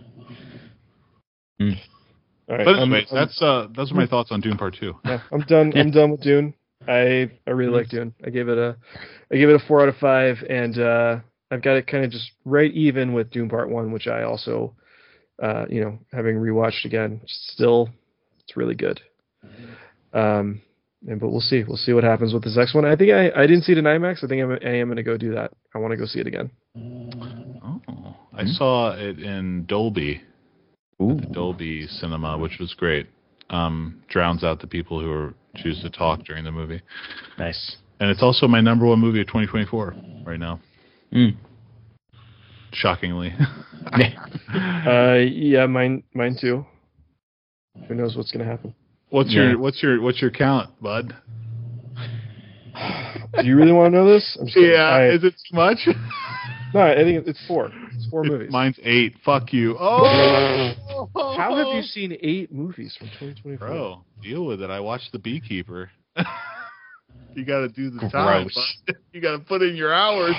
mm. All right, but anyways, I'm, that's uh, those are my thoughts on Dune Part Two. Yeah, I'm done. I'm done with Dune. I I really like Dune. I gave it a I gave it a four out of five, and uh, I've got it kind of just right even with Dune Part One, which I also, uh, you know, having rewatched again, still it's really good. Um, and but we'll see. We'll see what happens with this next one. I think I, I didn't see it in IMAX. I think I'm, I am going to go do that. I want to go see it again. Oh, I saw it in Dolby. Ooh. At the Dolby Cinema, which was great. Um, drowns out the people who are, choose to talk during the movie. Nice. And it's also my number one movie of twenty twenty-four right now. Mm. Shockingly. uh, yeah, mine, mine too. Who knows what's going to happen? What's yeah. your what's your what's your count, bud? Do you really want to know this? I'm just kidding. Yeah, I, is it too much? no, I think it's four. It's four It- movies. Mine's eight. Fuck you. Oh, How have you seen eight movies from twenty twenty-four? Bro, deal with it. I watched The Beekeeper. You got to do the time. Gross. bud. You got to put in your hours.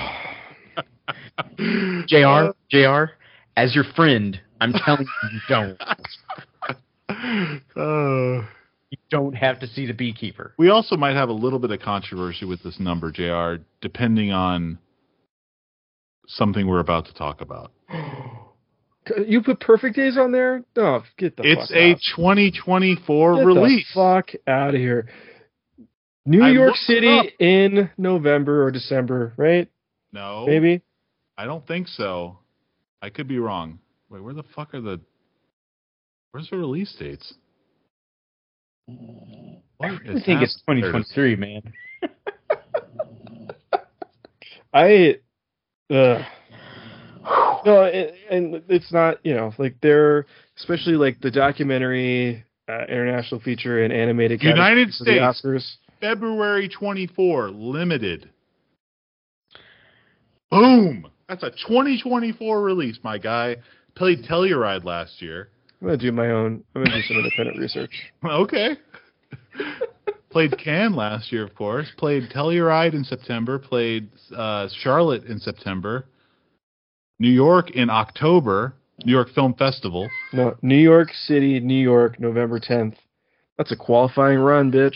J R, J R, as your friend, I'm telling you, you don't. Uh, You don't have to see The Beekeeper. we also might have a little bit of controversy with this number, J R, depending on something we're about to talk about. You put Perfect Days on there? No, get the It's fuck a out. twenty twenty-four Get release. the fuck out of here. New I York looked it City up. in November or December, right? No, Maybe. I don't think so. I could be wrong. Wait, where the fuck are the? Where's the release dates? What I is think it's happening? twenty twenty-three, man. I. Uh, no, it, and it's not. You know, like they're especially like the documentary, uh, international feature, and animated United categories for the States. Oscars. February twenty-fourth, limited. Boom! That's a twenty twenty-four release, my guy. Played Telluride last year. I'm gonna do my own. I'm gonna do some independent research. Okay. Played Cannes last year, of course. Played Telluride in September. Played uh, Charlotte in September. New York in October. New York Film Festival. No, New York City, New York, November tenth. That's a qualifying run, bitch.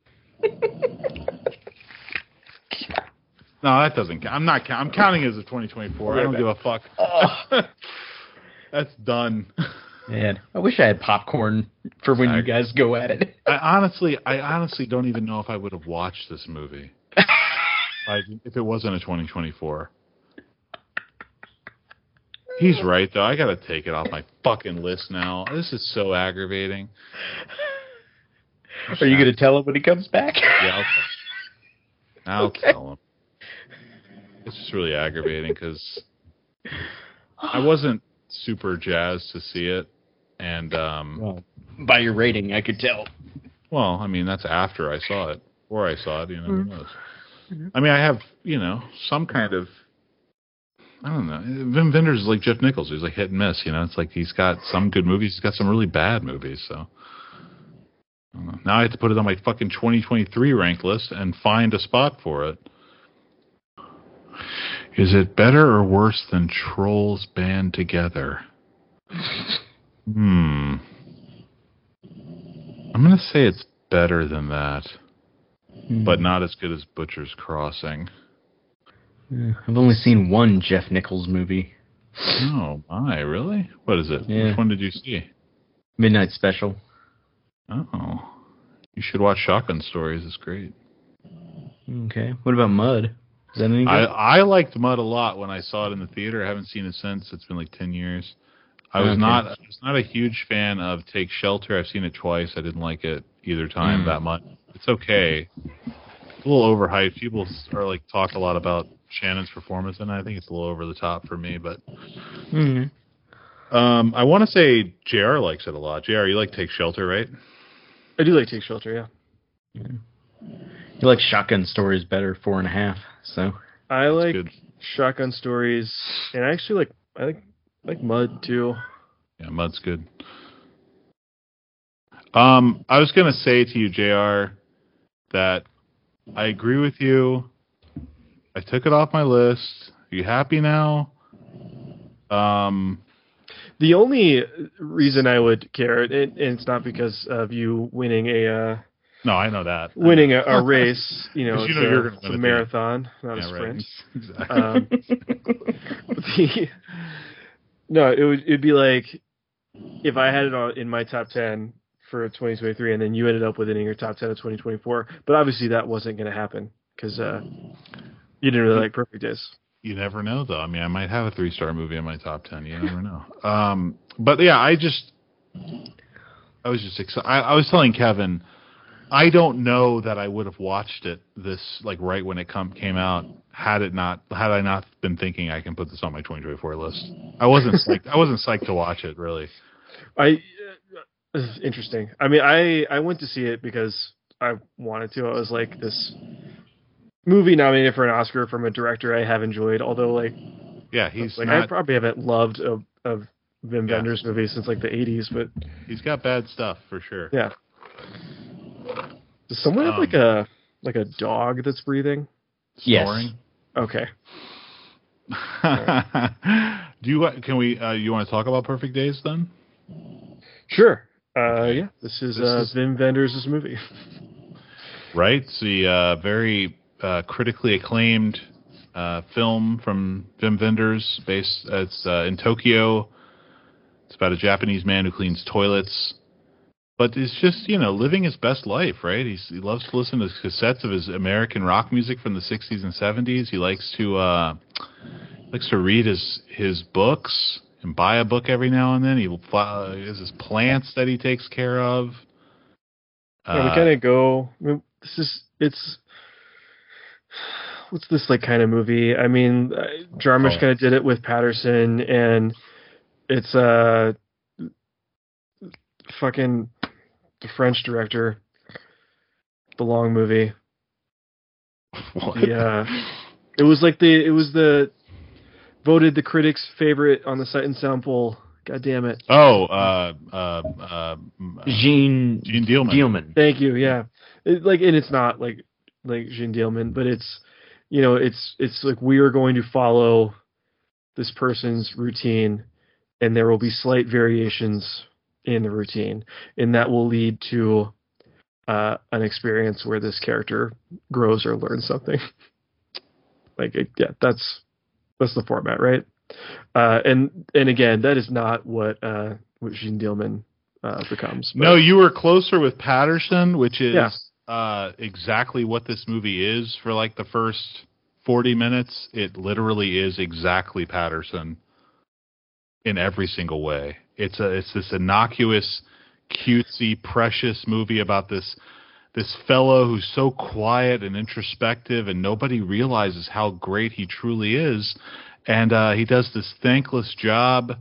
No, that doesn't count. I'm not count. I'm counting as of twenty twenty-four. I don't give a fuck. That's done. Man, I wish I had popcorn for when you guys go at it. I honestly, I honestly don't even know if I would have watched this movie like, if it wasn't a twenty twenty-four. He's right, though. I gotta take it off my fucking list now. This is so aggravating. Are you going to tell him when he comes back? Yeah, I'll, I'll Okay. tell him. It's just really aggravating because I wasn't super jazzed to see it, and um, Well, by your rating, I could tell. well, I mean that's after I saw it, or I saw it. You know, who knows? I mean, I have you know some kind of I don't know. Vim Vendors is like Jeff Nichols. He's like hit and miss. You know, it's like he's got some good movies. He's got some really bad movies. So I don't know. Now I have to put it on my fucking twenty twenty-three rank list and find a spot for it. Is it better or worse than Trolls Band Together? Hmm. I'm going to say it's better than that, but not as good as Butcher's Crossing. Yeah, I've only seen one Jeff Nichols movie, Oh, my, really? What is it? Yeah. Which one did you see? Midnight Special. Oh. You should watch Shotgun Stories. It's great. Okay. What about Mud? Is that any good? I, I liked Mud a lot when I saw it in the theater. I haven't seen it since. It's been like ten years. I was Okay. not I was not a huge fan of Take Shelter. I've seen it twice. I didn't like it either time Mm. that much. It's okay. It's a little overhyped. People are like talk a lot about Shannon's performance, and I think it's a little over the top for me. But Mhm. um, I want to say J R likes it a lot. J R, you like Take Shelter, right? I do like Take Shelter, yeah. You like Shotgun Stories better, four and a half. So I like good. Shotgun Stories, and I actually like I like I like Mud too. Yeah, Mud's good. Um, I was gonna say to you, J R, that I agree with you. I took it off my list. Are you happy now? Um, The only reason I would care, and, and it's not because of you winning a uh, no, I know that. winning a, a race. You know, 'Cause you it's, know a, you're gonna it's win a at the marathon, not Yeah, a right. sprint. Exactly. Um, the, no, it would it'd be like if I had it on in my top ten for twenty twenty-three, and then you ended up with it in your top ten of twenty twenty-four. But obviously, that wasn't going to happen because uh, you didn't really like Perfect Days. You never know, though. I mean, I might have a three-star movie in my top ten. You never know. Um, but yeah, I just, I was just excited. I, I was telling Kevin, I don't know that I would have watched it this like right when it come came out had it not had I not been thinking I can put this on my twenty twenty-four list. I wasn't psyched, I wasn't psyched to watch it really. I uh, interesting. I mean, I I went to see it because I wanted to. I was like this movie nominated for an Oscar from a director I have enjoyed. Although, like, Yeah, he's like not. I probably haven't loved a, a Wim Yeah. Wenders movie since like the eighties, but He's got bad stuff for sure. yeah. Does someone have like Um, a like a dog that's breathing? Yes. Snoring. Okay. Do you can we uh, you want to talk about Perfect Days then? Sure. Uh, yeah. This is This uh, is- Wim Wenders' movie. Right, it's the uh, very uh, critically acclaimed uh, film from Wim Wenders, based it's uh, in Tokyo. It's about a Japanese man who cleans toilets, but it's just you know living his best life, right? He's, he loves to listen to cassettes of his American rock music from the sixties and seventies. He likes to uh, likes to read his his books and buy a book every now and then. He uh, has his plants that he takes care of. Yeah, we Uh, kind of go. I mean, this is it's. What's this like kind of movie? I mean, uh, Jarmusch Oh. kind of did it with Patterson, and it's uh, fucking the French director, the Long movie. what? Yeah, it was like the it was the voted the critics' favorite on the Sight and Sound poll. God damn it! Oh, uh, uh, uh, uh, Jean Gene Dealman. Dealman. Thank you. Yeah, it, like, and it's not like like Jean Dielman, but it's you know it's it's like we are going to follow this person's routine, and there will be slight variations in the routine, and that will lead to uh, an experience where this character grows or learns something. Like, it, yeah, that's that's the format, right? Uh, and and again, that is not what uh, what Jean Dielman uh, becomes. but- No, you were closer with Patterson, which is Yeah. uh, exactly what this movie is for like the first forty minutes. It literally is exactly Patterson in every single way. It's a it's this innocuous, cutesy, precious movie about this this fellow who's so quiet and introspective, and nobody realizes how great he truly is. And uh, he does this thankless job.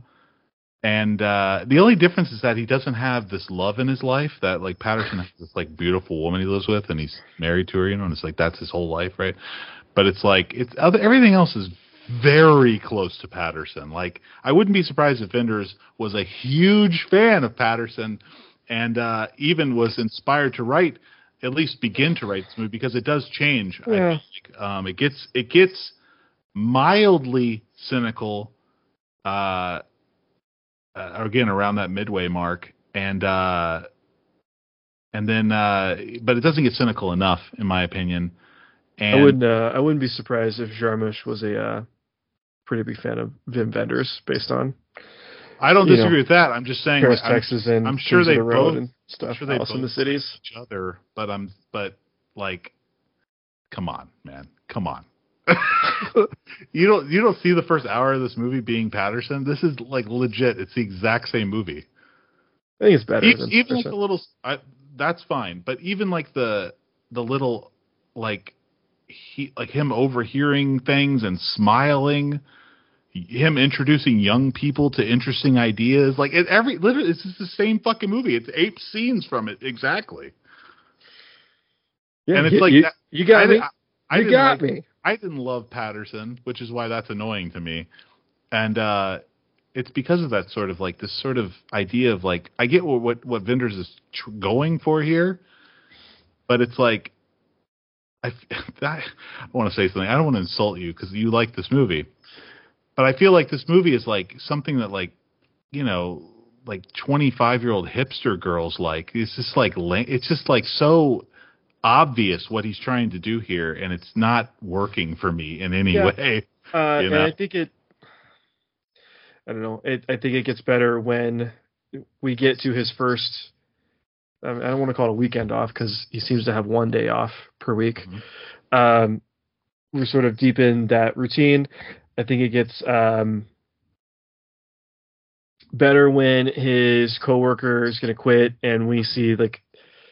And uh, the only difference is that he doesn't have this love in his life that like Patterson has this like beautiful woman he lives with, and he's married to her, you know, and it's like that's his whole life, right? But it's like it's other, everything else is very close to Patterson. Like I wouldn't be surprised if Wenders was a huge fan of Patterson, and uh, even was inspired to write, at least begin to write this movie, because it does change. I Yeah. think um, it gets it gets mildly cynical. Uh, Uh, again around that midway mark, and uh, and then uh, but it doesn't get cynical enough, in my opinion. And I wouldn't. Uh, I wouldn't be surprised if Jarmusch was a uh, pretty big fan of Wim Wenders, based on I don't you disagree know, with that. I'm just saying, Paris, I'm, Texas, and I'm sure Kings of they the Road both and stuff. I'm sure they House in the both Cities. each other, but I'm but like, come on, man, come on. you don't you don't see the first hour of this movie being Patterson. This is like legit. It's the exact same movie. I think it's better even, than even like Paris. the little I, that's fine, but even like the the little like he like him overhearing things and smiling, him introducing young people to interesting ideas, like it, every literally it's just the same fucking movie. It's eight scenes from it exactly. Yeah, and it's you, like you, that- you got I, me. I, I you didn't got like- me. I didn't love Patterson, which is why that's annoying to me. And uh, it's because of that sort of like this sort of idea of like I get what what, what Wenders is tr- going for here, but it's like I I, I want to say something. I don't want to insult you because you like this movie, but I feel like this movie is like something that like you know like twenty-five year old hipster girls like. It's just like la- it's just like so obvious what he's trying to do here, and it's not working for me in any Yeah. way. Uh, you and know? I think it. I don't know. It, I think it gets better when we get to his first. I I don't want to call it a weekend off because he seems to have one day off per week. Mhm. Um, we're sort of deep in that routine. I think it gets um, better when his coworker is going to quit, and we see like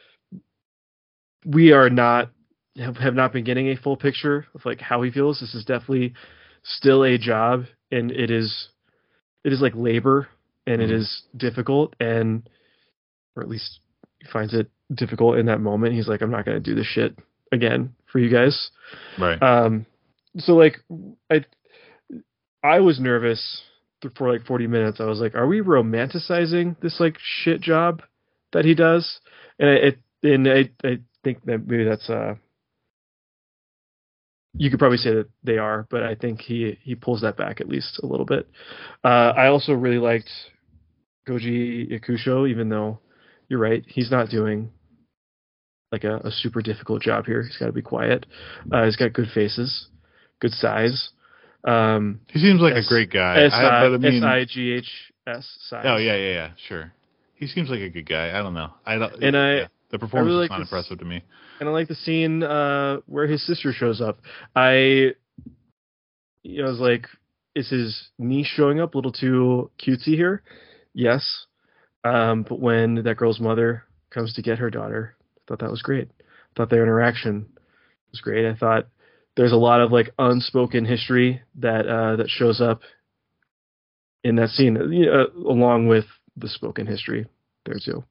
we are not have, have not been getting a full picture of like how he feels. This is definitely still a job, and it is it is like labor, and it Mhm. is difficult, and or at least he finds it difficult in that moment. He's like, I'm not going to do this shit again for you guys. Right. Um, so like I I was nervous for like forty minutes. I was like, are we romanticizing this like shit job that he does? And it and I I think that maybe that's uh you could probably say that they are, but I think he he pulls that back at least a little bit. Uh, I also really liked Koji Yakusho, even though you're right, he's not doing like a, a super difficult job here. He's got to be quiet. Uh, he's got good faces, good size. Um, he seems like S- a great guy. S I, but I I mean, S I G H S size. oh yeah, yeah, yeah, sure. He seems like a good guy. I don't know. I don't. And I- yeah, the performance really is like not this- impressive to me. And I like the scene uh, where his sister shows up. I, you know, I was like, is his niece showing up a little too cutesy here? Yes. Um, but when that girl's mother comes to get her daughter, I thought that was great. I thought their interaction was great. I thought there's a lot of like unspoken history that uh, that shows up in that scene, you know, along with the spoken history there too.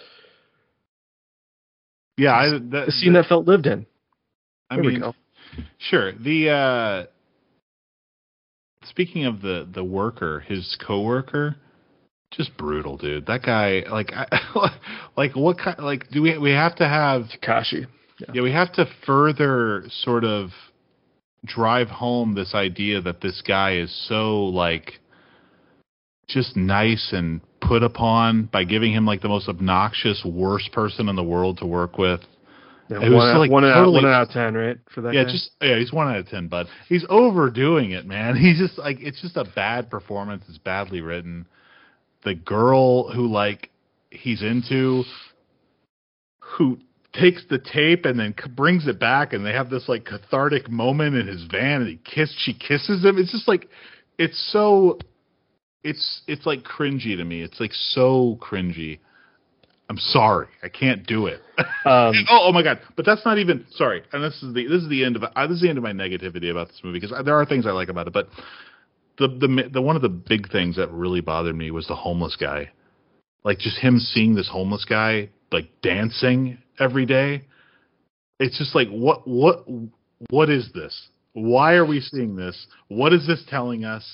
Yeah, I, that, The scene that felt lived in. I There we mean, go. sure. The uh, speaking of the the worker, his coworker, just brutal, dude. That guy, like, I, like what kind? Like, do we we have to have? Takashi. Yeah, we have to further sort of drive home this idea that this guy is so like just nice and put upon by giving him like the most obnoxious, worst person in the world to work with. Yeah, It was one, out, like one, out, totally- one out of ten, right? For that Yeah, guy? just yeah, he's one out of ten, bud. He's overdoing it, man. He's just like it's just a bad performance. It's badly written. The girl who like he's into, who takes the tape and then c- brings it back, and they have this like cathartic moment in his van, and he kiss she kisses him. It's just like it's so it's it's like cringy to me. It's like so cringy. I'm sorry, I can't do it. Um, oh, oh my god! But that's not even sorry. And this is the this is the end of uh, this is the end of my negativity about this movie, because there are things I like about it, but the the the one of the big things that really bothered me was the homeless guy. Like just him seeing this homeless guy like dancing every day. It's just like what what what is this? Why are we seeing this? What is this telling us?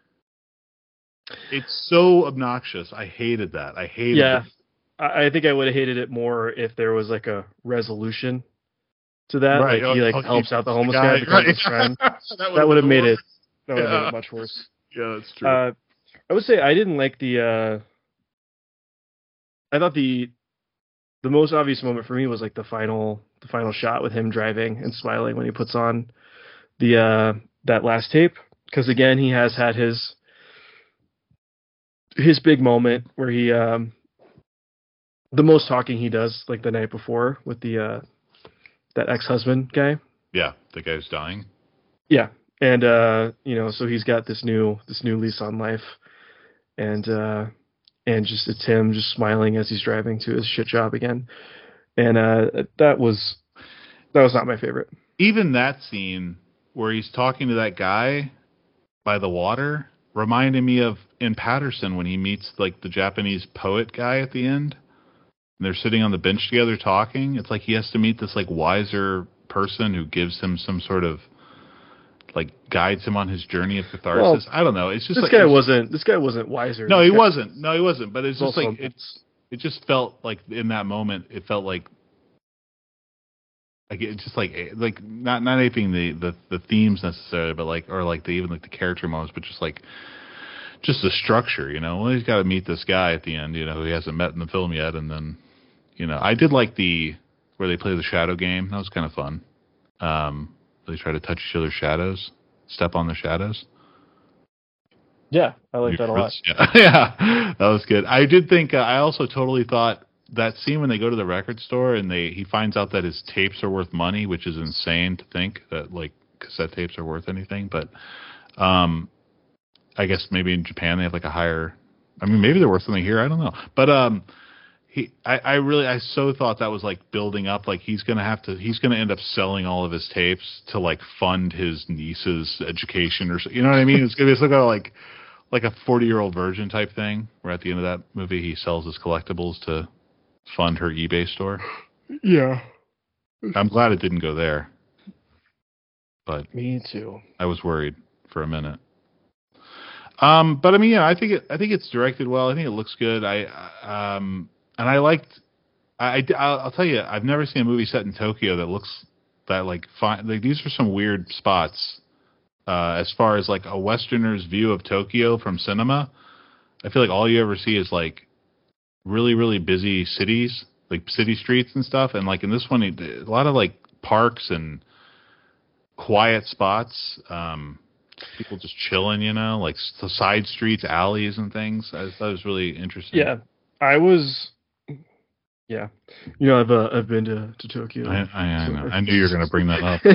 It's so obnoxious. I hated that. I hated yeah, it. I, I think I would have hated it more if there was like a resolution to that. Right. Like he Oh, like okay. helps out the homeless The guy, guy, becomes right. his friend. that That would have been made it. worse. That would have made Yeah. it much worse. Yeah, that's true. Uh, I would say I didn't like the. Uh, I thought the the most obvious moment for me was like the final the final shot with him driving and smiling when he puts on the uh, that last tape, because again he has had his his big moment where he um, the most talking he does like the night before with the uh, that ex-husband guy. yeah, the guy's dying. Yeah, and uh, you know, so he's got this new this new lease on life, and uh, and just it's him just smiling as he's driving to his shit job again, and uh, that was that was not my favorite. Even that scene where he's talking to that guy by the water reminded me of in Patterson when he meets like the Japanese poet guy at the end. And they're sitting on the bench together talking. It's like he has to meet this like wiser person who gives him some sort of like guides him on his journey of catharsis. I don't know. It's just This like guy it's- wasn't this guy wasn't wiser. No, This he guy wasn't. No, he wasn't. But it's was just also- like it's. It just felt like in that moment, it felt like. Like it's just like like not not anything the, the the themes necessarily, but like or like the even like the character moments, but just like just the structure, you know. Well, he's got to meet this guy at the end, you know, who he hasn't met in the film yet, and then, you know, I did like the where they play the shadow game. That was kind of fun. Um, they try to touch each other's shadows, step on their shadows. Yeah, I like that a lot. Yeah, yeah, that was good. I did think. Uh, I also totally thought that scene when they go to the record store and they he finds out that his tapes are worth money, which is insane to think that like cassette tapes are worth anything. But um, I guess maybe in Japan they have like a higher. I mean, maybe they're worth something here. I don't know. But um, he, I, I really, I so thought that was like building up. Like he's gonna have to, he's gonna end up selling all of his tapes to like fund his niece's education or so. You know what I mean? It's gonna be some kind of like. Like a forty-year-old virgin type thing, where at the end of that movie he sells his collectibles to fund her eBay store. Yeah. I'm glad it didn't go there. but Me too. I was worried for a minute. Um, but I mean, yeah, I think it, I think it's directed well. I think it looks good. I um, and I liked. I I'll, I'll tell you, I've never seen a movie set in Tokyo that looks that like fine. Like these are some weird spots. Uh, as far as like a Westerner's view of Tokyo from cinema, I feel like all you ever see is like really really busy cities, like city streets and stuff. And like in this one, a lot of like parks and quiet spots. Um, people just chilling, you know, like the side streets, alleys, and things. I thought it was really interesting. Yeah, I was. Yeah, you know, I've uh, I've been to, to Tokyo. I, I, I know. I knew you were going to bring that up.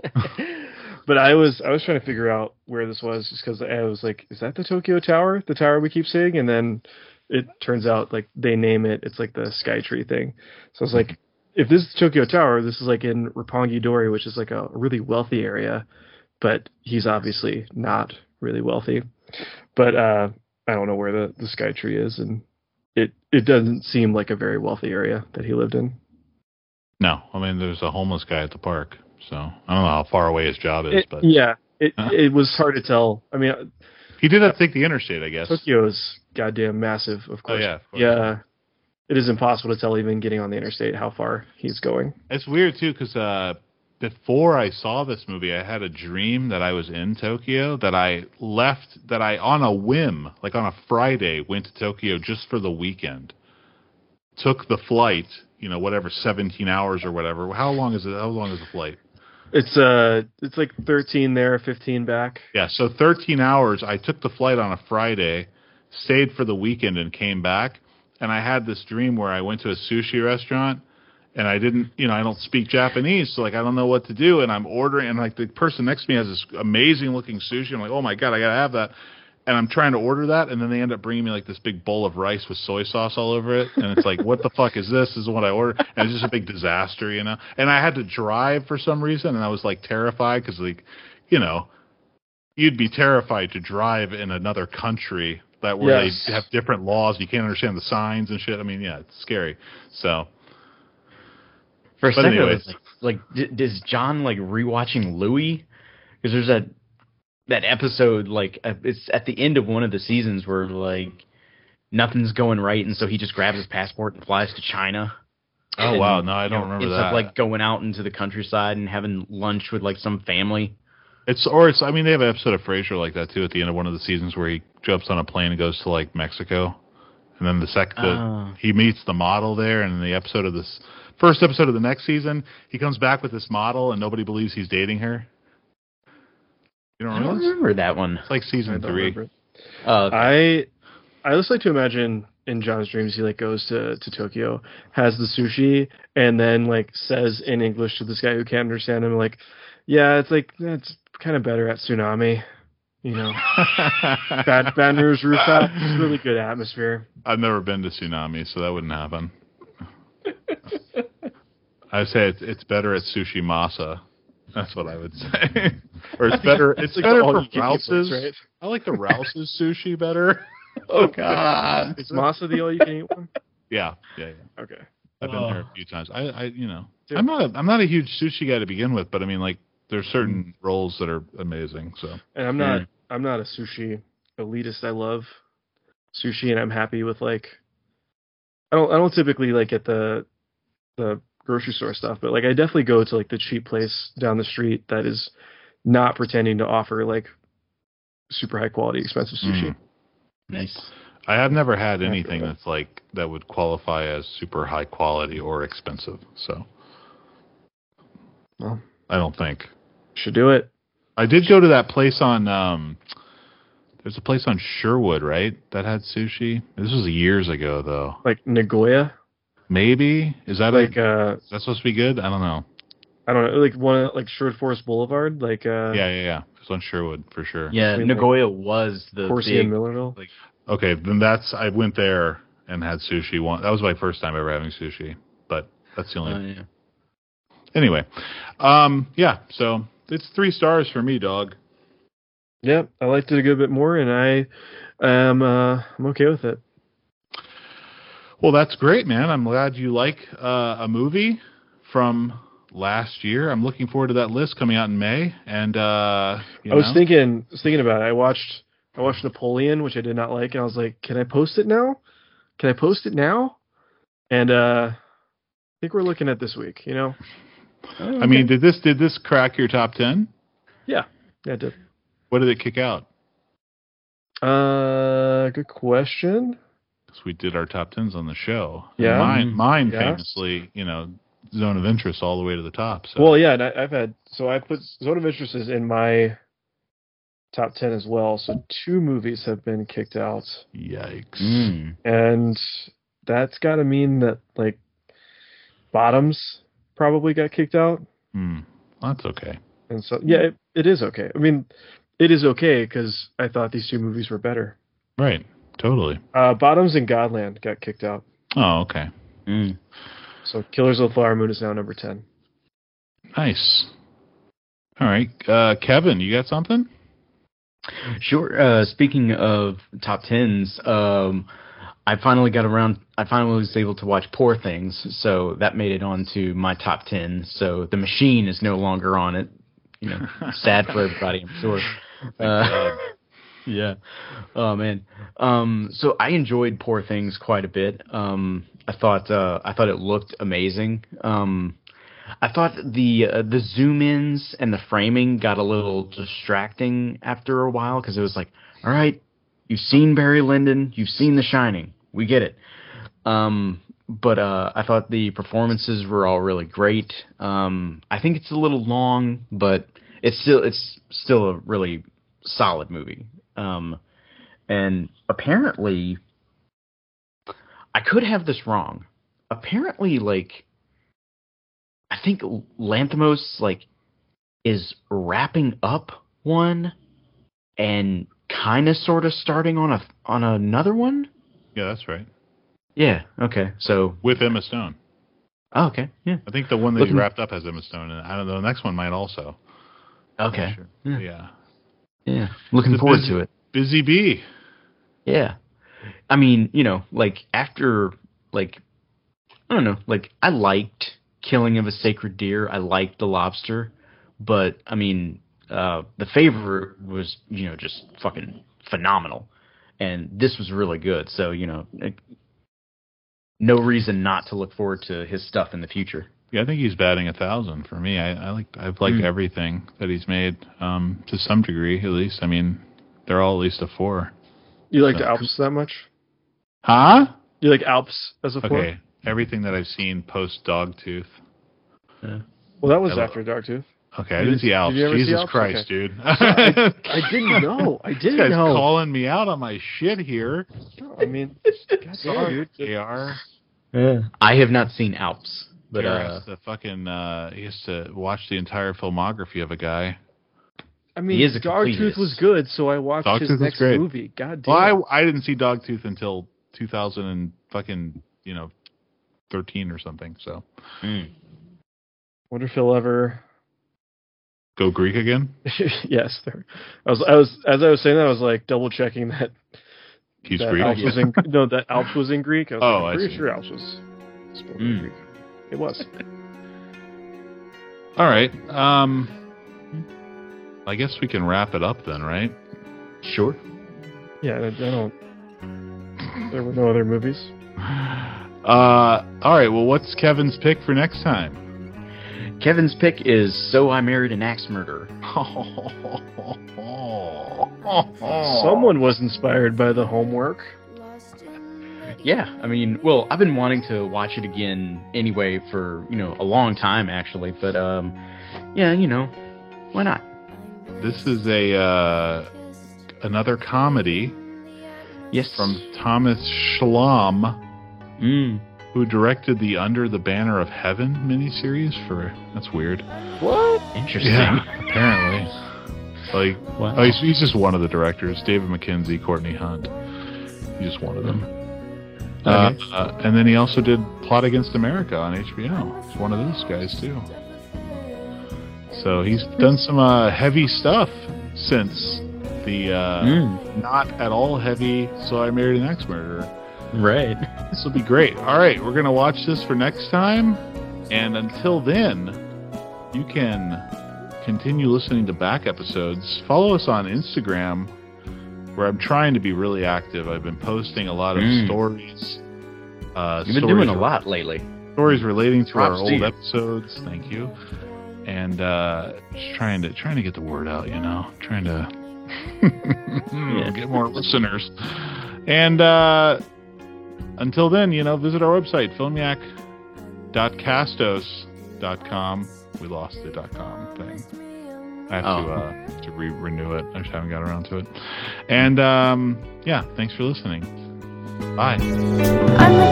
But I was I was trying to figure out where this was, just because I was like, is that the Tokyo Tower? The tower we keep seeing? And then it turns out like they name it. It's like the Skytree thing. So I was like, if this is Tokyo Tower, this is like in Roppongi Dori, which is like a really wealthy area. But he's obviously not really wealthy. But uh, I don't know where the, the Skytree is, and it, it doesn't seem like a very wealthy area that he lived in. No, I mean, there's a homeless guy at the park, so I don't know how far away his job is, It, but yeah, it Huh? it was hard to tell. I mean, he did have to take the interstate, I guess. Tokyo is goddamn massive, of course. Oh, yeah, of course. Yeah, it is impossible to tell even getting on the interstate how far he's going. It's weird too, because uh, before I saw this movie, I had a dream that I was in Tokyo, that I left, that I on a whim, like on a Friday, went to Tokyo just for the weekend. Took the flight, you know, whatever, seventeen hours or whatever. How long is it? How long is the flight? It's uh, it's like thirteen there, fifteen back. Yeah, so thirteen hours. I took the flight on a Friday, stayed for the weekend, and came back. And I had this dream where I went to a sushi restaurant, and I didn't, you know, I don't speak Japanese, so like I don't know what to do. And I'm ordering, and like the person next to me has this amazing looking sushi. I'm like, oh my god, I gotta have that. And I'm trying to order that, and then they end up bringing me like this big bowl of rice with soy sauce all over it, and it's like, what the fuck is this? This is what I ordered, and it's just a big disaster, you know. And I had to drive for some reason, and I was like terrified because, like, you know, you'd be terrified to drive in another country that where Yes. they have different laws, you can't understand the signs and shit. I mean, yeah, it's scary. So For a But second, I anyways. was like, like, d- is John like rewatching Louis? Because there's that that episode, like, uh, it's at the end of one of the seasons where like nothing's going right, and so he just grabs his passport and flies to China. Oh And, wow, no, I you don't know, remember ends that. up like going out into the countryside and having lunch with like some family. It's or it's. I mean, they have an episode of Frasier like that too at the end of one of the seasons where he jumps on a plane and goes to like Mexico, and then the second Oh. he meets the model there, and in the episode of this first episode of the next season, he comes back with this model, and nobody believes he's dating her. You don't I don't remember? this? remember that one. It's like I season don't three. remember it. Uh, I I just like to imagine in John's dreams he like goes to, to Tokyo, has the sushi, and then like says in English to this guy who can't understand him, like, yeah, it's like that's kind of better at Tsunami, you know. Bad Baton Rouge rooftop, it's really good atmosphere. I've never been to Tsunami, so that wouldn't happen. I say it's it's better at Sushi Masa. That's what I would say. Or it's better. It's like better the from all-you-can-eat place, Rouse's. right? I like the Rouse's sushi better. oh God. Is Masa the all you can eat one? Yeah, yeah, yeah. Okay. I've been Oh. there a few times. I, I, you know, Dude. I'm not. A, I'm not a huge sushi guy to begin with, but I mean, like, there's certain rolls that are amazing. So And I'm not Mm. I'm not a sushi elitist. I love sushi, and I'm happy with like I don't I don't typically like get the the grocery store stuff, but like I definitely go to like the cheap place down the street that is not pretending to offer like super high quality expensive sushi. Mm. Nice. I have never had After anything that. that's like that would qualify as super high quality or expensive. So Well, I don't think. should do it. I did go to that place on. Um, there's a place on Sherwood, right? That had sushi. This was years ago, though. Like Nagoya, Maybe is that like a, uh is that supposed to be good? I don't know. I don't know, like one like Sherwood Forest Boulevard, like uh Yeah, yeah, yeah. It's on Sherwood for sure. Yeah, Between, like, Nagoya was the Corsi and big. Millerville. Like, Okay, then that's I went there and had sushi. One that was my first time ever having sushi, but that's the only. uh, yeah. Anyway, um, yeah. So it's three stars for me, dog. Yeah, I liked it a good bit more, and I am uh, I'm okay with it. Well, that's great, man. I'm glad you like uh, a movie from last year. I'm looking forward to that list coming out in May. And uh, you I was know. thinking, was thinking about it. I watched, I watched Napoleon, which I did not like, and I was like, can I post it now? Can I post it now? And uh, I think we're looking at this week. You know. Oh, okay. I mean, did this did this crack your top ten? Yeah, yeah, it did. What did it kick out? Uh, good question. Because we did our top tens on the show. Yeah. And mine, mine yeah. famously, you know, Zone of Interest all the way to the top. So. Well, yeah, and I, I've had so I put Zone of Interest is in my top ten as well. So two movies have been kicked out. Yikes! Mm. And that's got to mean that like Bottoms probably got kicked out. Hmm. That's okay. And so yeah, it, it is okay. I mean, it is okay because I thought these two movies were better. Right. Totally. Uh, Bottoms and Godland got kicked out. Oh, okay. Mm. So Killers of the Flower Moon is now number ten. Nice. All right, uh, Kevin, you got something? Sure. Uh, speaking of top tens, um, I finally got around. I finally was able to watch Poor Things, so that made it onto my top ten. So The Machine is no longer on it. You know, sad for everybody, I'm sure. Uh, yeah. Oh man. Um, so I enjoyed Poor Things quite a bit. Um, I thought uh, I thought it looked amazing. Um, I thought the uh, the zoom ins and the framing got a little distracting after a while because it was like, all right, you've seen Barry Lyndon, you've seen The Shining, we get it. Um, but uh, I thought the performances were all really great. Um, I think it's a little long, but it's still it's still a really solid movie. Um, and apparently, I could have this wrong. Apparently, like, I think Lanthimos like is wrapping up one and kind of sort of starting on a on another one. Yeah, that's right. Yeah. Okay. So with Emma Stone. Oh, okay. Yeah. I think the one that Looking... he wrapped up has Emma Stone, and I don't know. The next one might also. Okay. Sure. Yeah. yeah. Yeah. Looking it's forward busy, to it. Busy bee. Yeah. I mean, you know, like after, like, I don't know, like I liked Killing of a Sacred Deer. I liked The Lobster, but I mean, uh, The Favorite was, you know, just fucking phenomenal, and this was really good. So, you know, like, no reason not to look forward to his stuff in the future. Yeah, I think he's batting a thousand for me. I, I like I've liked mm. everything that he's made, um, to some degree at least. I mean, they're all at least a four. You like so. the Alps that much? Huh? You like Alps as a four? Okay, everything that I've seen post Dogtooth. Yeah. Well, that was after Dogtooth. Okay, I didn't see Alps. Jesus Alps? Christ, okay. dude. So I, I didn't know. I didn't this guy's know. calling me out on my shit here. No, I mean, sorry, dude. J R. Yeah. I have not seen Alps, but J R uh, has to fucking uh, he has to watch the entire filmography of a guy. I mean, he is a Dogtooth was good, so I watched Dogtooth his next great. movie. God damn. Well, I, I didn't see Dogtooth until two thousand and fucking you know thirteen or something. So. Mm. Wonder if he'll ever go Greek again. Yes, there. I was. I was as I was saying that I was like double checking that. He's that Greek. Alps was in, no, that Alps was in Greek. I was oh, like, I'm I pretty see. sure Alps was spoken Mm. in Greek. It was. All right. Um, I guess we can wrap it up then, right? Sure. Yeah, I, I don't. There were no other movies. Uh, all right. Well, what's Kevin's pick for next time? Kevin's pick is So I Married an Axe Murderer. Someone was inspired by the homework. Yeah, I mean, well, I've been wanting to watch it again anyway for, you know, a long time, actually. But, um, yeah, you know, why not? This is a uh, another comedy. Yes. From Thomas Schlamm, mm. who directed the Under the Banner of Heaven miniseries for... That's weird. What? Interesting. Yeah, apparently. Like, wow. oh, he's, he's just one of the directors. David Mackenzie, Courtney Hunt. He's just one of them. Uh, Okay. uh, and then he also did Plot Against America on H B O. He's one of those guys, too. So he's done some uh, heavy stuff since the uh, Mm. not at all heavy So I Married an Axe Murderer. Right. This will be great. All right, we're going to watch this for next time. And until then, you can continue listening to back episodes. Follow us on Instagram, where I'm trying to be really active. I've been posting a lot of Mm. stories. Uh, You've been stories doing a lot lately. Stories relating to Props our to old you. episodes. Thank you. And uh, just trying to trying to get the word out. You know, trying to Yeah. get more listeners. And uh, until then, you know, visit our website, filmiac dot castos dot com. We lost the .com thing. I have to Oh. uh, to re- renew it. I just haven't got around to it. And um, yeah, thanks for listening. Bye. I'm